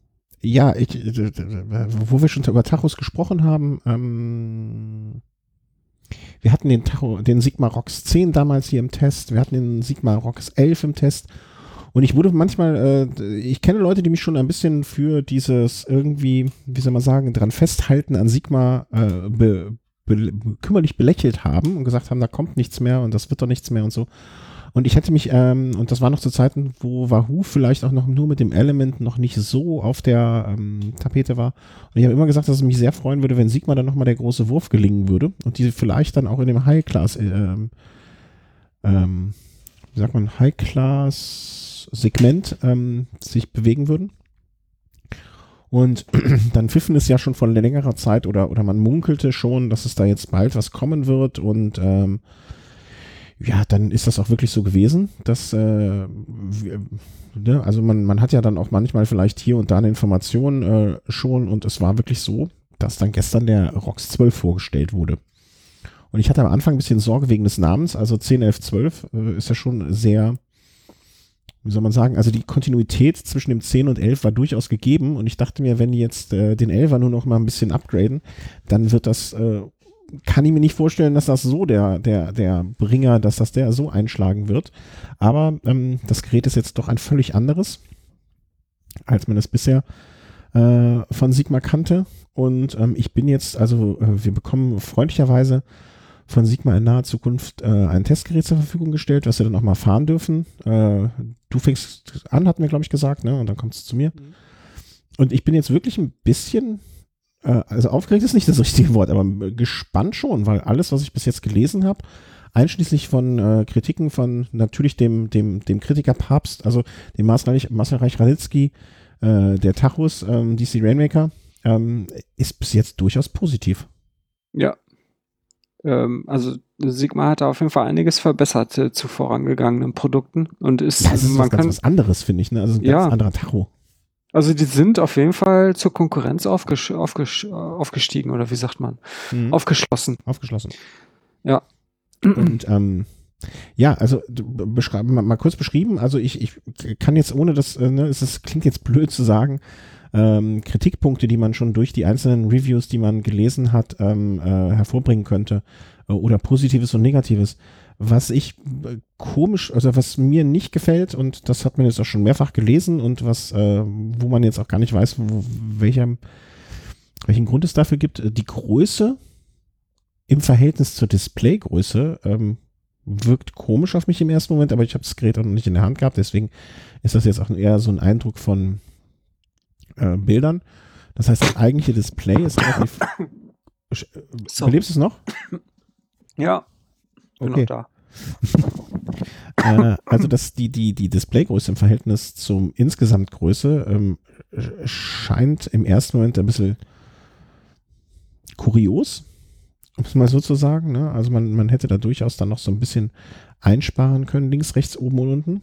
wir schon über Tachos gesprochen haben, wir hatten den Sigma Rox 10 damals hier im Test, wir hatten den Sigma Rox 11 im Test und ich wurde manchmal, ich kenne Leute, die mich schon ein bisschen für dieses irgendwie, wie soll man sagen, dran festhalten an Sigma kümmerlich belächelt haben und gesagt haben, da kommt nichts mehr und das wird doch nichts mehr und so. Und ich hätte mich, und das war noch zu Zeiten, wo Wahoo vielleicht auch noch nur mit dem Element noch nicht so auf der Tapete war. Und ich habe immer gesagt, dass es mich sehr freuen würde, wenn Sigma dann nochmal der große Wurf gelingen würde und die vielleicht dann auch in dem High-Class, High-Class-Segment sich bewegen würden. Und dann pfiffen es ja schon vor längerer Zeit oder man munkelte schon, dass es da jetzt bald was kommen wird und ja, dann ist das auch wirklich so gewesen, dass also man hat ja dann auch manchmal vielleicht hier und da eine Information schon und es war wirklich so, dass dann gestern der Rox 12 vorgestellt wurde. Und ich hatte am Anfang ein bisschen Sorge wegen des Namens, also 10, 11, 12 ist ja schon sehr, wie soll man sagen, also die Kontinuität zwischen dem 10 und 11 war durchaus gegeben und ich dachte mir, wenn die jetzt den 11er nur noch mal ein bisschen upgraden, dann wird das kann ich mir nicht vorstellen, dass das so der Bringer, dass das der so einschlagen wird. Aber das Gerät ist jetzt doch ein völlig anderes, als man es bisher von Sigma kannte. Und ich bin jetzt, also wir bekommen freundlicherweise von Sigma in naher Zukunft ein Testgerät zur Verfügung gestellt, was wir dann auch mal fahren dürfen. Du fängst an, hatten wir, glaube ich, gesagt, ne? Und dann kommt es zu mir. Und ich bin jetzt wirklich ein bisschen also aufgeregt ist nicht das richtige Wort, aber gespannt schon, weil alles, was ich bis jetzt gelesen habe, einschließlich von Kritiken von natürlich dem Kritiker Papst, also dem Marcel Reich-Ranitzky, der Tachos, DC Rainmaker, ist bis jetzt durchaus positiv. Ja. Also Sigma hat da auf jeden Fall einiges verbessert zu vorangegangenen Produkten und ist, ja, das ist was anderes, finde ich, ne? Also ein ganz anderer Tacho. Also die sind auf jeden Fall zur Konkurrenz aufgestiegen, oder wie sagt man? Aufgeschlossen. Ja. Und ja, also mal kurz beschrieben, also ich kann jetzt ohne das, es klingt jetzt blöd zu sagen, Kritikpunkte, die man schon durch die einzelnen Reviews, die man gelesen hat, hervorbringen könnte oder Positives und Negatives. Was ich komisch, also was mir nicht gefällt, und das hat man jetzt auch schon mehrfach gelesen und wo man jetzt auch gar nicht weiß, welchen Grund es dafür gibt, die Größe im Verhältnis zur Displaygröße wirkt komisch auf mich im ersten Moment, aber ich habe das Gerät auch noch nicht in der Hand gehabt, deswegen ist das jetzt auch eher so ein Eindruck von Bildern. Das heißt, das eigentliche Display ist relativ. Belebst du es noch? Ja. Okay. Da. Also die Displaygröße im Verhältnis zum Insgesamtgröße scheint im ersten Moment ein bisschen kurios, um es mal so zu sagen. Ne? Also man hätte da durchaus dann noch so ein bisschen einsparen können, links, rechts, oben und unten.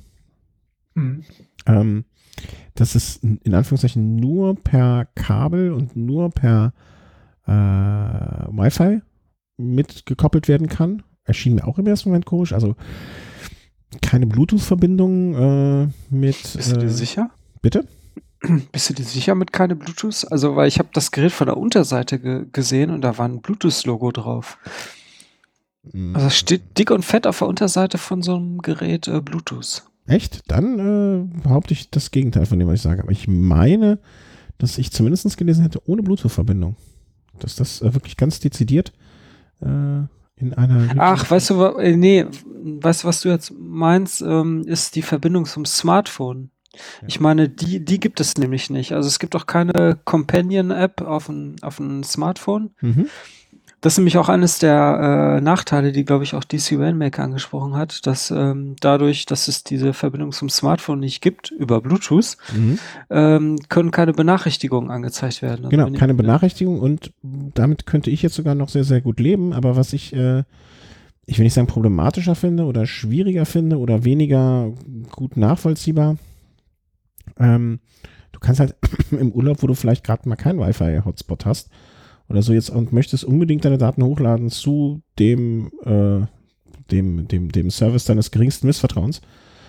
Dass es in Anführungszeichen nur per Kabel und nur per Wi-Fi mitgekoppelt werden kann. Erschien mir auch im ersten Moment komisch. Also keine Bluetooth-Verbindung mit. Bist du dir sicher? Bitte? Bist du dir sicher mit keine Bluetooth? Also, weil ich habe das Gerät von der Unterseite gesehen und da war ein Bluetooth-Logo drauf. Also steht dick und fett auf der Unterseite von so einem Gerät Bluetooth. Echt? Dann behaupte ich das Gegenteil von dem, was ich sage. Aber ich meine, dass ich zumindest gelesen hätte, ohne Bluetooth-Verbindung. dass das wirklich ganz dezidiert in einer... Ach, weißt du, nee, weißt du, was du jetzt meinst, ist die Verbindung zum Smartphone. Ja. Ich meine, die gibt es nämlich nicht. Also es gibt auch keine Companion-App auf ein Smartphone. Mhm. Das ist nämlich auch eines der Nachteile, die, glaube ich, auch DC Rainmaker angesprochen hat, dass dadurch, dass es diese Verbindung zum Smartphone nicht gibt, über Bluetooth, können keine Benachrichtigungen angezeigt werden. Also Genau, wenn keine Benachrichtigung und damit könnte ich jetzt sogar noch sehr, sehr gut leben, aber was ich will nicht sagen problematischer finde oder schwieriger finde oder weniger gut nachvollziehbar, du kannst halt im Urlaub, wo du vielleicht gerade mal keinen Wi-Fi-Hotspot hast oder so jetzt und möchtest unbedingt deine Daten hochladen zu dem Service deines geringsten Missvertrauens,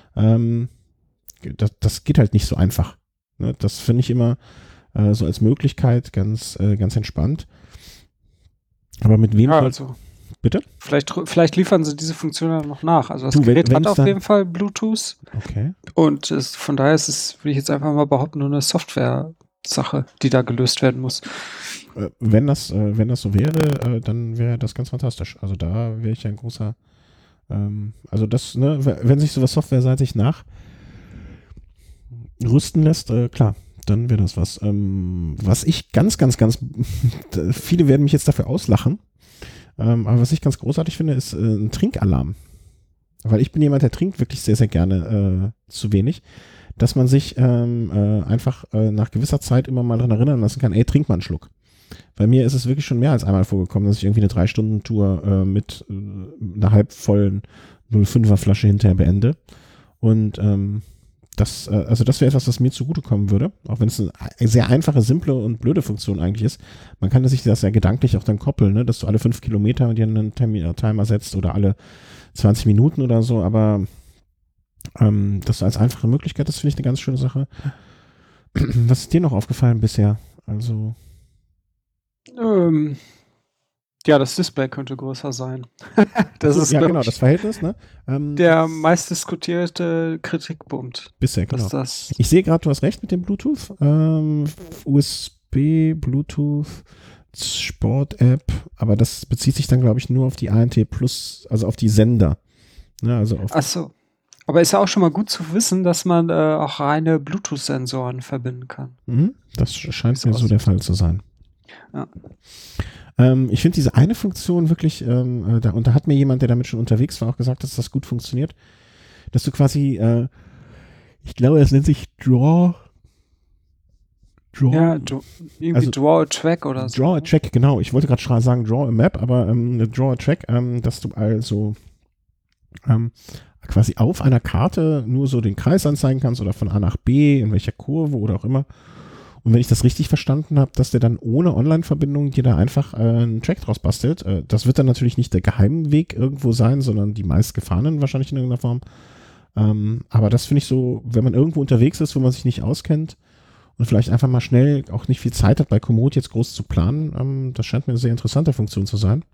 das geht halt nicht so einfach. Ne? Das finde ich immer so als Möglichkeit ganz entspannt. Aber mit wem? Ja, also bitte? Vielleicht liefern sie diese Funktion ja noch nach. Also das Gerät hat auf jeden Fall Bluetooth. Okay. Und von daher ist es, will ich jetzt einfach mal behaupten, nur eine Software-Sache, die da gelöst werden muss. Wenn das so wäre, dann wäre das ganz fantastisch. Also da wäre ich ein großer, also das, ne, wenn sich sowas softwareseitig nachrüsten lässt, klar, dann wäre das was. Was ich ganz, viele werden mich jetzt dafür auslachen, aber was ich ganz großartig finde, ist ein Trinkalarm. Weil ich bin jemand, der trinkt wirklich sehr, sehr gerne zu wenig, dass man sich einfach nach gewisser Zeit immer mal daran erinnern lassen kann, ey, trink mal einen Schluck. Bei mir ist es wirklich schon mehr als einmal vorgekommen, dass ich irgendwie eine 3-Stunden-Tour mit einer halbvollen 0,5er Flasche hinterher beende. Und das wäre etwas, was mir zugutekommen würde, auch wenn es eine sehr einfache, simple und blöde Funktion eigentlich ist. Man kann sich das ja gedanklich auch dann koppeln, ne? Dass du alle 5 Kilometer dir einen Timer setzt oder alle 20 Minuten oder so, aber das als einfache Möglichkeit, das finde ich eine ganz schöne Sache. Was ist dir noch aufgefallen bisher? Also ja, das Display könnte größer sein. Das ist, ja, genau, das Verhältnis, ne? Der meistdiskutierte Kritikpunkt. Bisher, genau. Ich sehe gerade, du hast recht mit dem Bluetooth. USB, Bluetooth, Sport-App, aber das bezieht sich dann, glaube ich, nur auf die ANT Plus, also auf die Sender. Ne, also auf ach so. Aber ist ja auch schon mal gut zu wissen, dass man auch reine Bluetooth-Sensoren verbinden kann. Das scheint mir so der Fall zu sein. Ja. Ich finde diese eine Funktion wirklich, und da hat mir jemand, der damit schon unterwegs war, auch gesagt, dass das gut funktioniert, dass du quasi, ich glaube, es nennt sich Draw. Ja, irgendwie Draw a Track oder so. Draw a Track, genau. Ich wollte gerade sagen Draw a Map, aber Draw a Track, dass du also quasi auf einer Karte nur so den Kreis anzeigen kannst oder von A nach B, in welcher Kurve oder auch immer. Und wenn ich das richtig verstanden habe, dass der dann ohne Online-Verbindung dir da einfach einen Track draus bastelt. Das wird dann natürlich nicht der Geheimweg irgendwo sein, sondern die meistgefahrenen wahrscheinlich in irgendeiner Form. Aber das finde ich so, wenn man irgendwo unterwegs ist, wo man sich nicht auskennt und vielleicht einfach mal schnell auch nicht viel Zeit hat, bei Komoot jetzt groß zu planen, das scheint mir eine sehr interessante Funktion zu sein.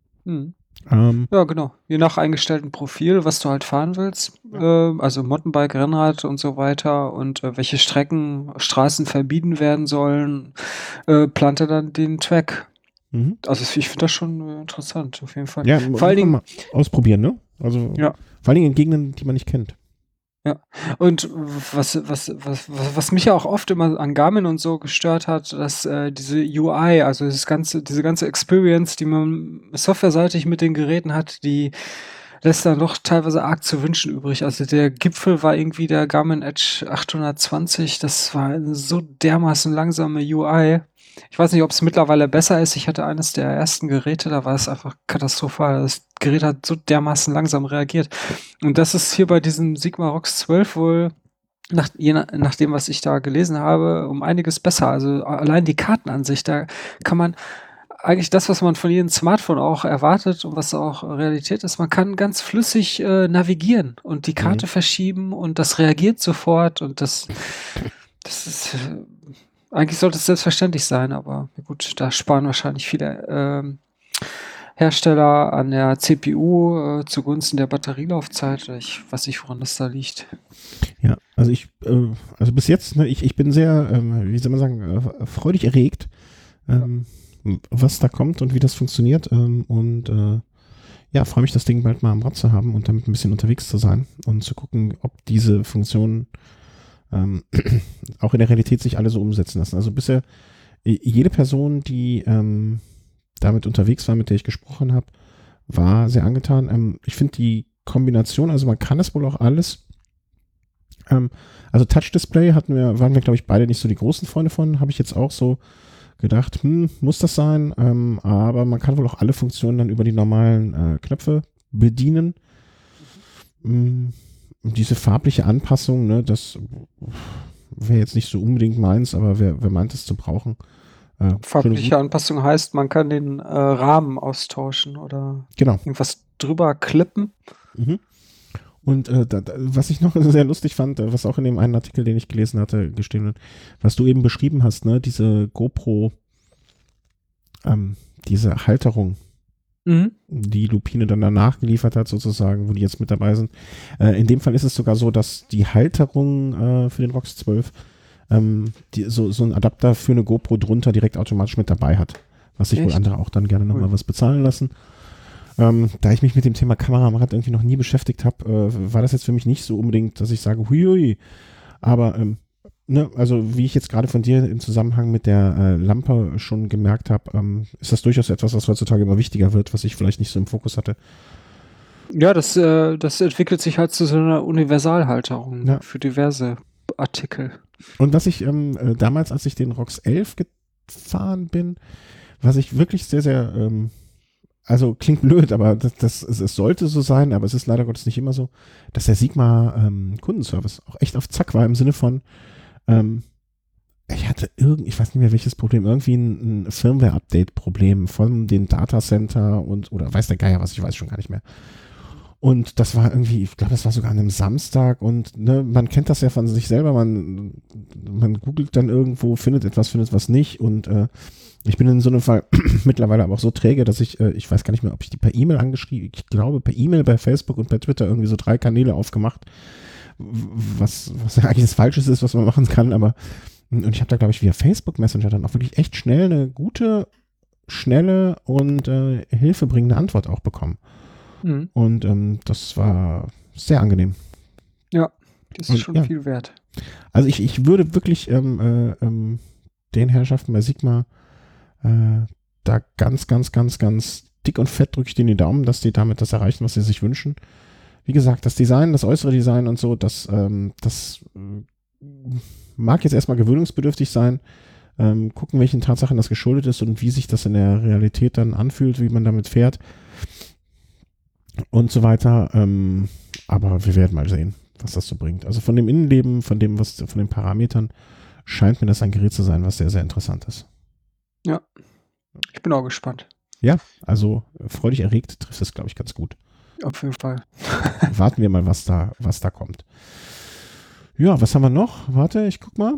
Ja, genau. Je nach eingestellten Profil, was du halt fahren willst. Also Mountainbike, Rennrad und so weiter und welche Straßen verbieten werden sollen, plant er dann den Track. Also ich finde das schon interessant, auf jeden Fall. Ja, vor allen Dingen mal ausprobieren, ne? Also ja. Vor allen Dingen in Gegenden, die man nicht kennt. Ja, und was mich ja auch oft immer an Garmin und so gestört hat, dass diese UI, also diese ganze Experience, die man softwareseitig mit den Geräten hat, die lässt dann doch teilweise arg zu wünschen übrig. Also der Gipfel war irgendwie der Garmin Edge 820, das war eine so dermaßen langsame UI. Ich weiß nicht, ob es mittlerweile besser ist. Ich hatte eines der ersten Geräte, da war es einfach katastrophal. Das Gerät hat so dermaßen langsam reagiert. Und das ist hier bei diesem Sigma Rox 12 wohl, nach dem, was ich da gelesen habe, um einiges besser. Also allein die Kartenansicht, da kann man eigentlich das, was man von jedem Smartphone auch erwartet und was auch Realität ist, man kann ganz flüssig navigieren und die Karte verschieben und das reagiert sofort und das ist... Eigentlich sollte es selbstverständlich sein, aber gut, da sparen wahrscheinlich viele Hersteller an der CPU zugunsten der Batterielaufzeit. Ich weiß nicht, woran das da liegt. Ja, also bis jetzt, ne, ich bin sehr, wie soll man sagen, freudig erregt, was da kommt und wie das funktioniert. Ja, freue mich, das Ding bald mal am Rad zu haben und damit ein bisschen unterwegs zu sein und zu gucken, ob diese Funktionen auch in der Realität sich alle so umsetzen lassen. Also bisher jede Person, die damit unterwegs war, mit der ich gesprochen habe, war sehr angetan. Ich finde die Kombination, also man kann es wohl auch alles. Also Touch-Display waren wir, glaube ich, beide nicht so die großen Freunde von. Habe ich jetzt auch so gedacht, muss das sein? Aber man kann wohl auch alle Funktionen dann über die normalen Knöpfe bedienen. Diese farbliche Anpassung, ne, das wäre jetzt nicht so unbedingt meins, aber wer meint es zu brauchen? Farbliche Anpassung heißt, man kann den Rahmen austauschen oder irgendwas drüber klippen. Mhm. Und was ich noch sehr lustig fand, was auch in dem einen Artikel, den ich gelesen hatte, gestehen wird, was du eben beschrieben hast, ne, diese GoPro, diese Halterung, die Lupine dann danach geliefert hat, sozusagen, wo die jetzt mit dabei sind. In dem Fall ist es sogar so, dass die Halterung für den ROX 12 so ein Adapter für eine GoPro drunter direkt automatisch mit dabei hat. Was sich wohl andere auch dann gerne nochmal was bezahlen lassen. Da ich mich mit dem Thema Kamera am Rad irgendwie noch nie beschäftigt habe, war das jetzt für mich nicht so unbedingt, dass ich sage, huiui. Aber ne, also wie ich jetzt gerade von dir im Zusammenhang mit der Lampe schon gemerkt habe, ist das durchaus etwas, was heutzutage immer wichtiger wird, was ich vielleicht nicht so im Fokus hatte. Ja, das entwickelt sich halt zu so einer Universalhalterung für diverse Artikel. Und was ich damals, als ich den ROX 11 gefahren bin, was ich wirklich sehr, sehr also klingt blöd, aber es sollte so sein, aber es ist leider Gottes nicht immer so, dass der Sigma Kundenservice auch echt auf Zack war im Sinne von, ich hatte ich weiß nicht mehr welches Problem, irgendwie ein Firmware-Update-Problem von den Datacenter oder weiß der Geier was, ich weiß schon gar nicht mehr. Und das war irgendwie, ich glaube, das war sogar an einem Samstag und ne, man kennt das ja von sich selber, man googelt dann irgendwo, findet was nicht und ich bin in so einem Fall mittlerweile aber auch so träge, dass ich weiß gar nicht mehr, ob ich die per E-Mail angeschrieben, ich glaube per E-Mail, bei Facebook und per Twitter irgendwie so 3 Kanäle aufgemacht, was ja eigentlich das Falsches ist, was man machen kann, aber und ich habe da, glaube ich, via Facebook Messenger dann auch wirklich echt schnell eine gute, schnelle und hilfebringende Antwort auch bekommen. Mhm. Und das war sehr angenehm. Ja, das ist schon viel wert. Also ich würde wirklich den Herrschaften bei Sigma da ganz, ganz, ganz, ganz dick und fett drücke ich denen die Daumen, dass die damit das erreichen, was sie sich wünschen. Wie gesagt, das Design, das äußere Design und so, das mag jetzt erstmal gewöhnungsbedürftig sein. Gucken, welchen Tatsachen das geschuldet ist und wie sich das in der Realität dann anfühlt, wie man damit fährt und so weiter. Aber wir werden mal sehen, was das so bringt. Also von dem Innenleben, von den Parametern scheint mir das ein Gerät zu sein, was sehr, sehr interessant ist. Ja, ich bin auch gespannt. Ja, also freudig erregt trifft es, glaube ich, ganz gut. Auf jeden Fall. Warten wir mal, was da kommt. Ja, was haben wir noch? Warte, ich guck mal.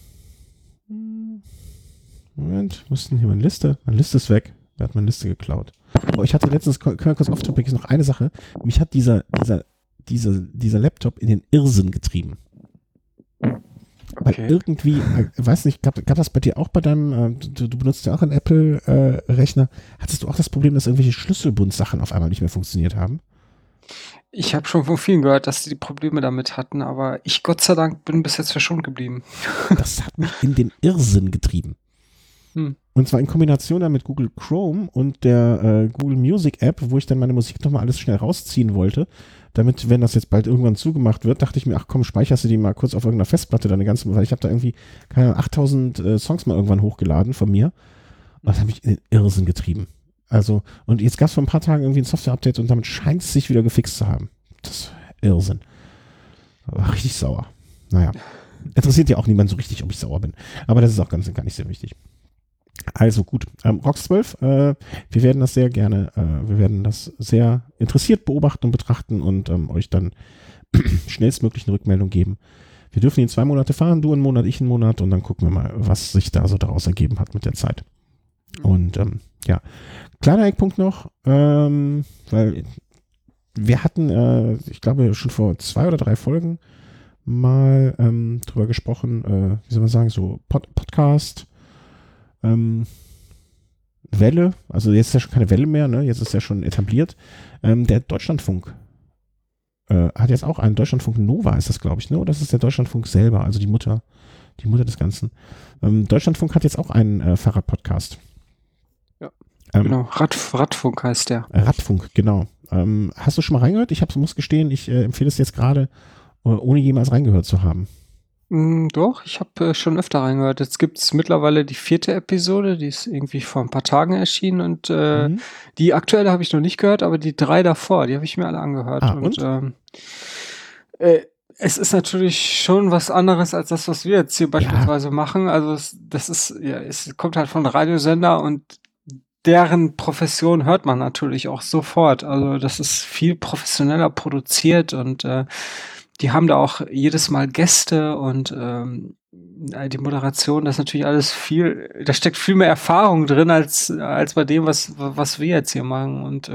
Moment, wo ist denn hier meine Liste? Meine Liste ist weg. Wer hat meine Liste geklaut? Oh, ich hatte letztens, können wir kurz off-topic, ist noch eine Sache. Mich hat dieser Laptop in den Irrsinn getrieben. Okay. Weil irgendwie, weiß nicht, gab das bei dir auch bei deinem, du benutzt ja auch einen Apple-Rechner, hattest du auch das Problem, dass irgendwelche Schlüsselbundsachen auf einmal nicht mehr funktioniert haben? Ich habe schon von vielen gehört, dass die Probleme damit hatten, aber ich, Gott sei Dank, bin bis jetzt verschont geblieben. Das hat mich in den Irrsinn getrieben. Und zwar in Kombination dann mit Google Chrome und der Google Music App, wo ich dann meine Musik nochmal alles schnell rausziehen wollte, damit, wenn das jetzt bald irgendwann zugemacht wird, dachte ich mir, ach komm, speicherst du die mal kurz auf irgendeiner Festplatte, deine ganzen, weil ich habe da irgendwie, keine Ahnung, 8000 Songs mal irgendwann hochgeladen von mir. Und das hat mich in den Irrsinn getrieben. Also, und jetzt gab es vor ein paar Tagen irgendwie ein Software-Update und damit scheint es sich wieder gefixt zu haben. Das ist Irrsinn. War richtig sauer. Naja. Interessiert ja auch niemand so richtig, ob ich sauer bin. Aber das ist auch gar nicht sehr wichtig. Also gut, ROX 12, wir werden das sehr gerne, wir werden das sehr interessiert beobachten und betrachten und euch dann schnellstmöglich eine Rückmeldung geben. Wir dürfen ihn 2 Monate fahren, du einen Monat, ich einen Monat und dann gucken wir mal, was sich da so daraus ergeben hat mit der Zeit. Und ja, kleiner Eckpunkt noch, weil wir hatten, ich glaube schon vor 2 oder 3 Folgen mal drüber gesprochen, wie soll man sagen, so Podcast, Welle, also jetzt ist ja schon keine Welle mehr, ne? Jetzt ist ja schon etabliert. Der Deutschlandfunk hat jetzt auch einen Deutschlandfunk Nova, ist das, glaube ich, ne? Oder das ist der Deutschlandfunk selber, also die Mutter des Ganzen. Deutschlandfunk hat jetzt auch einen Fahrradpodcast. Ja, genau. Radfunk heißt der. Radfunk, genau. Hast du schon mal reingehört? Muss gestehen, ich empfehle es jetzt gerade, ohne jemals reingehört zu haben. Doch, ich habe schon öfter reingehört. Jetzt gibt es mittlerweile die 4. Episode, die ist irgendwie vor ein paar Tagen erschienen und die aktuelle habe ich noch nicht gehört, aber die 3 davor, die habe ich mir alle angehört. Und es ist natürlich schon was anderes als das, was wir jetzt hier beispielsweise machen. Also es kommt halt von Radiosender und deren Profession hört man natürlich auch sofort. Also das ist viel professioneller produziert und die haben da auch jedes Mal Gäste und die Moderation, das ist natürlich alles da steckt viel mehr Erfahrung drin als bei dem, was wir jetzt hier machen. Und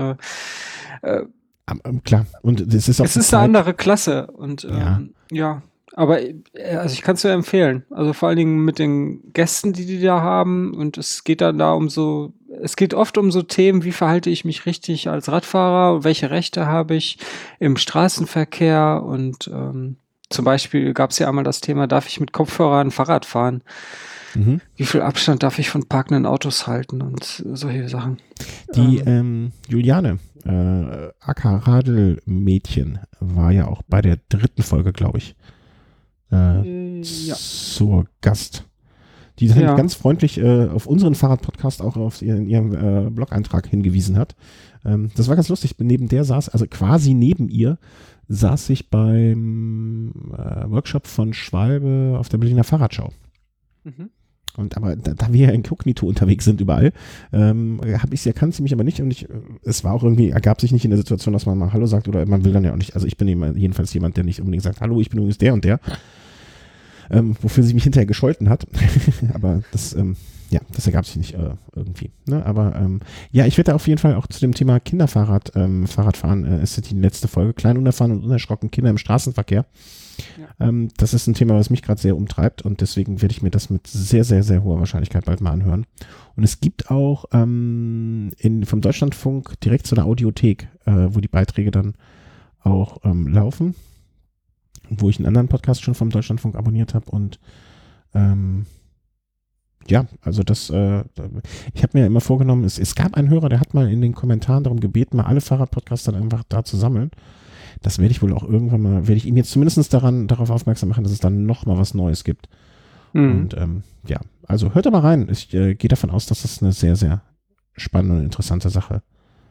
klar, und es ist auch eine andere Klasse und aber also ich kann es nur empfehlen. Also vor allen Dingen mit den Gästen, die da haben. Und es geht dann da es geht oft um so Themen, wie verhalte ich mich richtig als Radfahrer und welche Rechte habe ich im Straßenverkehr. Und zum Beispiel gab es ja einmal das Thema, darf ich mit Kopfhörern Fahrrad fahren? Wie viel Abstand darf ich von parkenden Autos halten und solche Sachen. Die Juliane, aka Radelmädchen, war ja auch bei der 3. Folge, glaube ich, zur Gast. Die dann ganz freundlich auf unseren Fahrradpodcast auch auf ihrem Blog-Eintrag hingewiesen hat. Das war ganz lustig. Neben der quasi neben ihr saß ich beim Workshop von Schwalbe auf der Berliner Fahrradschau. Und aber da wir ja inkognito unterwegs sind überall, habe ich sie erkannt, sie mich aber nicht. Und es war auch irgendwie, ergab sich nicht in der Situation, dass man mal Hallo sagt oder man will dann ja auch nicht. Also ich bin jedenfalls jemand, der nicht unbedingt sagt, Hallo, ich bin übrigens der und der. Wofür sie mich hinterher gescholten hat. Aber das ergab sich nicht irgendwie. Ne? Aber ich werde auf jeden Fall auch zu dem Thema Fahrradfahren, ist die letzte Folge, klein, unerfahren und unerschrocken, Kinder im Straßenverkehr. Ja. Das ist ein Thema, was mich gerade sehr umtreibt und deswegen werde ich mir das mit sehr, sehr, sehr hoher Wahrscheinlichkeit bald mal anhören. Und es gibt auch vom Deutschlandfunk direkt so eine Audiothek, wo die Beiträge dann auch laufen, wo ich einen anderen Podcast schon vom Deutschlandfunk abonniert habe und also das, ich habe mir immer vorgenommen, es gab einen Hörer, der hat mal in den Kommentaren darum gebeten, mal alle Fahrradpodcasts dann einfach da zu sammeln. Das werde ich wohl auch irgendwann mal, werde ich ihm jetzt zumindest darauf aufmerksam machen, dass es dann noch mal was Neues gibt. Und also hört da mal rein. Ich gehe davon aus, dass das eine sehr, sehr spannende und interessante Sache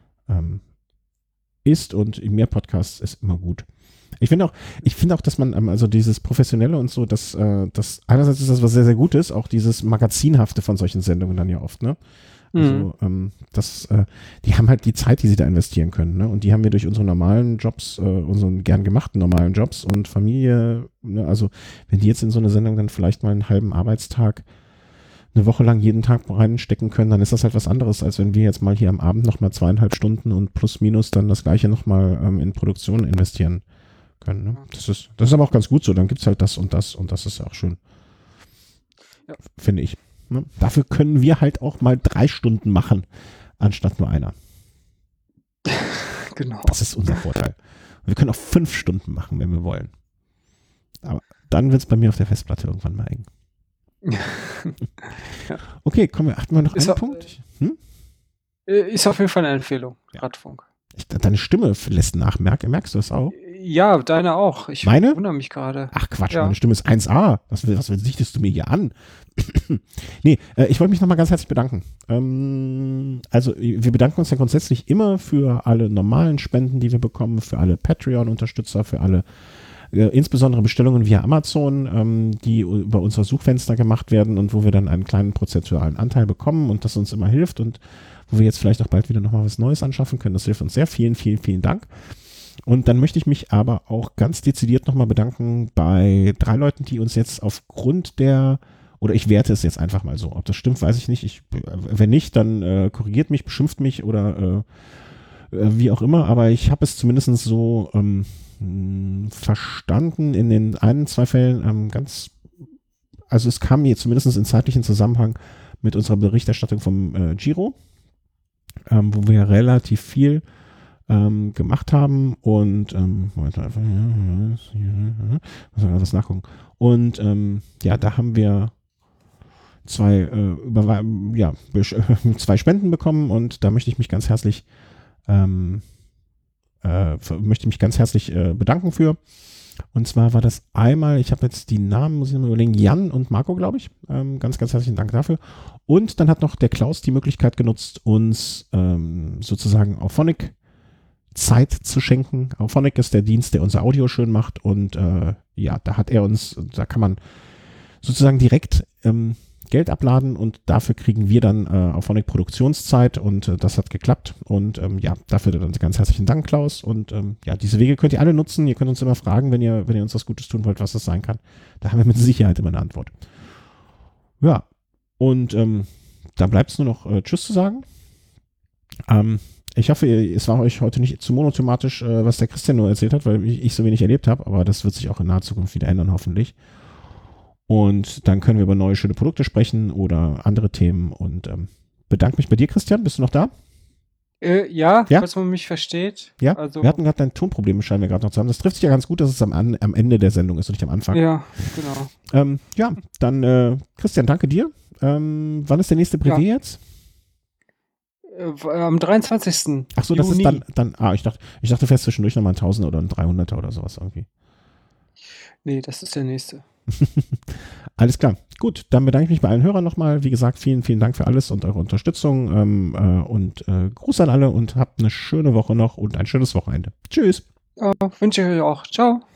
ist und mehr Podcasts ist immer gut. Ich finde auch, dass man, also dieses Professionelle und so, das einerseits ist das was sehr, sehr Gutes, auch dieses Magazinhafte von solchen Sendungen dann ja oft, ne? Also, die haben halt die Zeit, die sie da investieren können, ne? Und die haben wir durch unsere normalen Jobs, unseren gern gemachten normalen Jobs und Familie, ne? Also, wenn die jetzt in so eine Sendung dann vielleicht mal einen halben Arbeitstag eine Woche lang jeden Tag reinstecken können, dann ist das halt was anderes, als wenn wir jetzt mal hier am Abend nochmal 2,5 Stunden und plus minus dann das Gleiche nochmal in Produktion investieren können. Ne? Das ist aber auch ganz gut so. Dann gibt es halt das und das ist auch schön. Ja. Finde ich. Ne? Dafür können wir halt auch mal 3 Stunden machen, anstatt nur einer. Genau. Das ist unser Vorteil. Und wir können auch 5 Stunden machen, wenn wir wollen. Aber dann wird es bei mir auf der Festplatte irgendwann mal eng. Ja. Okay, hatten wir noch einen Punkt? Ist auf jeden Fall eine Empfehlung, ja. Radfunk. Deine Stimme lässt nach, merkst du das auch? Ja, deine auch. Ich wundere mich gerade. Ach Quatsch, meine Stimme ist 1A. Was sichtest du mir hier an? Nee, ich wollte mich nochmal ganz herzlich bedanken. Also wir bedanken uns ja grundsätzlich immer für alle normalen Spenden, die wir bekommen, für alle Patreon-Unterstützer, für alle insbesondere Bestellungen via Amazon, die über unsere Suchfenster gemacht werden und wo wir dann einen kleinen prozentualen Anteil bekommen und das uns immer hilft und wo wir jetzt vielleicht auch bald wieder nochmal was Neues anschaffen können. Das hilft uns sehr. Vielen, vielen, vielen Dank. Und dann möchte ich mich aber auch ganz dezidiert nochmal bedanken bei 3 Leuten, die uns jetzt aufgrund oder ich werte es jetzt einfach mal so. Ob das stimmt, weiß ich nicht. Wenn nicht, dann korrigiert mich, beschimpft mich oder wie auch immer. Aber ich habe es zumindest so verstanden in den 2 Fällen also es kam mir zumindest in zeitlichen Zusammenhang mit unserer Berichterstattung vom Giro. wo wir relativ viel gemacht haben und Moment, einfach muss man das nachgucken. Und ja, da haben wir zwei Spenden bekommen und da möchte ich mich ganz herzlich bedanken für. Und zwar war das einmal, ich habe jetzt die Namen, muss ich nochmal überlegen, Jan und Marco, glaube ich. Ganz, ganz herzlichen Dank dafür. Und dann hat noch der Klaus die Möglichkeit genutzt, uns sozusagen Auphonic Zeit zu schenken. Auphonic ist der Dienst, der unser Audio schön macht. Und ja, da hat er uns, da kann man sozusagen direkt Geld abladen und dafür kriegen wir dann Auphonic Produktionszeit und das hat geklappt und ja, dafür dann ganz herzlichen Dank, Klaus, und ja, diese Wege könnt ihr alle nutzen, ihr könnt uns immer fragen, wenn ihr uns was Gutes tun wollt, was das sein kann. Da haben wir mit Sicherheit immer eine Antwort. Ja, und da bleibt es nur noch Tschüss zu sagen. Ich hoffe, es war euch heute nicht zu monothematisch, was der Christian nur erzählt hat, weil ich so wenig erlebt habe, aber das wird sich auch in naher Zukunft wieder ändern, hoffentlich. Und dann können wir über neue, schöne Produkte sprechen oder andere Themen. Und bedanke mich bei dir, Christian. Bist du noch da? Ja, falls man mich versteht. Ja, also, wir hatten gerade ein Tonproblem, scheinen wir gerade noch zu haben. Das trifft sich ja ganz gut, dass es am Ende der Sendung ist und nicht am Anfang. Ja, genau. Ja, dann Christian, danke dir. Wann ist der nächste Brevet jetzt? Am 23. Ach so, das ist dann ich dachte fest zwischendurch nochmal ein 1000er oder ein 300er oder sowas irgendwie. Nee, das ist der nächste. Alles klar. Gut, dann bedanke ich mich bei allen Hörern nochmal. Wie gesagt, vielen, vielen Dank für alles und eure Unterstützung und Gruß an alle und habt eine schöne Woche noch und ein schönes Wochenende. Tschüss. Wünsche ich euch auch. Ciao.